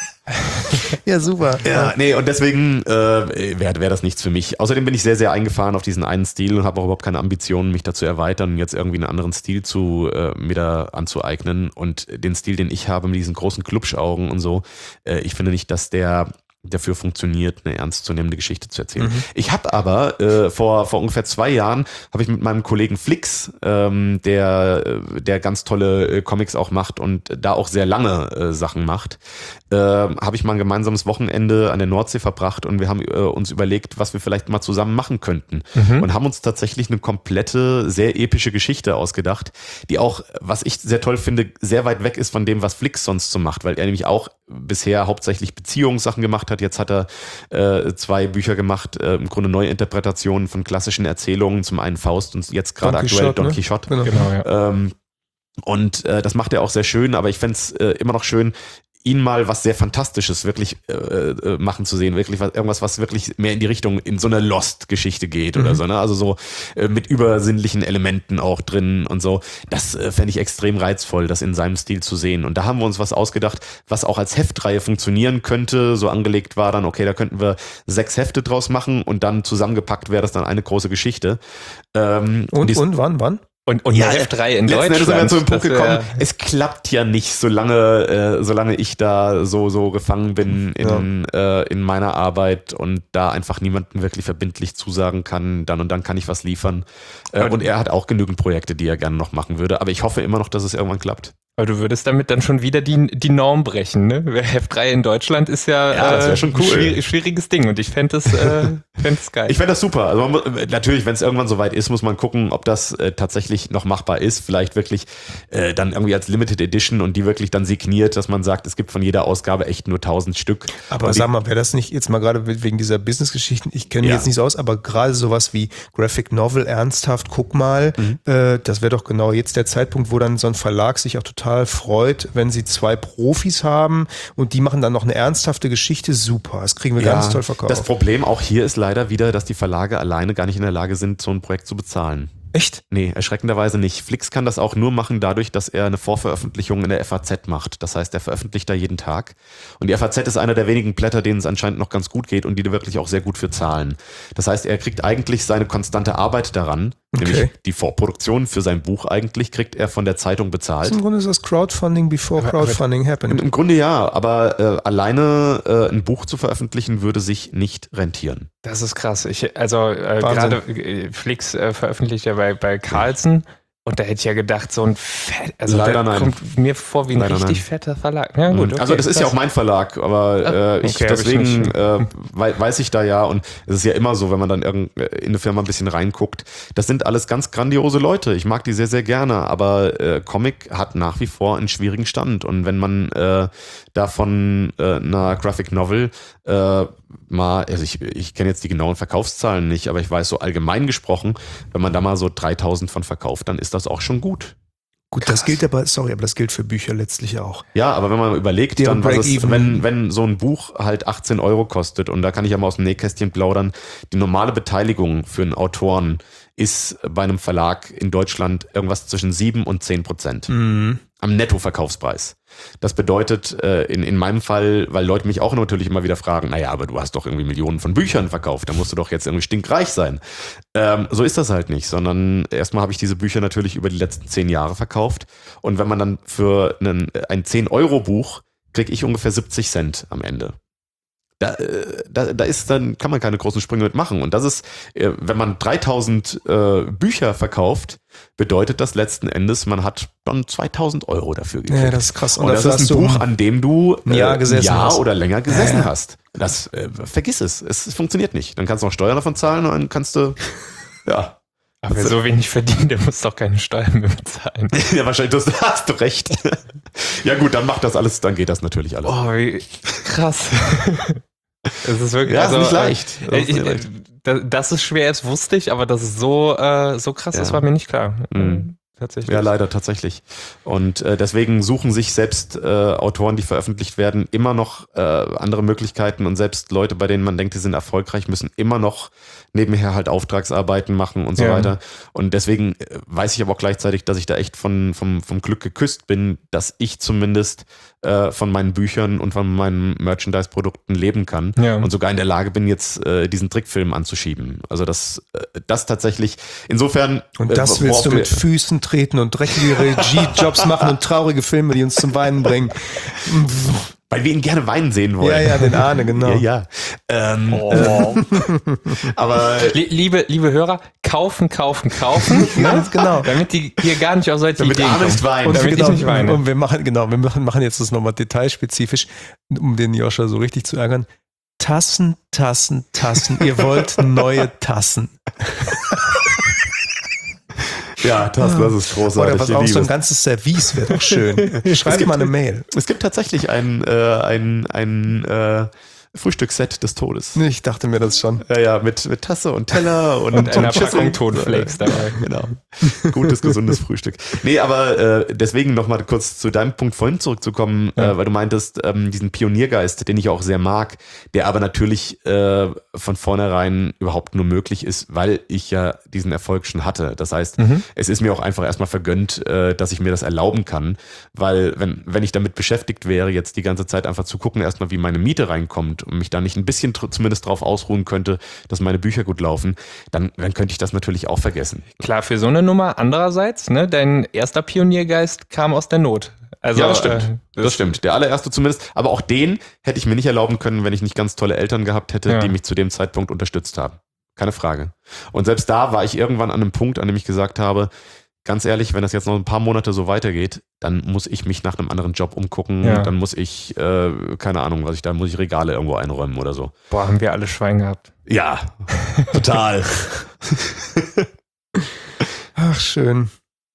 Ja, super. Ja, nee, und deswegen äh, wäre wär das nichts für mich. Außerdem bin ich sehr, sehr eingefahren auf diesen einen Stil und habe auch überhaupt keine Ambitionen, mich da zu erweitern und jetzt irgendwie einen anderen Stil zu äh, mir da anzueignen. Und den Stil, den ich habe mit diesen großen Klubschaugen und so, äh, ich finde nicht, dass der dafür funktioniert, eine ernstzunehmende Geschichte zu erzählen. Mhm. Ich habe aber äh, vor vor ungefähr zwei Jahren habe ich mit meinem Kollegen Flix, ähm, der der ganz tolle äh, Comics auch macht und da auch sehr lange äh, Sachen macht, äh, habe ich mal ein gemeinsames Wochenende an der Nordsee verbracht und wir haben äh, uns überlegt, was wir vielleicht mal zusammen machen könnten Mhm. und haben uns tatsächlich eine komplette, sehr epische Geschichte ausgedacht, die auch, was ich sehr toll finde, sehr weit weg ist von dem, was Flix sonst so macht, weil er nämlich auch bisher hauptsächlich Beziehungssachen gemacht hat. Jetzt hat er äh, zwei Bücher gemacht, äh, im Grunde Neuinterpretationen von klassischen Erzählungen, zum einen Faust und jetzt gerade Don aktuell Quixote, Don ne? Quixote. Genau. Genau, ja. Ähm, und äh, das macht er auch sehr schön, aber ich fände es äh, immer noch schön, ihn mal was sehr Fantastisches wirklich äh, äh, machen zu sehen, wirklich was, irgendwas, was wirklich mehr in die Richtung, in so eine Lost-Geschichte geht oder Mhm. so, ne? Also so äh, mit übersinnlichen Elementen auch drin und so. Das äh, fände ich extrem reizvoll, das in seinem Stil zu sehen. Und da haben wir uns was ausgedacht, was auch als Heftreihe funktionieren könnte. So angelegt war dann, okay, da könnten wir sechs Hefte draus machen und dann zusammengepackt wäre das dann eine große Geschichte. Ähm, Und, dies- und, wann, wann? Und, und ja, eine Heftreihe in letzten Endes sind wir Deutschland. zu dem Punkt das wär- gekommen, es klappt ja nicht, solange, äh, solange ich da so, so gefangen bin in, äh, in meiner Arbeit und da einfach niemandem wirklich verbindlich zusagen kann, dann und dann kann ich was liefern. Äh, Aber- und er hat auch genügend Projekte, die er gerne noch machen würde, aber ich hoffe immer noch, dass es irgendwann klappt. Aber du würdest damit dann schon wieder die, die Norm brechen, ne? Heftreihe in Deutschland ist ja, Ja, das wär äh, schon ein cool. schwier- schwieriges Ding und ich fände es äh, fänd es geil. Ich fände das super. Also man, mu- natürlich, wenn es irgendwann soweit ist, muss man gucken, ob das äh, tatsächlich noch machbar ist. Vielleicht wirklich äh, dann irgendwie als Limited Edition und die wirklich dann signiert, dass man sagt, es gibt von jeder Ausgabe echt nur tausend Stück. Aber Und die- sag mal, wäre das nicht jetzt mal gerade wegen dieser Business-Geschichten, ich kenne mich Ja. jetzt nicht so aus, aber gerade sowas wie Graphic Novel, ernsthaft, guck mal, äh, das wäre doch genau jetzt der Zeitpunkt, wo dann so ein Verlag sich auch total freut, wenn sie zwei Profis haben und die machen dann noch eine ernsthafte Geschichte, super, das kriegen wir ganz toll verkauft. Das Problem auch hier ist leider wieder, dass die Verlage alleine gar nicht in der Lage sind, so ein Projekt zu bezahlen. Echt? Nee, erschreckenderweise nicht. Flix kann das auch nur machen dadurch, dass er eine Vorveröffentlichung in der F A Z macht. Das heißt, er veröffentlicht da jeden Tag. Und die F A Z ist einer der wenigen Blätter, denen es anscheinend noch ganz gut geht und die da wirklich auch sehr gut für zahlen. Das heißt, er kriegt eigentlich seine konstante Arbeit daran, Okay. nämlich die Vorproduktion für sein Buch eigentlich, kriegt er von der Zeitung bezahlt. Im Grunde ist das Crowdfunding before Aber- Crowdfunding Im, happened. Im Grunde ja, aber äh, alleine äh, ein Buch zu veröffentlichen würde sich nicht rentieren. Das ist krass. Ich, also äh, Wahnsinn. gerade äh, Flix äh, veröffentlicht ja bei, bei Carlsen und da hätte ich ja gedacht, so ein fett, also Leider da nein. kommt mir vor wie ein Leider richtig nein. fetter Verlag. Ja, gut, okay, also das ist ja auch mein Verlag, aber äh, ich, okay, hab ich deswegen nicht. äh, wei- weiß ich da ja und es ist ja immer so, wenn man dann irgend, in eine Firma ein bisschen reinguckt, das sind alles ganz grandiose Leute. Ich mag die sehr, sehr gerne, aber äh, Comic hat nach wie vor einen schwierigen Stand und wenn man äh, da von äh, einer Graphic Novel äh, mal, also ich, ich kenne jetzt die genauen Verkaufszahlen nicht, aber ich weiß so allgemein gesprochen, wenn man da mal so dreitausend von verkauft, dann ist das auch schon gut. Gut, das gilt aber, sorry, aber das gilt für Bücher letztlich auch. Ja, aber wenn man überlegt, Deren dann, was es, Break-even. wenn, wenn so ein Buch halt achtzehn Euro kostet, und da kann ich ja mal aus dem Nähkästchen plaudern, die normale Beteiligung für einen Autoren ist bei einem Verlag in Deutschland irgendwas zwischen sieben und zehn Prozent Mhm. am Nettoverkaufspreis. Das bedeutet äh, in, in meinem Fall, weil Leute mich auch natürlich immer wieder fragen, naja, aber du hast doch irgendwie Millionen von Büchern verkauft, da musst du doch jetzt irgendwie stinkreich sein. Ähm, so ist das halt nicht, sondern erstmal habe ich diese Bücher natürlich über die letzten zehn Jahre verkauft und wenn man dann für einen, ein zehn Euro Buch kriege ich ungefähr siebzig Cent am Ende. Da, äh, da, da ist dann, kann man keine großen Sprünge mitmachen. Und das ist, äh, wenn man dreitausend äh, Bücher verkauft, bedeutet das letzten Endes, man hat dann zweitausend Euro dafür gekriegt. Ja, das ist krass. Und das dafür ist ein hast du Buch, an dem du ein Jahr äh, gesessen Jahr hast. oder länger gesessen Ja. hast. Das, äh, vergiss es. es. Es funktioniert nicht. Dann kannst du noch Steuern davon zahlen und dann kannst du, ja. Aber wer so wenig verdient, der muss doch keine Steuern mehr bezahlen. Ja, wahrscheinlich, du hast du recht. Ja gut, dann macht das alles, dann geht das natürlich alles. Oh, wie krass. Es ist wirklich, Ja, also, ist nicht leicht. Äh, Das ist ich, nicht äh, leicht. da- das ist schwer, das wusste ich, aber das ist so, äh, so krass, Ja. das war mir nicht klar. Mhm. Tatsächlich. Ja, leider tatsächlich. Und äh, deswegen suchen sich selbst äh, Autoren, die veröffentlicht werden, immer noch äh, andere Möglichkeiten und selbst Leute, bei denen man denkt, die sind erfolgreich, müssen immer noch nebenher halt Auftragsarbeiten machen und so Ja. weiter. Und deswegen äh, weiß ich aber auch gleichzeitig, dass ich da echt von, vom, vom Glück geküsst bin, dass ich zumindest äh, von meinen Büchern und von meinen Merchandise-Produkten leben kann Ja. und sogar in der Lage bin, jetzt äh, diesen Trickfilm anzuschieben. Also das, äh, das tatsächlich, insofern... Und äh, das willst worauf du wir- mit Füßen treten und dreckige Regie-Jobs machen und traurige Filme, die uns zum Weinen bringen. Weil wir ihn gerne weinen sehen wollen. Ja, ja, den Ahne, genau. Ja, ja. Ähm, Oh. aber Lie- Liebe, liebe Hörer, kaufen, kaufen, kaufen. Ganz genau. Damit die hier gar nicht auf solche damit Ideen Arne kommen. nicht weint. Und, damit ich genau, nicht weine. und wir machen, genau, wir machen, machen jetzt das nochmal detailspezifisch, um den Joscha so richtig zu ärgern. Tassen, Tassen, Tassen. Ihr wollt neue Tassen. Ja, das, das ist großartig. Oder was ich auch liebe so ein es. ganzes Service wäre doch schön. Schreibt gibt- mal eine Mail. Es gibt tatsächlich ein, äh, ein, ein äh, Frühstücksset des Todes. Ich dachte mir das schon. Ja, ja, mit, mit Tasse und Teller und, Und einer Schüssel. Packung Tonflakes dabei. Genau. Gutes, gesundes Frühstück. Nee, aber äh, deswegen nochmal kurz zu deinem Punkt vorhin zurückzukommen, Ja. äh, weil du meintest, ähm, diesen Pioniergeist, den ich auch sehr mag, der aber natürlich äh, von vornherein überhaupt nur möglich ist, weil ich ja diesen Erfolg schon hatte. Das heißt, Mhm. es ist mir auch einfach erstmal vergönnt, äh, dass ich mir das erlauben kann, weil wenn, wenn ich damit beschäftigt wäre, jetzt die ganze Zeit einfach zu gucken, erstmal wie meine Miete reinkommt und mich da nicht ein bisschen tr- zumindest drauf ausruhen könnte, dass meine Bücher gut laufen, dann, dann könnte ich das natürlich auch vergessen. Klar, für so eine Nummer. Andererseits, ne, dein erster Pioniergeist kam aus der Not. Also, Ja, das stimmt. Äh, Das stimmt. Der allererste zumindest. Aber auch den hätte ich mir nicht erlauben können, wenn ich nicht ganz tolle Eltern gehabt hätte, Ja. die mich zu dem Zeitpunkt unterstützt haben. Keine Frage. Und selbst da war ich irgendwann an einem Punkt, an dem ich gesagt habe, ganz ehrlich, wenn das jetzt noch ein paar Monate so weitergeht, dann muss ich mich nach einem anderen Job umgucken. Ja. Dann muss ich, äh, keine Ahnung, was ich da, muss ich Regale irgendwo einräumen oder so. Boah, haben wir alle Schwein gehabt. Ja, total. Ach, schön.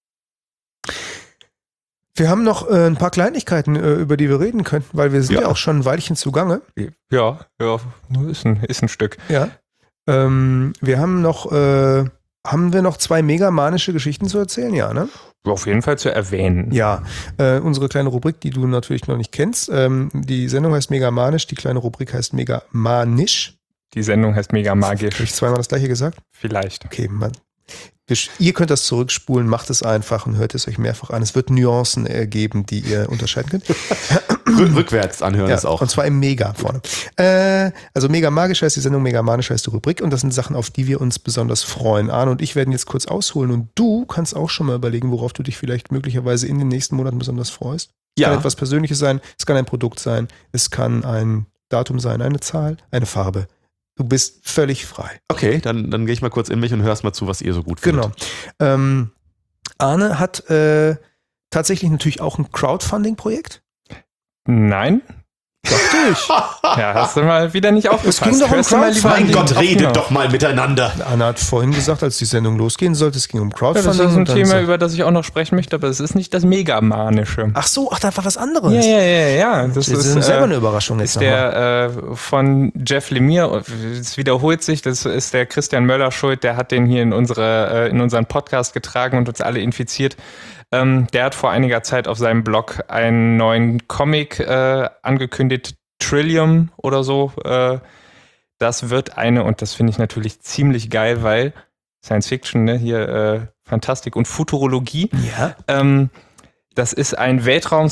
Wir haben noch äh, ein paar Kleinigkeiten, äh, über die wir reden könnten, weil wir sind ja, Ja. auch schon ein Weilchen zugange. Ja, ja, ist ein, ist ein Stück. Ja. Ähm, wir haben noch, äh, haben wir noch zwei megamanische Geschichten zu erzählen? Ja, ne? Auf jeden Fall zu erwähnen. Ja. Äh, unsere kleine Rubrik, die du natürlich noch nicht kennst. Ähm, die Sendung heißt Megamanisch, die kleine Rubrik heißt Megamanisch. Die Sendung heißt mega Habe magisch. ich zweimal das gleiche gesagt? Vielleicht. Okay, man. Wir, ihr könnt das zurückspulen, macht es einfach und hört es euch mehrfach an. Es wird Nuancen ergeben, die ihr unterscheiden könnt. Rück- Rückwärts anhören Ja, ist auch. und zwar im Mega vorne. Äh, also Mega Magisch heißt die Sendung, Mega Manisch heißt die Rubrik und das sind Sachen, auf die wir uns besonders freuen. Arne und ich werden jetzt kurz ausholen und du kannst auch schon mal überlegen, worauf du dich vielleicht möglicherweise in den nächsten Monaten besonders freust. Es kann Ja, etwas Persönliches sein, es kann ein Produkt sein, es kann ein Datum sein, eine Zahl, eine Farbe. Du bist völlig frei. okay, dann, dann gehe ich mal kurz in mich und hörst mal zu, was ihr so gut findet. Genau. Ähm, Arne hat äh, tatsächlich natürlich auch ein Crowdfunding-Projekt. Nein? Dachte ich. Ja, hast du mal wieder nicht aufgepasst. ging doch um Hörst du mal lieber Crowdfunding. an Mein den Gott, redet Knopf. doch mal miteinander. Anna hat vorhin gesagt, als die Sendung losgehen sollte, es ging um Ja, Crowdfunding. das ist ein und dann Thema, so- über das ich auch noch sprechen möchte, aber es ist nicht das Megamanische. Ach so, ach, da war was anderes. Ja, ja, ja, ja. Das Das ist, ist, selber äh, eine Überraschung jetzt ist nochmal. der äh, von Jeff Lemire, es wiederholt sich, das ist der Christian Möller schuld, der hat den hier in, unsere, äh, in unseren Podcast getragen und uns alle infiziert. Ähm, der hat vor einiger Zeit auf seinem Blog einen neuen Comic äh, angekündigt, Trillium oder so. Äh, das wird eine, und das finde ich natürlich ziemlich geil, weil Science Fiction, ne, hier äh, Fantastik und Futurologie. Ja. Ähm, das ist ein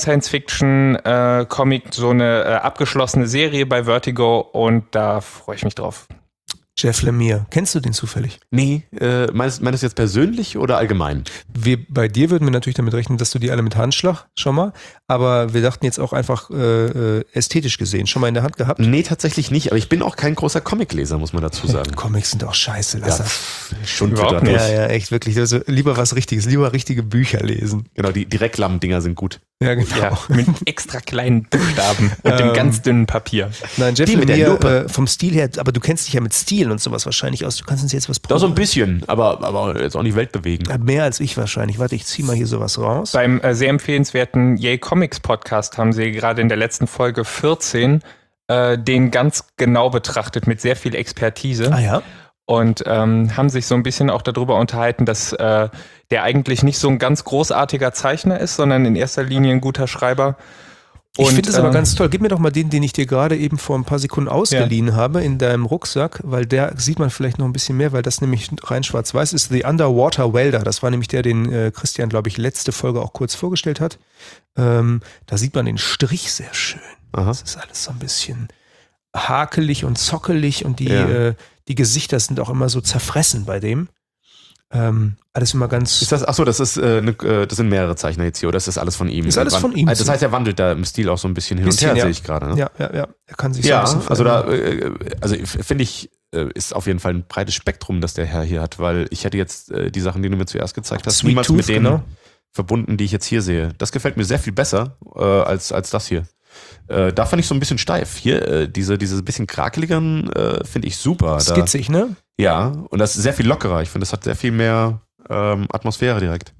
Weltraum-Science-Fiction-Comic, so eine äh, abgeschlossene Serie bei Vertigo und da freue ich mich drauf. Jeff Lemire. Kennst du den zufällig? Nee, äh, meinst, meinst du jetzt persönlich oder allgemein? Wir, bei dir würden wir natürlich damit rechnen, dass du die alle mit Handschlag schon mal, aber wir dachten jetzt auch einfach äh, äh, ästhetisch gesehen, schon mal in der Hand gehabt. Nee, tatsächlich nicht. Aber ich bin auch kein großer Comicleser, muss man dazu sagen. Comics sind auch scheiße, lass Ja, das. schon Überhaupt dadurch. nicht. Ja, ja, echt, wirklich. Also lieber was Richtiges, lieber richtige Bücher lesen. Genau, die, die Reklam-Dinger sind gut. Ja, genau. Ja, mit extra kleinen Buchstaben und dem Ähm, ganz dünnen Papier. Nein, Jeff Die mit der Lemire Lupe. äh, vom Stil her, aber du kennst dich ja mit Stil Regeln und sowas wahrscheinlich aus. Du kannst uns jetzt was probieren. Da so ein bisschen, aber, aber jetzt auch nicht weltbewegend. Ja, mehr als ich wahrscheinlich. Warte, ich zieh mal hier sowas raus. Beim äh, sehr empfehlenswerten Yay Comics Podcast haben sie gerade in der letzten Folge vierzehn äh, den ganz genau betrachtet mit sehr viel Expertise. Ah ja. Und ähm, haben sich so ein bisschen auch darüber unterhalten, dass äh, der eigentlich nicht so ein ganz großartiger Zeichner ist, sondern in erster Linie ein guter Schreiber. Und, ich finde es aber ähm, ganz toll. Gib mir doch mal den, den ich dir gerade eben vor ein paar Sekunden ausgeliehen ja. habe in deinem Rucksack, weil der sieht man vielleicht noch ein bisschen mehr, weil das nämlich rein schwarz-weiß ist. The Underwater Welder. Das war nämlich der, den äh, Christian, glaube ich, letzte Folge auch kurz vorgestellt hat. Ähm, da sieht man den Strich sehr schön. Aha. Das ist alles so ein bisschen hakelig und zockelig und die, ja. äh, die Gesichter sind auch immer so zerfressen bei dem. Ähm, alles immer ganz. Ist das, achso, das ist äh, ne, das sind mehrere Zeichner jetzt hier, oder ist das alles von ihm? Das ist alles von ihm. Das heißt, er wandelt da im Stil auch so ein bisschen hin bisschen, und her, ja. sehe ich gerade. Ne? Ja, ja, ja. Er kann sich ja, so ein bisschen also da, äh, also finde ich, äh, ist auf jeden Fall ein breites Spektrum, das der Herr hier hat, weil ich hätte jetzt äh, die Sachen, die du mir zuerst gezeigt hast, Sweet niemals Tooth, mit denen genau. verbunden, die ich jetzt hier sehe. Das gefällt mir sehr viel besser äh, als, als das hier. Äh, da fand ich so ein bisschen steif. Hier, äh, diese, diese bisschen krakeligeren äh, finde ich super. Skitzig, da, ne? Ja, und das ist sehr viel lockerer. Ich finde, das hat sehr viel mehr ähm, Atmosphäre direkt.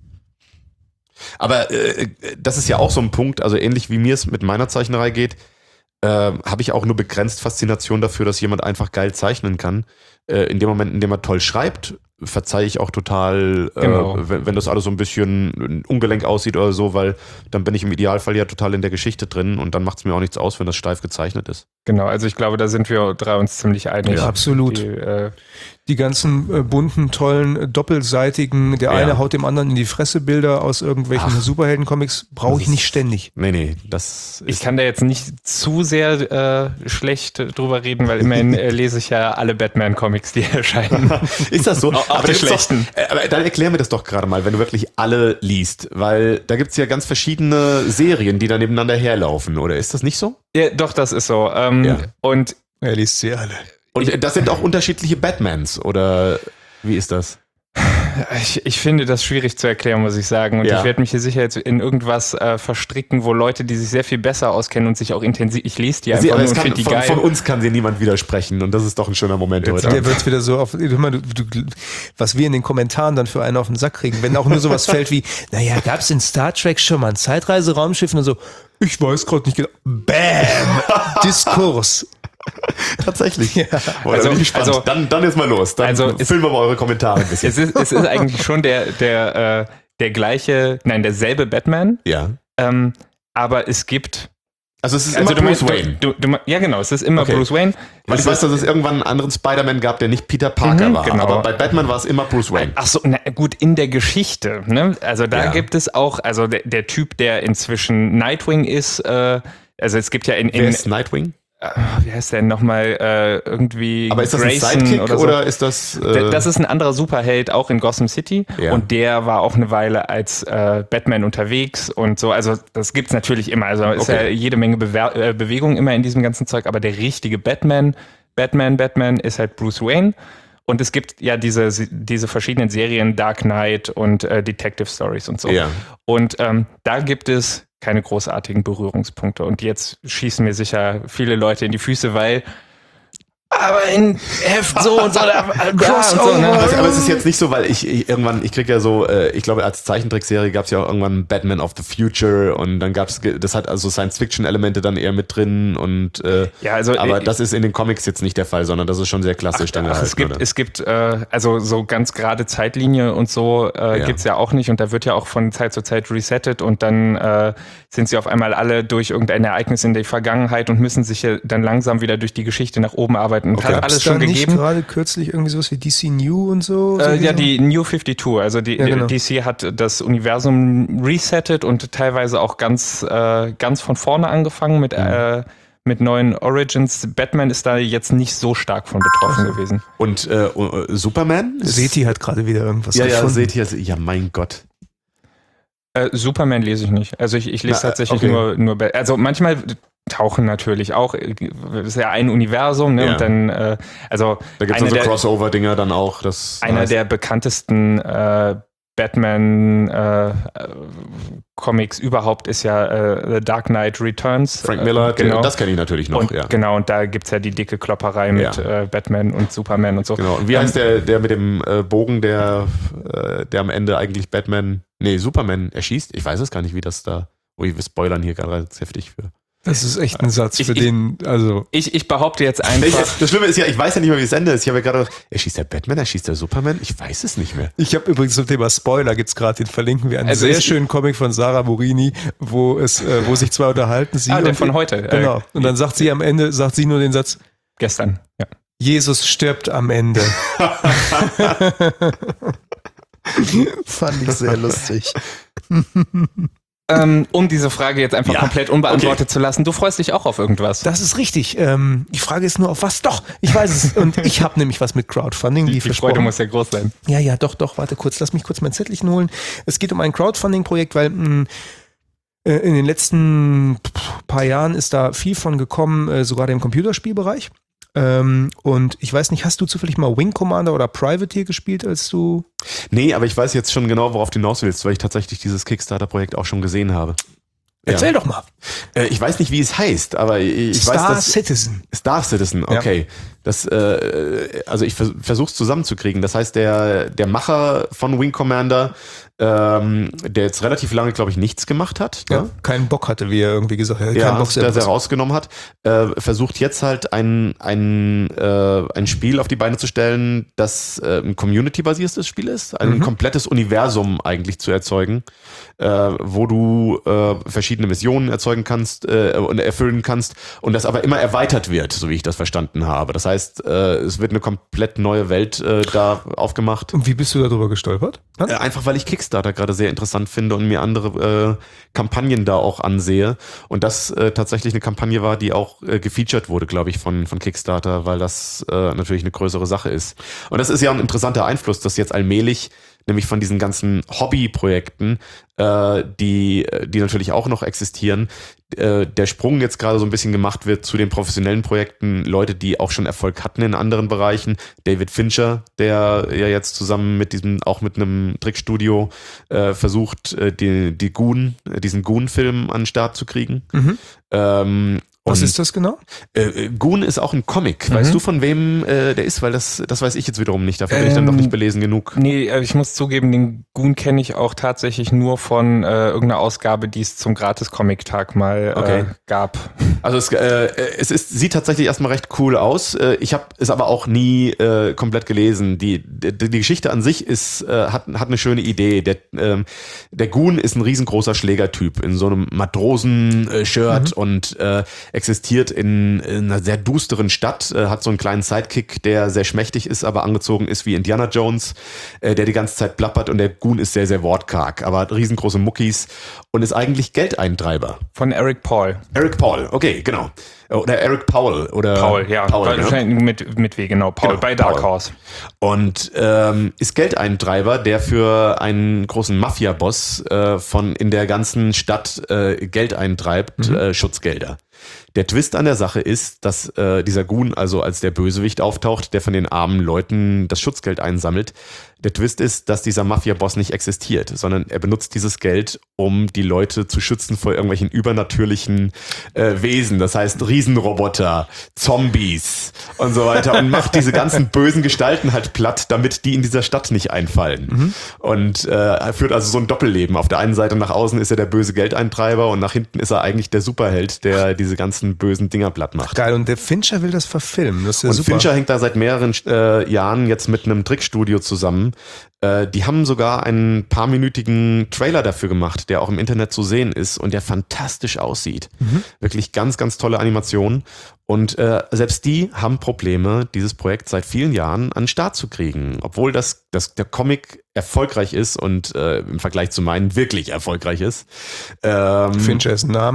Aber äh, das ist ja auch so ein Punkt, also ähnlich wie mir es mit meiner Zeichnerei geht, äh, habe ich auch nur begrenzt Faszination dafür, dass jemand einfach geil zeichnen kann. Äh, in dem Moment, in dem er toll schreibt, verzeihe ich auch total, genau. äh, wenn, wenn das alles so ein bisschen ungelenk aussieht oder so, weil dann bin ich im Idealfall ja total in der Geschichte drin und dann macht es mir auch nichts aus, wenn das steif gezeichnet ist. Genau, also ich glaube, da sind wir drei uns ziemlich einig. Ja, absolut. Die, äh, die ganzen äh, bunten, tollen, äh, doppelseitigen, der ja. eine haut dem anderen in die Fresse Bilder aus irgendwelchen Ach, Superhelden-Comics, brauche ich nicht ständig. Nee, nee, das ist Ich kann da jetzt nicht zu sehr äh, schlecht drüber reden, weil immerhin äh, lese ich ja alle Batman-Comics, die erscheinen. Ist das so? Auch, auch die schlechten. Doch, aber dann erklär mir das doch gerade mal, wenn du wirklich alle liest, weil da gibt es ja ganz verschiedene Serien, die da nebeneinander herlaufen, oder ist das nicht so? Ja, doch, das ist so. Ähm, ja. Und er liest sie alle. Und das sind auch unterschiedliche Batmans, oder wie ist das? Ich, ich finde das schwierig zu erklären, muss ich sagen. Und ja. ich werde mich hier sicher jetzt in irgendwas äh, verstricken, wo Leute, die sich sehr viel besser auskennen und sich auch intensiv, ich lese die einfach sie, nur und finde finde die von, geil. Von uns kann sie niemand widersprechen und das ist doch ein schöner Moment jetzt, heute. Der wird wieder so auf, du, du, was wir in den Kommentaren dann für einen auf den Sack kriegen, wenn auch nur sowas fällt wie, naja, gab es in Star Trek schon mal ein Zeitreiseraumschiff und so, ich weiß gerade nicht genau. Bam! Diskurs. Tatsächlich. Ja. Boah, also, also, dann, dann ist mal los. Dann also füllen wir mal eure Kommentare ein bisschen. Es ist, es ist eigentlich schon der, der, äh, der gleiche, nein, derselbe Batman. Ja. Ähm, aber es gibt. Also es ist also immer Bruce meinst, Wayne. Du, du, du, ja, genau, es ist immer okay. Bruce Wayne. Weil es ich weiß, dass es irgendwann einen anderen Spider-Man gab, der nicht Peter Parker mhm, war. genau. Aber bei Batman war es immer Bruce Wayne. Ach so, na gut, in der Geschichte. Ne? Also da ja. gibt es auch, also der, der Typ, der inzwischen Nightwing ist, äh, also es gibt ja in. in Wer ist Nightwing? Wie heißt der nochmal? Äh, irgendwie. Aber ist das Grayson ein Sidekick oder, so. oder ist das. Äh das ist ein anderer Superheld, auch in Gotham City. Ja. Und der war auch eine Weile als äh, Batman unterwegs und so. Also, das gibt's natürlich immer. Also, es okay. ist ja jede Menge Bewer äh, Bewegung immer in diesem ganzen Zeug. Aber der richtige Batman, Batman, Batman ist halt Bruce Wayne. Und es gibt ja diese, diese verschiedenen Serien, Dark Knight und äh, Detective Stories und so. Ja. Und ähm, da gibt es keine großartigen Berührungspunkte. Und jetzt schießen mir sicher viele Leute in die Füße, weil aber in Heft so und so, da, da und so, ne? Also, aber es ist jetzt nicht so, weil ich, ich irgendwann, ich krieg ja so, äh, ich glaube, als Zeichentrickserie gab es ja auch irgendwann Batman of the Future und dann gab es, das hat also Science-Fiction-Elemente dann eher mit drin und äh, ja, also, aber äh, das ist in den Comics jetzt nicht der Fall, sondern das ist schon sehr klassisch. Ach, dann ach, gehalten, es gibt, oder? es gibt äh, also so ganz gerade Zeitlinie und so äh, ja. gibt's ja auch nicht und da wird ja auch von Zeit zu Zeit resettet und dann äh, sind sie auf einmal alle durch irgendein Ereignis in der Vergangenheit und müssen sich ja dann langsam wieder durch die Geschichte nach oben arbeiten. Und okay. hat alles schon nicht gegeben. Gerade kürzlich irgendwie sowas wie D C New und so? so äh, ja, die New fünfundfünfzig, also die, ja, genau. D C hat das Universum resettet und teilweise auch ganz, äh, ganz von vorne angefangen mit, mhm. äh, mit neuen Origins. Batman ist da jetzt nicht so stark von betroffen also. gewesen. Und äh, Superman? Seti hat gerade wieder irgendwas ja, gefunden. Ja, Seti, ja, mein Gott. Äh, Superman lese ich nicht. Also ich, ich lese Na, tatsächlich okay. nur, nur, also manchmal tauchen natürlich auch, das ist ja ein Universum, ne? Ja. Und dann, äh, also da gibt es so Crossover-Dinger dann auch. Das einer heißt. der bekanntesten äh, Batman äh, Comics überhaupt ist ja äh, The Dark Knight Returns. Frank Miller, äh, genau. das kenne ich natürlich noch. Und, ja. Genau, und da gibt es ja die dicke Klopperei mit Ja. äh, Batman und Superman und so. Genau. Und wie heißt der, der mit dem äh, Bogen, der, äh, der am Ende eigentlich Batman, nee, Superman erschießt? Ich weiß es gar nicht, wie das da, ui, wir spoilern hier gerade ganz heftig für. Das ist echt ein Satz, Ich- für ich- den, also. Ich, ich behaupte jetzt Ich, einfach. das Schlimme ist ja, ich weiß ja nicht mehr, wie das Ende ist. Ich habe ja gerade gedacht, erschießt der Batman, erschießt der Superman? Ich weiß es nicht mehr. Ich habe übrigens zum Thema Spoiler, gibt's gerade, den verlinken wir, einen Also sehr ich- schönen Comic von Sarah Morini, wo es, äh, wo sich zwei unterhalten. Sie Ah, der und- von heute. Äh, Genau. Und dann sagt sie am Ende, sagt sie nur den Satz, Gestern. Ja. Jesus stirbt am Ende. Fand ich sehr lustig. Ähm, um diese Frage jetzt einfach Ja, komplett unbeantwortet okay. zu lassen, du freust dich auch auf irgendwas. Das ist richtig. Ähm, die Frage ist nur auf was? Doch, ich weiß es. Und ich habe nämlich was mit Crowdfunding, wie die, die versprochen. Freude muss ja groß sein. Ja, ja, doch, doch, warte kurz, lass mich kurz mein Zettelchen holen. Es geht um ein Crowdfunding-Projekt, weil mh, äh, in den letzten pff, paar Jahren ist da viel von gekommen, äh, sogar im Computerspielbereich. Ähm, und ich weiß nicht, hast du zufällig mal Wing Commander oder Privateer gespielt, als du... Nee, aber ich weiß jetzt schon genau, worauf du hinaus willst, weil ich tatsächlich dieses Kickstarter-Projekt auch schon gesehen habe. Erzähl Ja. doch mal. Äh, ich weiß nicht, wie es heißt, aber ich, ich Star weiß, dass Citizen. Star Citizen, okay. Das, äh, also ich vers versuch's zusammenzukriegen. Das heißt, der, der Macher von Wing Commander, ähm, der jetzt relativ lange, glaube ich, nichts gemacht hat, Ja, ne? keinen Bock hatte, wie er irgendwie gesagt hat. Ja, keinen Bock, der sie rausgenommen hat, äh, versucht jetzt halt ein, ein, äh, ein Spiel auf die Beine zu stellen, das äh, ein community-basiertes Spiel ist, ein Mhm. komplettes Universum eigentlich zu erzeugen, äh, wo du äh, verschiedene Missionen erzeugen kannst äh, und erfüllen kannst und das aber immer erweitert wird, so wie ich das verstanden habe. Das heißt, äh, es wird eine komplett neue Welt äh, da aufgemacht. Und wie bist du darüber gestolpert? Äh, Einfach weil ich Kickstarter gerade sehr interessant finde und mir andere äh, Kampagnen da auch ansehe. Und das äh, tatsächlich eine Kampagne war, die auch äh, gefeatured wurde, glaube ich, von, von Kickstarter, weil das äh, natürlich eine größere Sache ist. Und das ist ja ein interessanter Einfluss, dass jetzt allmählich nämlich von diesen ganzen Hobbyprojekten, äh, die, die natürlich auch noch existieren, äh, der Sprung jetzt gerade so ein bisschen gemacht wird zu den professionellen Projekten, Leute, die auch schon Erfolg hatten in anderen Bereichen. David Fincher, der ja jetzt zusammen mit diesem, auch mit einem Trickstudio äh, versucht, äh, die, die Goon, diesen Goon-Film an den Start zu kriegen. Mhm. Ähm, Was und, ist das genau? Äh, Goon ist auch ein Comic. Mhm. Weißt du, von wem äh, der ist? Weil das, das weiß ich jetzt wiederum nicht. Dafür bin ich dann Ähm, doch nicht belesen genug. Nee, äh, ich muss zugeben, den Goon kenne ich auch tatsächlich nur von äh, irgendeiner Ausgabe, die es zum Gratis-Comic-Tag mal Okay. äh, gab. Also es, äh, es ist, sieht tatsächlich erstmal recht cool aus. Äh, ich habe es aber auch nie äh, komplett gelesen. Die, die, die Geschichte an sich ist, äh, hat, hat eine schöne Idee. Der, ähm, der Goon ist ein riesengroßer Schlägertyp in so einem Matrosen-Shirt Mhm. und äh, existiert in, in einer sehr dusteren Stadt, äh, hat so einen kleinen Sidekick, der sehr schmächtig ist, aber angezogen ist wie Indiana Jones, äh, der die ganze Zeit plappert und der Goon ist sehr, sehr wortkarg, aber hat riesengroße Muckis und ist eigentlich Geldeintreiber. Von Eric Paul. Eric Paul, okay, genau. Oder Eric Powell. Oder Paul, ja. Paul, ne? Wahrscheinlich mit, mit W, genau. Paul, Genau, bei Dark Paul. Horse. Und ähm, ist Geldeintreiber, der für einen großen Mafia-Boss äh, von in der ganzen Stadt äh, Geld eintreibt, Mhm. äh, Schutzgelder. Der Twist an der Sache ist, dass äh, dieser Goon also als der Bösewicht auftaucht, der von den armen Leuten das Schutzgeld einsammelt. Der Twist ist, dass dieser Mafia-Boss nicht existiert, sondern er benutzt dieses Geld, um die Leute zu schützen vor irgendwelchen übernatürlichen äh, Wesen. Das heißt Riesenroboter, Zombies und so weiter und macht diese ganzen bösen Gestalten halt platt, damit die in dieser Stadt nicht einfallen. Mhm. Und äh, führt also so ein Doppelleben. Auf der einen Seite nach außen ist er der böse Geldeintreiber und nach hinten ist er eigentlich der Superheld, der diese ganzen bösen Dinger platt macht. Geil, und der Fincher will das verfilmen. Das ist ja Und super. Fincher hängt da seit mehreren äh, Jahren jetzt mit einem Trickstudio zusammen. Äh, die haben sogar einen paarminütigen Trailer dafür gemacht, der auch im Internet zu sehen ist und der fantastisch aussieht. Mhm. Wirklich ganz, ganz tolle Animationen. Und äh, selbst die haben Probleme, dieses Projekt seit vielen Jahren an den Start zu kriegen. Obwohl das, das der Comic erfolgreich ist und äh, im Vergleich zu meinen wirklich erfolgreich ist. Ähm, Fincher ist ein Name.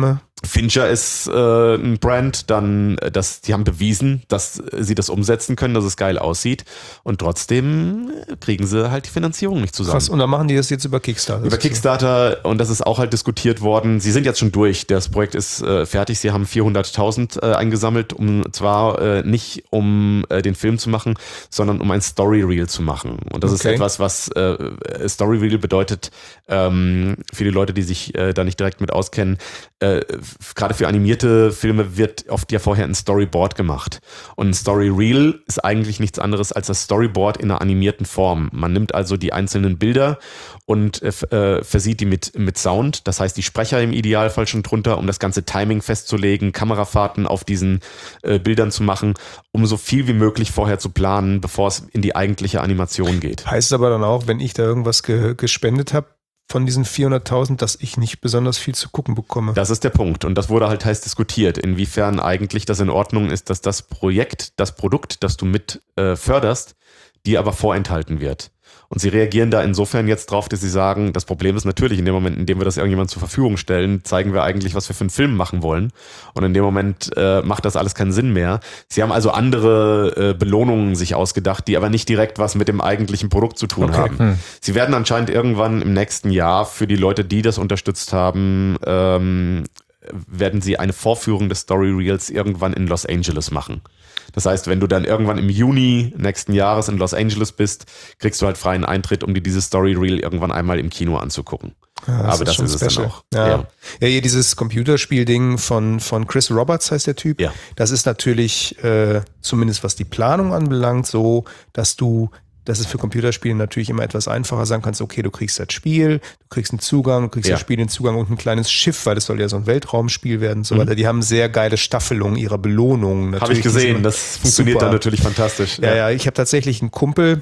Fincher ist äh, ein Brand, dann, das, die haben bewiesen, dass sie das umsetzen können, dass es geil aussieht und trotzdem kriegen sie halt die Finanzierung nicht zusammen. Krass, und dann machen die das jetzt über Kickstarter. Über Kickstarter und das ist auch halt diskutiert worden. Sie sind jetzt schon durch, das Projekt ist äh, fertig, sie haben vierhunderttausend äh, eingesammelt, um zwar äh, nicht um äh, den Film zu machen, sondern um ein Story Reel zu machen. Und das Okay. ist etwas, was äh, Story Reel bedeutet, ähm, für die Leute, die sich äh, da nicht direkt mit auskennen, äh, gerade für animierte Filme wird oft ja vorher ein Storyboard gemacht. Und ein Story Reel ist eigentlich nichts anderes als das Storyboard in einer animierten Form. Man nimmt also die einzelnen Bilder und äh, versieht die mit, mit Sound. Das heißt, die Sprecher im Idealfall schon drunter, um das ganze Timing festzulegen, Kamerafahrten auf diesen äh, Bildern zu machen, um so viel wie möglich vorher zu planen, bevor es in die eigentliche Animation geht. Heißt aber dann auch, wenn ich da irgendwas ge- gespendet habe, von diesen vierhunderttausend, dass ich nicht besonders viel zu gucken bekomme. Das ist der Punkt. Und das wurde halt heiß diskutiert, inwiefern eigentlich das in Ordnung ist, dass das Projekt, das Produkt, das du mit äh, förderst, dir aber vorenthalten wird. Und sie reagieren da insofern jetzt drauf, dass sie sagen, das Problem ist natürlich, in dem Moment, in dem wir das irgendjemandem zur Verfügung stellen, zeigen wir eigentlich, was wir für einen Film machen wollen. Und in dem Moment äh, macht das alles keinen Sinn mehr. Sie haben also andere äh, Belohnungen sich ausgedacht, die aber nicht direkt was mit dem eigentlichen Produkt zu tun Okay. haben. Hm. Sie werden anscheinend irgendwann im nächsten Jahr für die Leute, die das unterstützt haben, ähm, werden sie eine Vorführung des Story Reels irgendwann in Los Angeles machen. Das heißt, wenn du dann irgendwann im Juni nächsten Jahres in Los Angeles bist, kriegst du halt freien Eintritt, um dir dieses Story Reel irgendwann einmal im Kino anzugucken. Ja, Aber das schon ist es dann special. auch. Ja. Ja. Ja, hier dieses Computerspiel-Ding von, von Chris Roberts heißt der Typ. Ja. Das ist natürlich, äh, zumindest was die Planung anbelangt, so, dass du, dass es für Computerspiele natürlich immer etwas einfacher sein kannst, okay, du kriegst das Spiel, du kriegst einen Zugang, du kriegst Ja. das Spiel, den Zugang und ein kleines Schiff, weil das soll ja so ein Weltraumspiel werden und so Mhm. weiter. Die haben sehr geile Staffelungen ihrer Belohnungen. Habe ich gesehen, das funktioniert super. dann natürlich fantastisch. Ja, ja, ich habe tatsächlich einen Kumpel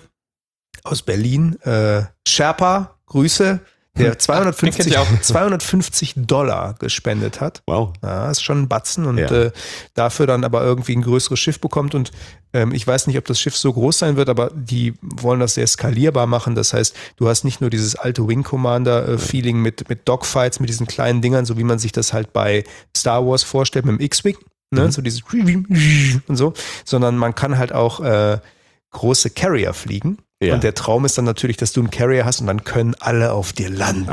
aus Berlin, äh, Sherpa, Grüße, der zweihundertfünfzig, den kennt ihr auch. zweihundertfünfzig Dollar gespendet hat. Wow. Ja, ist schon ein Batzen und Ja. äh, dafür dann aber irgendwie ein größeres Schiff bekommt und ähm, ich weiß nicht, ob das Schiff so groß sein wird, aber die wollen das sehr skalierbar machen. Das heißt, du hast nicht nur dieses alte Wing Commander äh, Feeling mit, mit Dogfights, mit diesen kleinen Dingern, so wie man sich das halt bei Star Wars vorstellt, mit dem X-Wing, ne? Mhm. So dieses und so, sondern man kann halt auch äh, große Carrier fliegen. Ja. Und der Traum ist dann natürlich, dass du einen Carrier hast und dann können alle auf dir landen.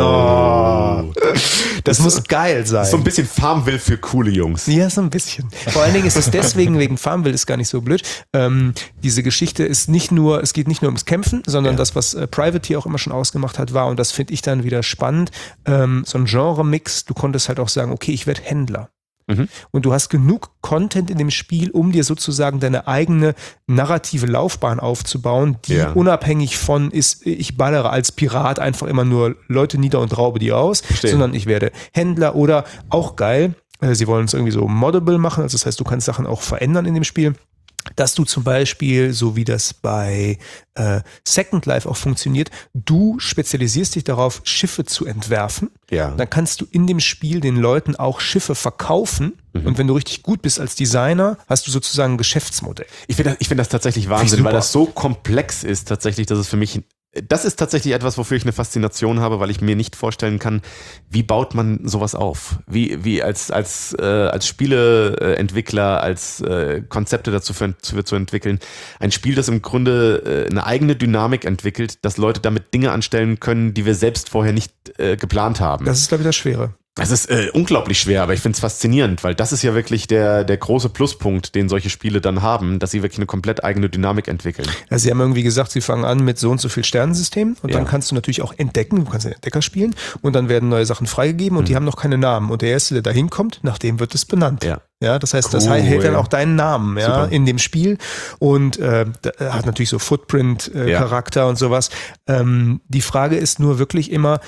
Oh. Das, Das muss geil sein. So ein bisschen Farmville für coole Jungs. Ja, so ein bisschen. Vor allen Dingen ist es deswegen, wegen Farmville ist gar nicht so blöd. Ähm, diese Geschichte ist nicht nur, es geht nicht nur ums Kämpfen, sondern Ja. das, was äh, Privateer auch immer schon ausgemacht hat, war, und das finde ich dann wieder spannend, ähm, so ein Genre-Mix. Du konntest halt auch sagen, okay, ich werde Händler. Mhm. Und du hast genug Content in dem Spiel, um dir sozusagen deine eigene narrative Laufbahn aufzubauen, die Ja. unabhängig von ist, ich ballere als Pirat einfach immer nur Leute nieder und raube die aus, Verstehe. sondern ich werde Händler oder auch geil, äh, sie wollen es irgendwie so moddable machen, also das heißt, du kannst Sachen auch verändern in dem Spiel. Dass du zum Beispiel, so wie das bei äh, Second Life auch funktioniert, du spezialisierst dich darauf, Schiffe zu entwerfen. Ja. Dann kannst du in dem Spiel den Leuten auch Schiffe verkaufen. Mhm. Und wenn du richtig gut bist als Designer, hast du sozusagen ein Geschäftsmodell. Ich finde das, ich find das tatsächlich Finde ich Wahnsinn, weil super. das so komplex ist tatsächlich, dass es für mich, das ist tatsächlich etwas, wofür ich eine Faszination habe, weil ich mir nicht vorstellen kann, wie baut man sowas auf? Wie, wie als, als, äh, als Spieleentwickler, als äh, Konzepte dazu für, zu, zu entwickeln. Ein Spiel, das im Grunde äh, eine eigene Dynamik entwickelt, dass Leute damit Dinge anstellen können, die wir selbst vorher nicht äh, geplant haben. Das ist, glaube ich, das Schwere. Es ist äh, unglaublich schwer, aber ich finde es faszinierend, weil das ist ja wirklich der, der große Pluspunkt, den solche Spiele dann haben, dass sie wirklich eine komplett eigene Dynamik entwickeln. Also sie haben irgendwie gesagt, sie fangen an mit so und so viel Sternensystemen und Ja. dann kannst du natürlich auch entdecken, du kannst den Entdecker spielen und dann werden neue Sachen freigegeben und die haben noch keine Namen und der Erste, der da hinkommt, nach dem wird es benannt. Ja. Ja, das heißt, das Cool. hält dann auch deinen Namen, ja, Super. in dem Spiel und äh, da- hat natürlich so Footprint-Charakter Ja. und sowas. Ähm, die Frage ist nur wirklich immer,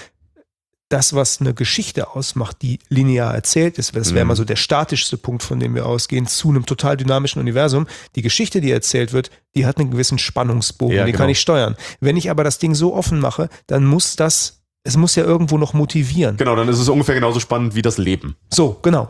das, was eine Geschichte ausmacht, die linear erzählt ist, das wäre Mhm. mal so der statischste Punkt, von dem wir ausgehen, zu einem total dynamischen Universum. Die Geschichte, die erzählt wird, die hat einen gewissen Spannungsbogen, Ja, den genau. kann ich steuern. Wenn ich aber das Ding so offen mache, dann muss das, es muss ja irgendwo noch motivieren. Genau, dann ist es ungefähr genauso spannend wie das Leben. So, genau.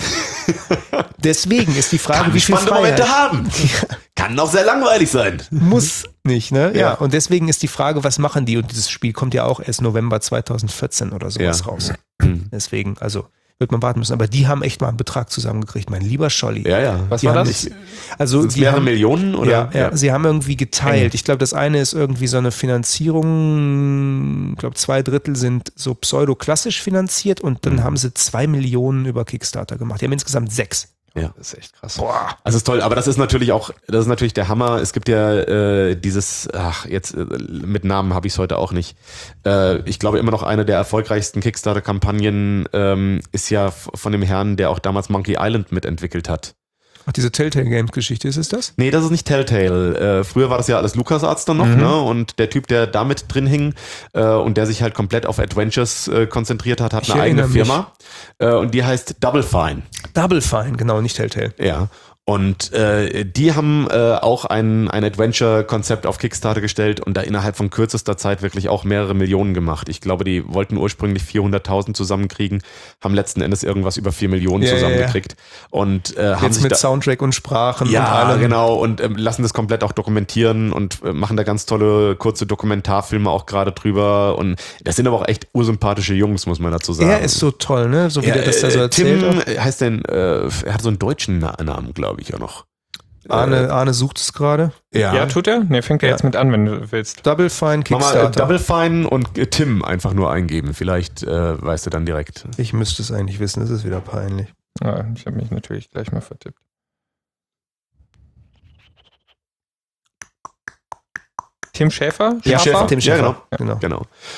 Deswegen ist die Frage, Kann wie viel spannende Freiheit Momente haben. Kann auch sehr langweilig sein. muss nicht, ne? Ja. Ja. Und deswegen ist die Frage, was machen die? Und dieses Spiel kommt ja auch erst November zweitausendvierzehn oder sowas Ja. raus. Mhm. Deswegen, also wird man warten müssen. Aber die haben echt mal einen Betrag zusammengekriegt, mein lieber Scholli. Ja, ja. Was Die war haben das? nicht- Also Sind's die mehrere haben, Millionen? Oder? Ja, ja, sie haben irgendwie geteilt. Ich glaube, das eine ist irgendwie so eine Finanzierung, ich glaube, zwei Drittel sind so pseudo-klassisch finanziert und dann Mhm. haben sie zwei Millionen über Kickstarter gemacht. Die haben insgesamt sechs. Ja. Das ist echt krass. Boah. Also ist toll, aber das ist natürlich auch, das ist natürlich der Hammer. Es gibt ja äh, dieses, ach, jetzt äh, mit Namen habe ich es heute auch nicht. Äh, ich glaube immer noch eine der erfolgreichsten Kickstarter-Kampagnen ähm, ist ja f- von dem Herrn, der auch damals Monkey Island mitentwickelt hat. Ach, diese Telltale Games Geschichte, ist es das? Nee, das ist nicht Telltale. Äh, früher war das ja alles LucasArts dann noch, Mhm. ne? Und der Typ, der da mit drin hing äh, und der sich halt komplett auf Adventures äh, konzentriert hat, hat Ich eine eigene erinnere mich. Firma. Äh, und die heißt Double Fine. Double Fine, genau, nicht Telltale. Ja. Und äh, die haben äh, auch ein, ein Adventure-Konzept auf Kickstarter gestellt und da innerhalb von kürzester Zeit wirklich auch mehrere Millionen gemacht. Ich glaube, die wollten ursprünglich vierhunderttausend zusammenkriegen, haben letzten Endes irgendwas über vier Millionen Ja, ja, zusammengekriegt. Und äh, haben Jetzt sich mit da, Soundtrack und Sprachen ja, und allem. genau, und ähm, lassen das komplett auch dokumentieren und äh, machen da ganz tolle kurze Dokumentarfilme auch gerade drüber. Und das sind aber auch echt ursympathische Jungs, muss man dazu sagen. Er ist so toll, ne? So wie Ja, der das da so äh, erzählt. Tim auch. heißt denn, äh, er hat so einen deutschen Na- Namen, glaube ich, auch noch. Arne, Arne sucht es gerade. Ja, tut er? Ne, fängt er Ja. jetzt mit an, wenn du willst. Double Fine Mach mal äh, Kickstarter. Double Fine und äh, Tim einfach nur eingeben. Vielleicht äh, weißt du dann direkt. Ich müsste es eigentlich wissen, das ist wieder peinlich. Ja, ich habe mich natürlich gleich mal vertippt. Tim Schäfer? Tim Schäfer. Tim Ja, Schäfer. genau. genau. Genau.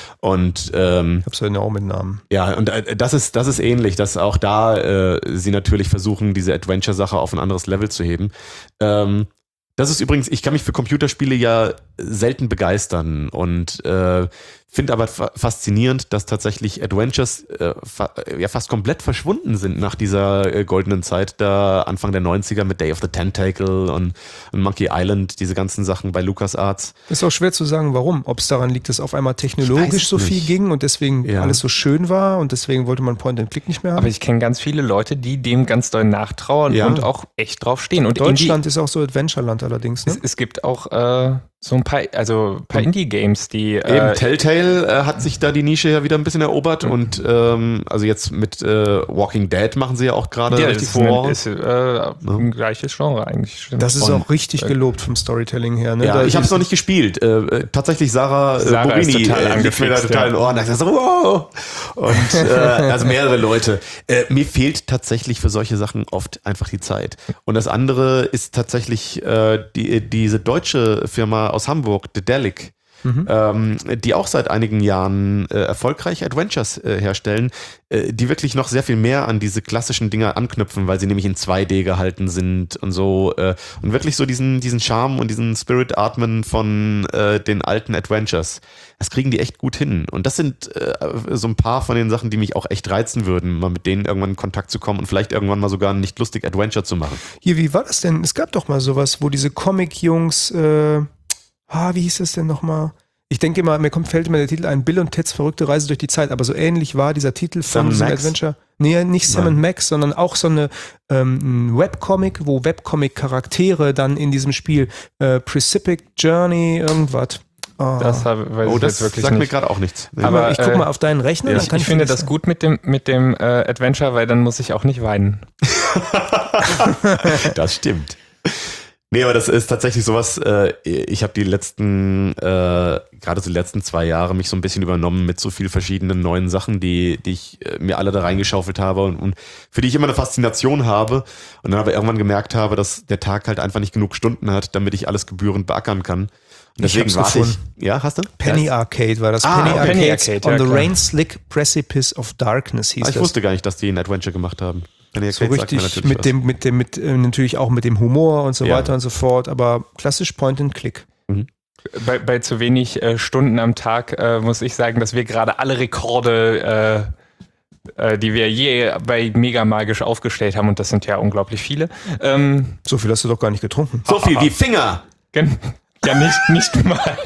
Und ähm, Ich hab's ja auch mit Namen. ja, und äh, das ist das ist ähnlich, dass auch da äh, sie natürlich versuchen, diese Adventure-Sache auf ein anderes Level zu heben. Ähm, das ist übrigens, ich kann mich für Computerspiele ja selten begeistern und äh, finde aber fa- faszinierend, dass tatsächlich Adventures äh, fa- ja fast komplett verschwunden sind nach dieser äh, goldenen Zeit, da Anfang der neunziger mit Day of the Tentacle und, und Monkey Island, diese ganzen Sachen bei LucasArts. Ist auch schwer zu sagen, warum. Ob es daran liegt, dass auf einmal Ich weiß technologisch es so viel nicht. ging und deswegen Ja. alles so schön war und deswegen wollte man Point-and-Click nicht mehr haben. Aber ich kenne ganz viele Leute, die dem ganz doll nachtrauern Ja. und auch echt drauf stehen. Und Deutschland ist auch so Adventureland allerdings, Indie, ne? es, es gibt auch äh, so ein paar, also ein paar Indie-Games, die Eben, äh, Telltale äh, hat sich da die Nische ja wieder ein bisschen erobert Mhm. und ähm, also jetzt mit äh, Walking Dead machen sie ja auch gerade ja, richtig ist, ein, Furore. ist äh, ein gleiches Genre eigentlich. Stimmt. Das ist Und- auch richtig gelobt vom Storytelling her. Ne? Ja, Da ich habe es ist- noch nicht gespielt. Äh, äh, tatsächlich Sarah, äh, Sarah ist Borini total äh, liegt mir da angefixt, total in den Ohren. Da dachte ich so, wow. Und äh, also mehrere Leute. Äh, mir fehlt tatsächlich für solche Sachen oft einfach die Zeit. Und das andere ist tatsächlich äh, die, diese deutsche Firma aus Hamburg, Dedelic. Mhm. Ähm, die auch seit einigen Jahren äh, erfolgreich Adventures äh, herstellen, äh, die wirklich noch sehr viel mehr an diese klassischen Dinger anknüpfen, weil sie nämlich in zwei D gehalten sind und so äh, und wirklich so diesen, diesen Charme und diesen Spirit atmen von äh, den alten Adventures. Das kriegen die echt gut hin. Und das sind äh, so ein paar von den Sachen, die mich auch echt reizen würden, mal mit denen irgendwann in Kontakt zu kommen und vielleicht irgendwann mal sogar ein nicht lustig Adventure zu machen. Hier, wie war das denn? Es gab doch mal sowas, wo diese Comic-Jungs, äh, ah, wie hieß das denn nochmal? Ich denke immer, mir kommt, fällt immer der Titel ein, Bill und Teds verrückte Reise durch die Zeit, aber so ähnlich war dieser Titel Sam von diesem Max? Adventure. Nee, nicht Sam Nein. und Max, sondern auch so eine ähm, ein Webcomic, wo Webcomic-Charaktere dann in diesem Spiel äh, Precipic Journey, irgendwas. Oh. Das hab, weiß Oh, ich das jetzt wirklich sagt mir nicht. gerade auch nichts. Nee. Aber, ich guck äh, mal auf deinen Rechner. ja, dann Ich, kann ich finde dir das gut mit dem, mit dem äh, Adventure, weil dann muss ich auch nicht weinen. Das stimmt. Nee, aber das ist tatsächlich sowas, äh, ich habe die letzten, äh, gerade so die letzten zwei Jahre mich so ein bisschen übernommen mit so vielen verschiedenen neuen Sachen, die, die ich äh, mir alle da reingeschaufelt habe und, und für die ich immer eine Faszination habe und dann aber irgendwann gemerkt habe, dass der Tag halt einfach nicht genug Stunden hat, damit ich alles gebührend beackern kann. Und deswegen hab's warte ich. gefunden. Ja, hast du? Penny Ja. Arcade war das. Ah, Penny, okay. Penny Arcades Arcade, on ja, the klar. Rain Slick Precipice of Darkness hieß Ah, ich das. wusste gar nicht, dass die ein Adventure gemacht haben. Penny So Arcade sagt mir richtig natürlich mit was. dem, mit dem, mit äh, natürlich auch mit dem Humor und so Ja. weiter und so fort, aber klassisch Point and Click. Bei, bei zu wenig äh, Stunden am Tag äh, muss ich sagen, dass wir gerade alle Rekorde, äh, äh, die wir je bei Mega Magisch aufgestellt haben, und das sind ja unglaublich viele. Ähm, So viel hast du doch gar nicht getrunken. So viel wie Finger! gen- ja, nicht, nicht mal.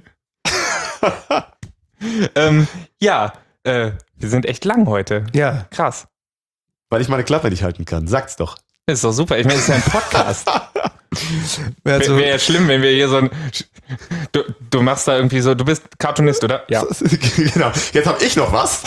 ähm, ja, äh, wir sind echt lang heute. Ja, Krass. Weil ich meine Klappe nicht halten kann. Sag's doch. Ist doch super. Ich meine, es ist ja ein Podcast. Wäre so, wär ja schlimm, wenn wir hier so ein. Du, du machst da irgendwie so, du bist Cartoonist, oder? Ja. Genau. Jetzt habe ich noch was.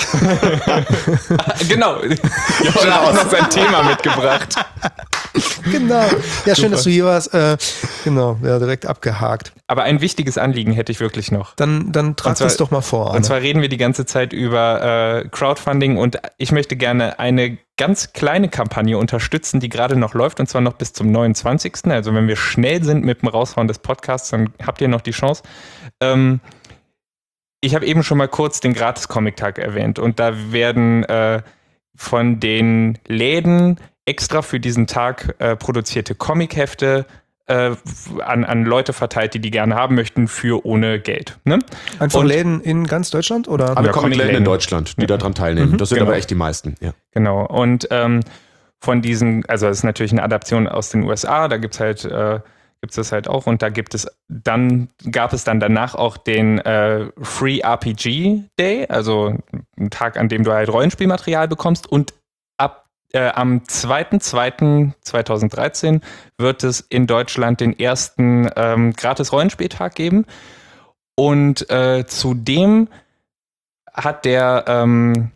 Genau. Ich habe auch noch sein Thema mitgebracht. Genau. Ja, schön, dass du hier warst. Äh, genau, ja, direkt abgehakt. Aber ein wichtiges Anliegen hätte ich wirklich noch. Dann, dann trag das doch mal vor, Arne. Und zwar reden wir die ganze Zeit über äh, Crowdfunding und ich möchte gerne eine ganz kleine Kampagne unterstützen, die gerade noch läuft und zwar noch bis zum neunundzwanzigsten Also wenn wir schnell sind mit dem Raushauen des Podcasts, dann habt ihr noch die Chance. Ähm, ich habe eben schon mal kurz den Gratis-Comic-Tag erwähnt und da werden äh, von den Läden extra für diesen Tag äh, produzierte Comichefte äh, an, an Leute verteilt, die die gerne haben möchten, für ohne Geld. Ne? Einfach und, Läden in ganz Deutschland? Oder? Alle Ja, Comic-Läden in Deutschland, die ja. daran teilnehmen. Mhm. Das sind Genau. aber echt die meisten. Ja. Genau. Und ähm, von diesen, also es ist natürlich eine Adaption aus den U S A, da gibt es halt, äh, gibt's das halt auch und da gibt es dann, gab es dann danach auch den äh, Free R P G Day, also einen Tag, an dem du halt Rollenspielmaterial bekommst und ab Äh, am zweiten zweiten zweitausenddreizehn wird es in Deutschland den ersten ähm, Gratis-Rollenspieltag geben. Und äh, zudem hat der, ähm,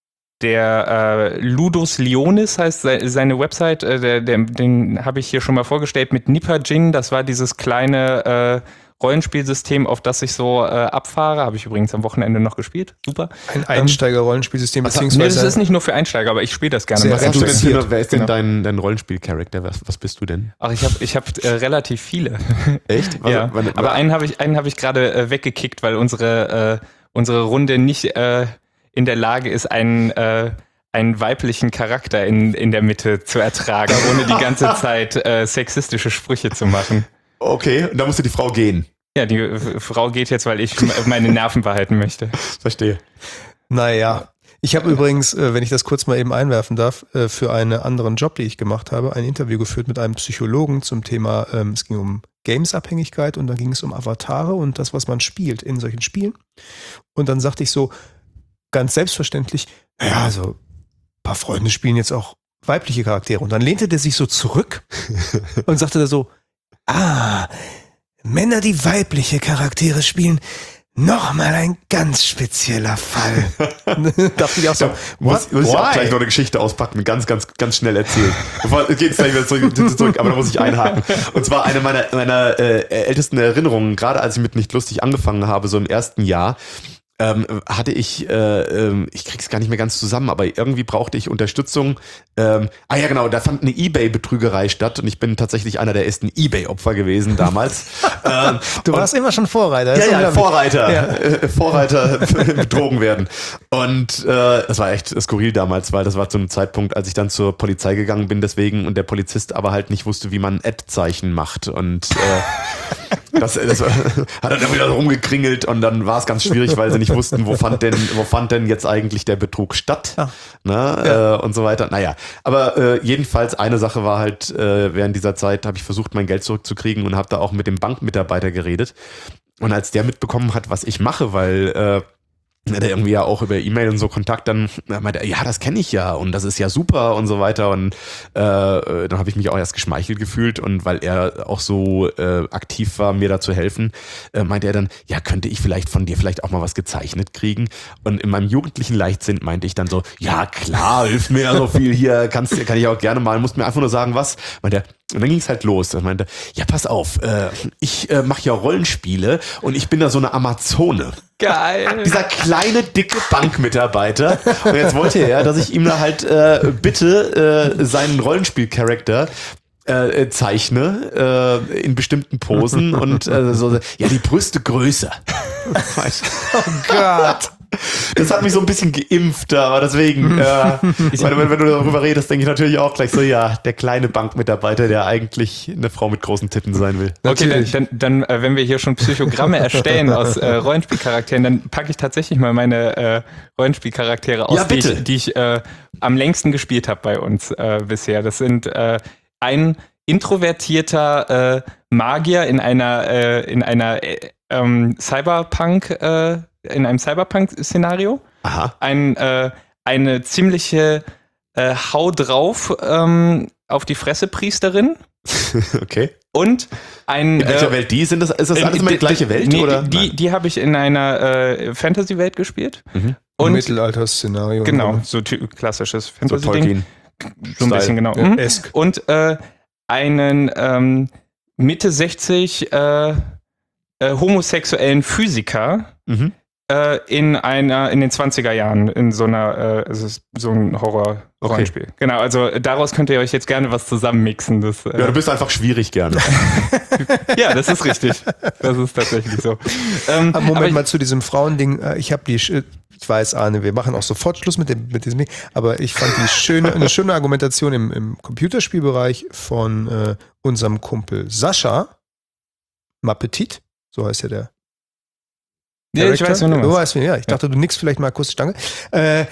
der äh, Ludus Leonis, heißt se- seine Website, äh, der, der, den habe ich hier schon mal vorgestellt mit Nipperjin. Das war dieses kleine äh, Rollenspielsystem, auf das ich so äh, abfahre. Habe ich übrigens am Wochenende noch gespielt. Super. Ein Einsteiger-Rollenspielsystem, Was hat- Nee, beziehungsweise. das ist nicht nur für Einsteiger, aber ich spiele das gerne. Sehr mal. Was hast du denn interessiert. für, wer ist denn Genau. dein, dein Rollenspiel-Charakter? Was, was bist du denn? Ach, ich habe ich hab, äh, relativ viele. Echt? Ja, wann- wann- aber einen habe ich, einen hab ich gerade äh, weggekickt, weil unsere, äh, unsere Runde nicht äh, in der Lage ist, einen, äh, einen weiblichen Charakter in, in der Mitte zu ertragen, ohne die ganze Zeit äh, sexistische Sprüche zu machen. Okay, und da musste die Frau gehen. Ja, die äh, Frau geht jetzt, weil ich m- meine Nerven behalten möchte. Verstehe. Naja. Ich habe übrigens, äh, wenn ich das kurz mal eben einwerfen darf, äh, für einen anderen Job, den ich gemacht habe, ein Interview geführt mit einem Psychologen zum Thema, ähm, es ging um Games-Abhängigkeit und dann ging es um Avatare und das, was man spielt in solchen Spielen. Und dann sagte ich so, ganz selbstverständlich, naja, also ein paar Freunde spielen jetzt auch weibliche Charaktere. Und dann lehnte der sich so zurück und sagte da so, ah, Männer, die weibliche Charaktere spielen, nochmal ein ganz spezieller Fall. Dachte ich auch so, Ja, muss, muss ich auch gleich noch eine Geschichte auspacken, ganz, ganz, ganz schnell erzählen. Bevor geht es gleich wieder zurück, zurück, aber da muss ich einhaken. Und zwar eine meiner, meiner äh, ältesten Erinnerungen, gerade als ich mit Nicht Lustig angefangen habe, so im ersten Jahr, ähm, hatte ich, äh, ähm, ich krieg's gar nicht mehr ganz zusammen, aber irgendwie brauchte ich Unterstützung. Ähm, ah ja, genau, da fand eine eBay-Betrügerei statt und ich bin tatsächlich einer der ersten eBay-Opfer gewesen damals. ähm, du warst immer schon Vorreiter. Das ja, ist ja, unglaublich. Vorreiter. Ja. Äh, Vorreiter betrogen werden. Und äh, das war echt skurril damals, weil das war zu einem Zeitpunkt, als ich dann zur Polizei gegangen bin deswegen und der Polizist aber halt nicht wusste, wie man Ad-Zeichen macht. Und äh, das, das hat er dann wieder rumgekringelt und dann war es ganz schwierig, weil sie nicht wussten, wo fand denn, wo fand denn jetzt eigentlich der Betrug statt, Ah. ne, Ja. äh, und so weiter. Naja, aber äh, jedenfalls eine Sache war halt, äh, während dieser Zeit habe ich versucht, mein Geld zurückzukriegen und habe da auch mit dem Bankmitarbeiter geredet. Und als der mitbekommen hat, was ich mache, weil äh, der irgendwie ja auch über E-Mail und so Kontakt, dann meinte er, ja, das kenne ich ja und das ist ja super und so weiter. Und äh, dann habe ich mich auch erst geschmeichelt gefühlt und weil er auch so äh, aktiv war, mir da zu helfen, äh, meinte er dann, ja, könnte ich vielleicht von dir vielleicht auch mal was gezeichnet kriegen? Und in meinem jugendlichen Leichtsinn meinte ich dann so, ja klar, hilf mir ja so viel hier, kannst, kann ich auch gerne mal, musst mir einfach nur sagen, was. Meinte er, und dann ging es halt los. Er meinte, ja, pass auf, äh, ich äh, mache ja Rollenspiele und ich bin da so eine Amazone. Geil. Dieser kleine, dicke Bankmitarbeiter. Und jetzt wollte er, dass ich ihm da halt äh, bitte äh, seinen Rollenspiel-Charakter äh, zeichne äh, in bestimmten Posen und äh, so, ja, die Brüste größer. Oh Gott. Das hat mich so ein bisschen geimpft, aber deswegen, äh, ich meine, wenn, wenn du darüber redest, denke ich natürlich auch gleich so, ja, der kleine Bankmitarbeiter, der eigentlich eine Frau mit großen Titten sein will. Okay, Natürlich. dann, dann, dann äh, wenn wir hier schon Psychogramme erstellen aus äh, Rollenspielcharakteren, dann packe ich tatsächlich mal meine äh, Rollenspielcharaktere aus, Ja, die bitte. ich, die ich äh, am längsten gespielt habe bei uns äh, bisher. Das sind äh, ein introvertierter äh, Magier in einer äh, in einer äh, ähm, Cyberpunk äh, in einem Cyberpunk-Szenario. Aha. Ein, äh, eine ziemliche äh, Hau drauf ähm, auf die Fresse Priesterin. Okay. und ein... In welcher äh, Welt die? Sind das, ist das alles äh, immer die d- gleiche Welt? Nee, oder? die, die habe ich in einer äh, Fantasy-Welt gespielt. Mhm. Und Mittelalter-Szenario. genau, so ty- klassisches So Fantasy-Ding. Tolkien. So ein bisschen, genau. Ja, Mhm. esk. Und äh, einen ähm, Mitte sechzig äh, äh, homosexuellen Physiker Mhm. äh, in einer, in den zwanziger Jahren, in so einer, äh, es ist so ein Horror-Rollenspiel. Okay. Genau, also daraus könnt ihr euch jetzt gerne was zusammenmixen. Das, äh, Ja, du bist einfach schwierig gerne. ja, das ist richtig. Das ist tatsächlich so. Ähm, Aber Moment aber ich- mal zu diesem Frauending. Äh, Ich habe die, Sch- ich weiß, Arne, wir machen auch sofort Schluss mit, dem, mit diesem Ding, aber ich fand die schöne, eine schöne Argumentation im, im Computerspielbereich von äh, unserem Kumpel Sascha Mappetit, so heißt ja der. Ja, ich Charakter. weiß, wen du Du meinst. weißt, wen, ja. Ich dachte, du nix vielleicht mal akustisch, danke. Äh,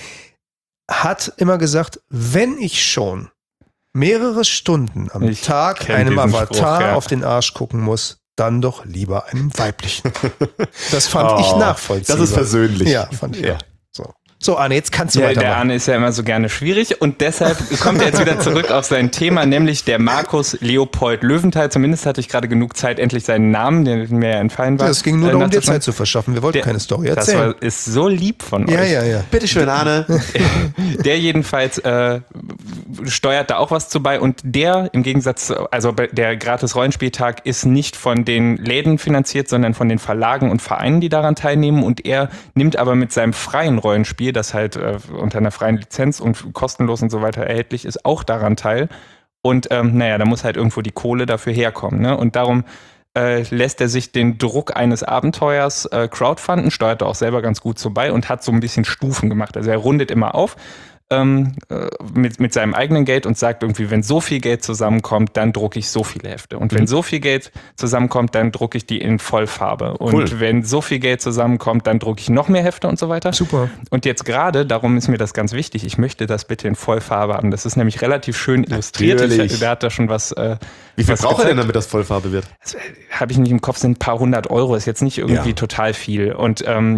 hat immer gesagt, wenn ich schon mehrere Stunden am Ich Tag kenn einem diesen Avatar Spruch, ja. auf den Arsch gucken muss, dann doch lieber einem weiblichen. Das fand Oh, ich nachvollziehbar. Das ist versöhnlich. Ja, fand ich. Ja. Ja. So. so, Arne, jetzt kannst du Ja, der weitermachen. Arne ist ja immer so gerne schwierig und deshalb kommt er jetzt wieder zurück auf sein Thema, nämlich der Markus Leopold Löwenthal. Zumindest hatte ich gerade genug Zeit, endlich seinen Namen, der mir ja entfallen war. Ja, es ging nur äh, darum, dir nachzuschauen. Zeit zu verschaffen. Wir wollten Der- keine Story Das erzählen. war, ist so lieb von Ja, euch. ja, ja. Bitteschön, Arne. Der jedenfalls äh, steuert da auch was zu bei und der im Gegensatz, zu- also bei- der Gratis-Rollenspieltag ist nicht von den Läden finanziert, sondern von den Verlagen und Vereinen, die daran teilnehmen und er nimmt aber mit seinem freien Rollenspiel, das halt äh, unter einer freien Lizenz und kostenlos und so weiter erhältlich ist, auch daran teil und ähm, naja, da muss halt irgendwo die Kohle dafür herkommen, ne? Und darum äh, lässt er sich den Druck eines Abenteuers äh, crowdfunden, steuert da auch selber ganz gut so bei und hat so ein bisschen Stufen gemacht. Also er rundet immer auf ähm, äh, mit, mit seinem eigenen Geld und sagt irgendwie, wenn so viel Geld zusammenkommt, dann drucke ich so viele Hefte. Und wenn Mhm. so viel Geld zusammenkommt, dann drucke ich die in Vollfarbe. Und Cool. wenn so viel Geld zusammenkommt, dann drucke ich noch mehr Hefte und so weiter. Super. Und jetzt gerade, darum ist mir das ganz wichtig, ich möchte das bitte in Vollfarbe haben. Das ist nämlich relativ schön illustriert. Natürlich. Ich, der hat da schon was äh, Wie viel was braucht er gezeigt. denn, damit das Vollfarbe wird? Das habe ich nicht im Kopf, sind ein paar hundert Euro, ist jetzt nicht irgendwie Ja. total viel. Und ähm,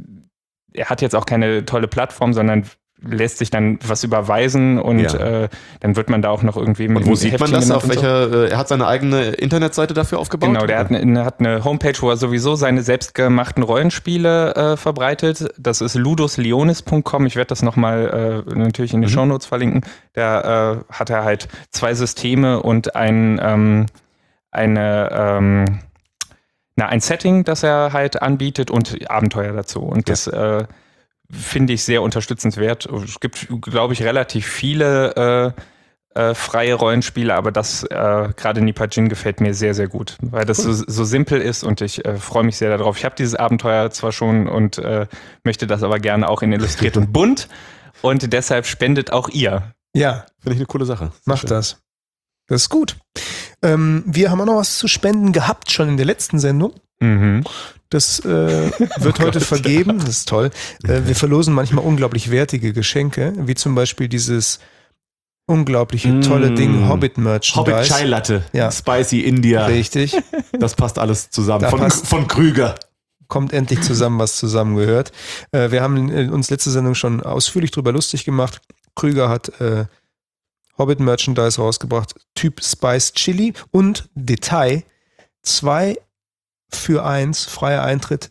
er hat jetzt auch keine tolle Plattform, sondern lässt sich dann was überweisen und Ja. äh, dann wird man da auch noch irgendwie mit Und wo einem sieht man Heftchen das? genannt Auf und so. welcher? Äh, er hat seine eigene Internetseite dafür aufgebaut? Genau, der hat eine, hat eine Homepage, wo er sowieso seine selbstgemachten Rollenspiele äh, verbreitet. Das ist ludusleonis punkt com. Ich werde das nochmal äh, natürlich in den Mhm. Shownotes verlinken. Da äh, hat er halt zwei Systeme und ein, ähm, eine, ähm, na, ein Setting, das er halt anbietet und Abenteuer dazu. Und das äh, finde ich sehr unterstützenswert. Es gibt, glaube ich, relativ viele äh, äh, freie Rollenspiele, aber das äh, gerade Nipajin gefällt mir sehr, sehr gut, weil das so, so simpel ist und ich äh, freue mich sehr darauf. Ich habe dieses Abenteuer zwar schon und äh, möchte das aber gerne auch in illustriert und bunt und deshalb spendet auch ihr. Ja, Finde ich eine coole Sache. Sehr mach schön. das. Das ist gut. Ähm, wir haben auch noch was zu spenden gehabt, schon in der letzten Sendung. Mhm. Das äh, wird heute vergeben. Das ist toll. Äh, wir verlosen manchmal unglaublich wertige Geschenke, wie zum Beispiel dieses unglaubliche tolle Mm. Ding Hobbit-Merchandise. Hobbit Chai Latte. Ja. Spicy India. Richtig. Das passt alles zusammen. Da Von, passt- von Krüger. Kommt endlich zusammen, was zusammengehört. Äh, wir haben äh, uns letzte Sendung schon ausführlich drüber lustig gemacht. Krüger hat äh, Hobbit-Merchandise rausgebracht, Typ Spice Chili und Detail, zwei für eins, freier Eintritt,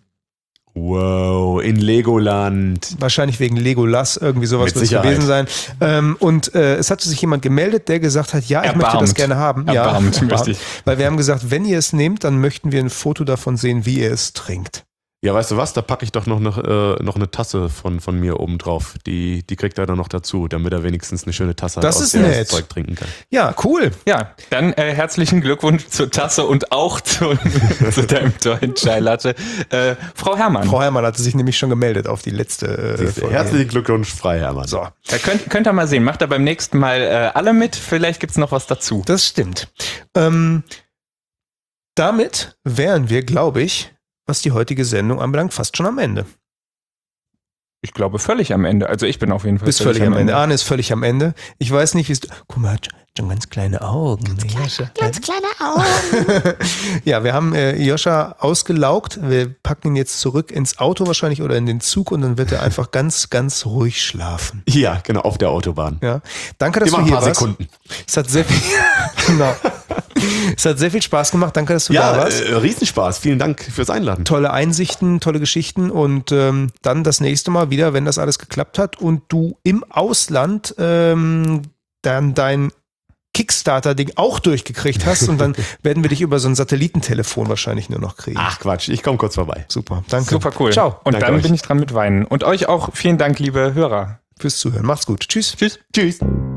Wow, in Legoland. wahrscheinlich wegen Legolas, irgendwie sowas Mit wird es Sicherheit. gewesen sein. Ähm, und äh, es hatte sich jemand gemeldet, der gesagt hat, ja, ich möchte das Erbarmt. gerne haben. Erbarmt, ja, möchte ich. Weil wir haben gesagt, wenn ihr es nehmt, dann möchten wir ein Foto davon sehen, wie ihr es trinkt. Ja, weißt du was? Da packe ich doch noch, noch, äh, noch eine Tasse von, von mir oben drauf. Die, die kriegt er dann noch dazu, damit er wenigstens eine schöne Tasse Das hat, aus ist der er nett. das Zeug trinken kann. Ja, cool. Ja, dann äh, herzlichen Glückwunsch zur Tasse und auch zu, zu deinem tollen Chai Latte. Äh, Frau Herrmann. Frau Herrmann hatte sich nämlich schon gemeldet auf die letzte äh, Siehste, Folge. herzlichen Glückwunsch, Freihermann. So, Da könnt, könnt ihr mal sehen. Macht ihr beim nächsten Mal äh, alle mit. Vielleicht gibt's noch was dazu. das stimmt. Ähm, damit wären wir, glaube ich, was die heutige Sendung anbelangt, fast schon am Ende. Ich glaube, völlig am Ende. Also ich bin auf jeden Fall Bist völlig am Ende. Arne ist völlig am Ende. Ich weiß nicht, wie es. Guck mal, hat schon ganz kleine Augen. Joscha. Ganz kleine Augen. Ja, wir haben äh, Joscha ausgelaugt. Wir packen ihn jetzt zurück ins Auto wahrscheinlich oder in den Zug und dann wird er einfach ganz, ganz ruhig schlafen. Ja, genau, auf der Autobahn. Ja. Danke, dass Immer du ein hier paar warst. Sekunden. Es hat sehr viel. Genau. Es hat sehr viel Spaß gemacht. Danke, dass du Ja, da warst. äh, Riesenspaß. Vielen Dank fürs Einladen. Tolle Einsichten, tolle Geschichten und ähm, dann das nächste Mal wieder, wenn das alles geklappt hat und du im Ausland ähm, dann dein Kickstarter-Ding auch durchgekriegt hast und dann werden wir dich über so ein Satellitentelefon wahrscheinlich nur noch kriegen. Ach Quatsch, ich komme kurz vorbei. Super, danke. Super cool. Ciao. Und Danke dann euch. bin ich dran mit Weinen. Und euch auch vielen Dank, liebe Hörer. Fürs Zuhören. Macht's gut. Tschüss. Tschüss. Tschüss.